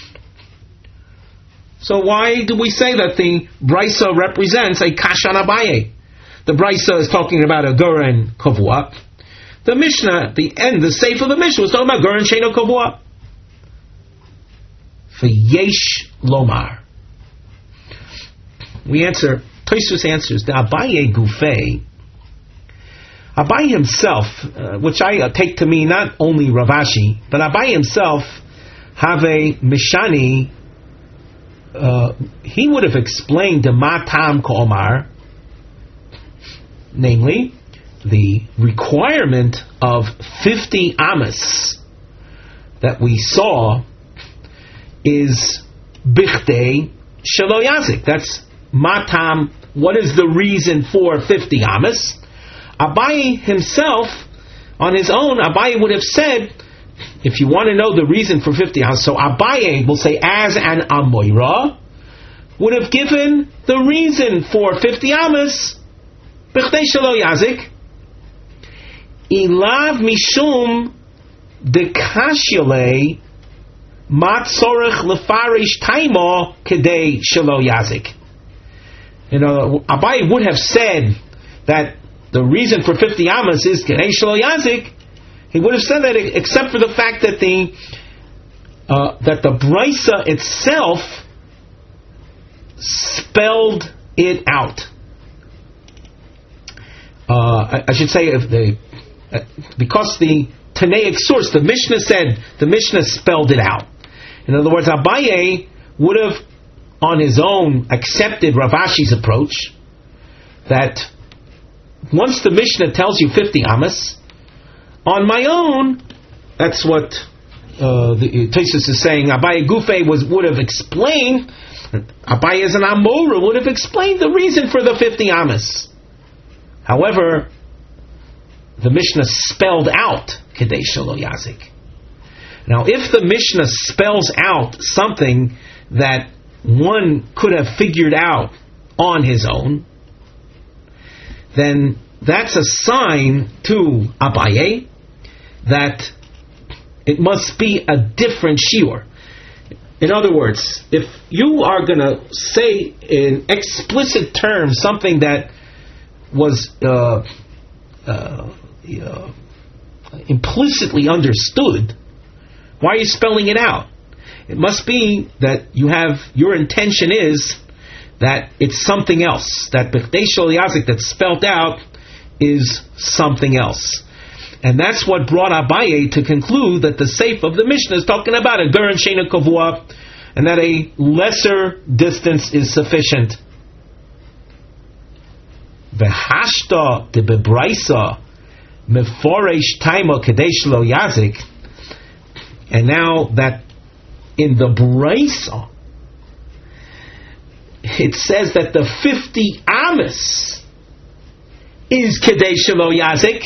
So why do we say that the Brisa represents a Kashan Abaye? The Brisa is talking about a Goren Kavua. The Mishnah, the end, the Seif of the Mishnah was talking about Goren Sheino Kavua. For Yesh Lomar. We answer, Tosfos answers, the Abaye Gufei, Abaye himself, uh, which I uh, take to mean not only Rav Ashi, but Abaye himself, have a Mishani, uh, he would have explained the Matam K'omar, namely, the requirement of fifty amas that we saw is Bichdei Shelo Yazik. That's Matam, what is the reason for fifty amas? Abaye himself, on his own, Abaye would have said, if you want to know the reason for fifty amas, so Abaye will say, as an Amoira, would have given the reason for fifty amas, b'chdei shelo yazik, ilav mishum dekashyale mat tzorech lefarish taimo kedei shelo yazik. You know, Abaye would have said that the reason for fifty amas is kedei shelo yazik. He would have said that except for the fact that the uh, that the brisa itself spelled it out. Uh, I, I should say if the uh, because the Tanaic source, the Mishnah said the Mishnah spelled it out. In other words, Abaye would have on his own accepted Rav Ashi's approach that once the Mishnah tells you fifty amas, on my own, that's what uh, the Tosfos is saying. Abaye Gufay was would have explained. Abaye as an Amora would have explained the reason for the fifty amas. However, the Mishnah spelled out Kedei Shelo Yazik. Now, if the Mishnah spells out something that one could have figured out on his own, then that's a sign to Abaye that it must be a different shiur. In other words, if you are going to say in explicit terms something that was uh, uh, uh, implicitly understood, why are you spelling it out? It must be that you have, your intention is that it's something else. That b'chdei shelo yazik that's spelled out is something else. And that's what brought Abaye to conclude that the seif of the Mishnah is talking about a ger and sheina kavua, and that a lesser distance is sufficient. V'hashta de bebraisa meforesh taima kedei shelo yazik. And now that in the braisa it says that the fifty amas is kedei shelo yazik.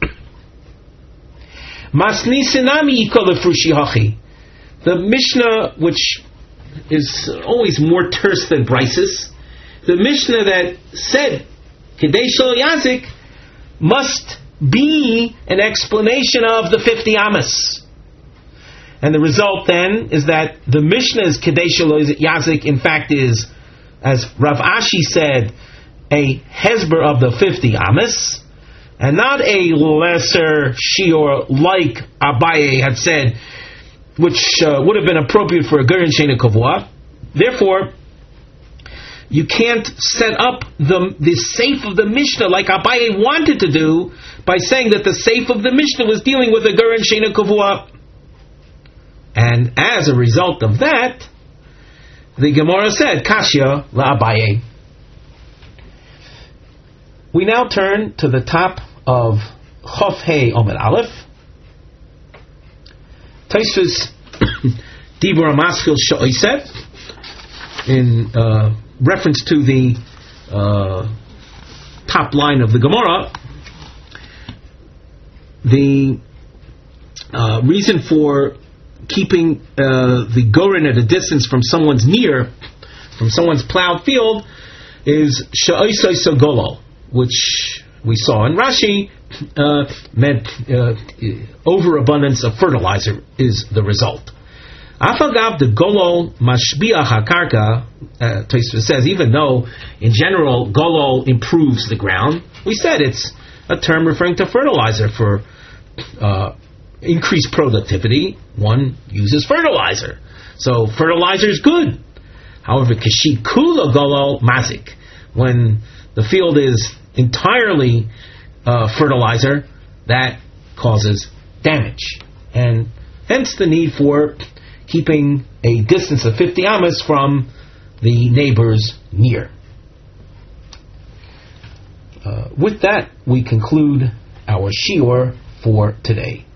Masni sinami yikol lefrushi hachi. The Mishnah, which is always more terse than brises, the Mishnah that said kedei shelo yazik must be an explanation of the fifty amas. And the result then is that the Mishnah's kedei shelo yazik in fact is, as Rav Ashi said, a hesber of the fifty amas, and not a lesser shiur like Abaye had said, which uh, would have been appropriate for a ger and sheina kavua. Therefore, you can't set up the the seif of the Mishnah like Abaye wanted to do by saying that the seif of the Mishnah was dealing with a ger and sheina kavua. And as a result of that, the Gemara said, Kashya la Abaye. We now turn to the top of Chof Hei Omer Aleph. Tosfos Dibur Amaschil Sho'iseh, in uh, reference to the uh, top line of the Gemara, the uh, reason for keeping uh, the goren at a distance from someone's near, from someone's plowed field, is Sho'iseh Sogolo, which we saw in Rashi uh, meant uh, overabundance of fertilizer is the result. Afagav the golo mashbiah hakarka, uh, Tosfos says, even though in general golo improves the ground, we said it's a term referring to fertilizer for uh, increased productivity. One uses fertilizer, so fertilizer is good. However, kashikula golo mazik, when the field is entirely uh, fertilizer, that causes damage, and hence the need for keeping a distance of fifty amas from the neighbors near. Uh, with that, we conclude our shiur for today.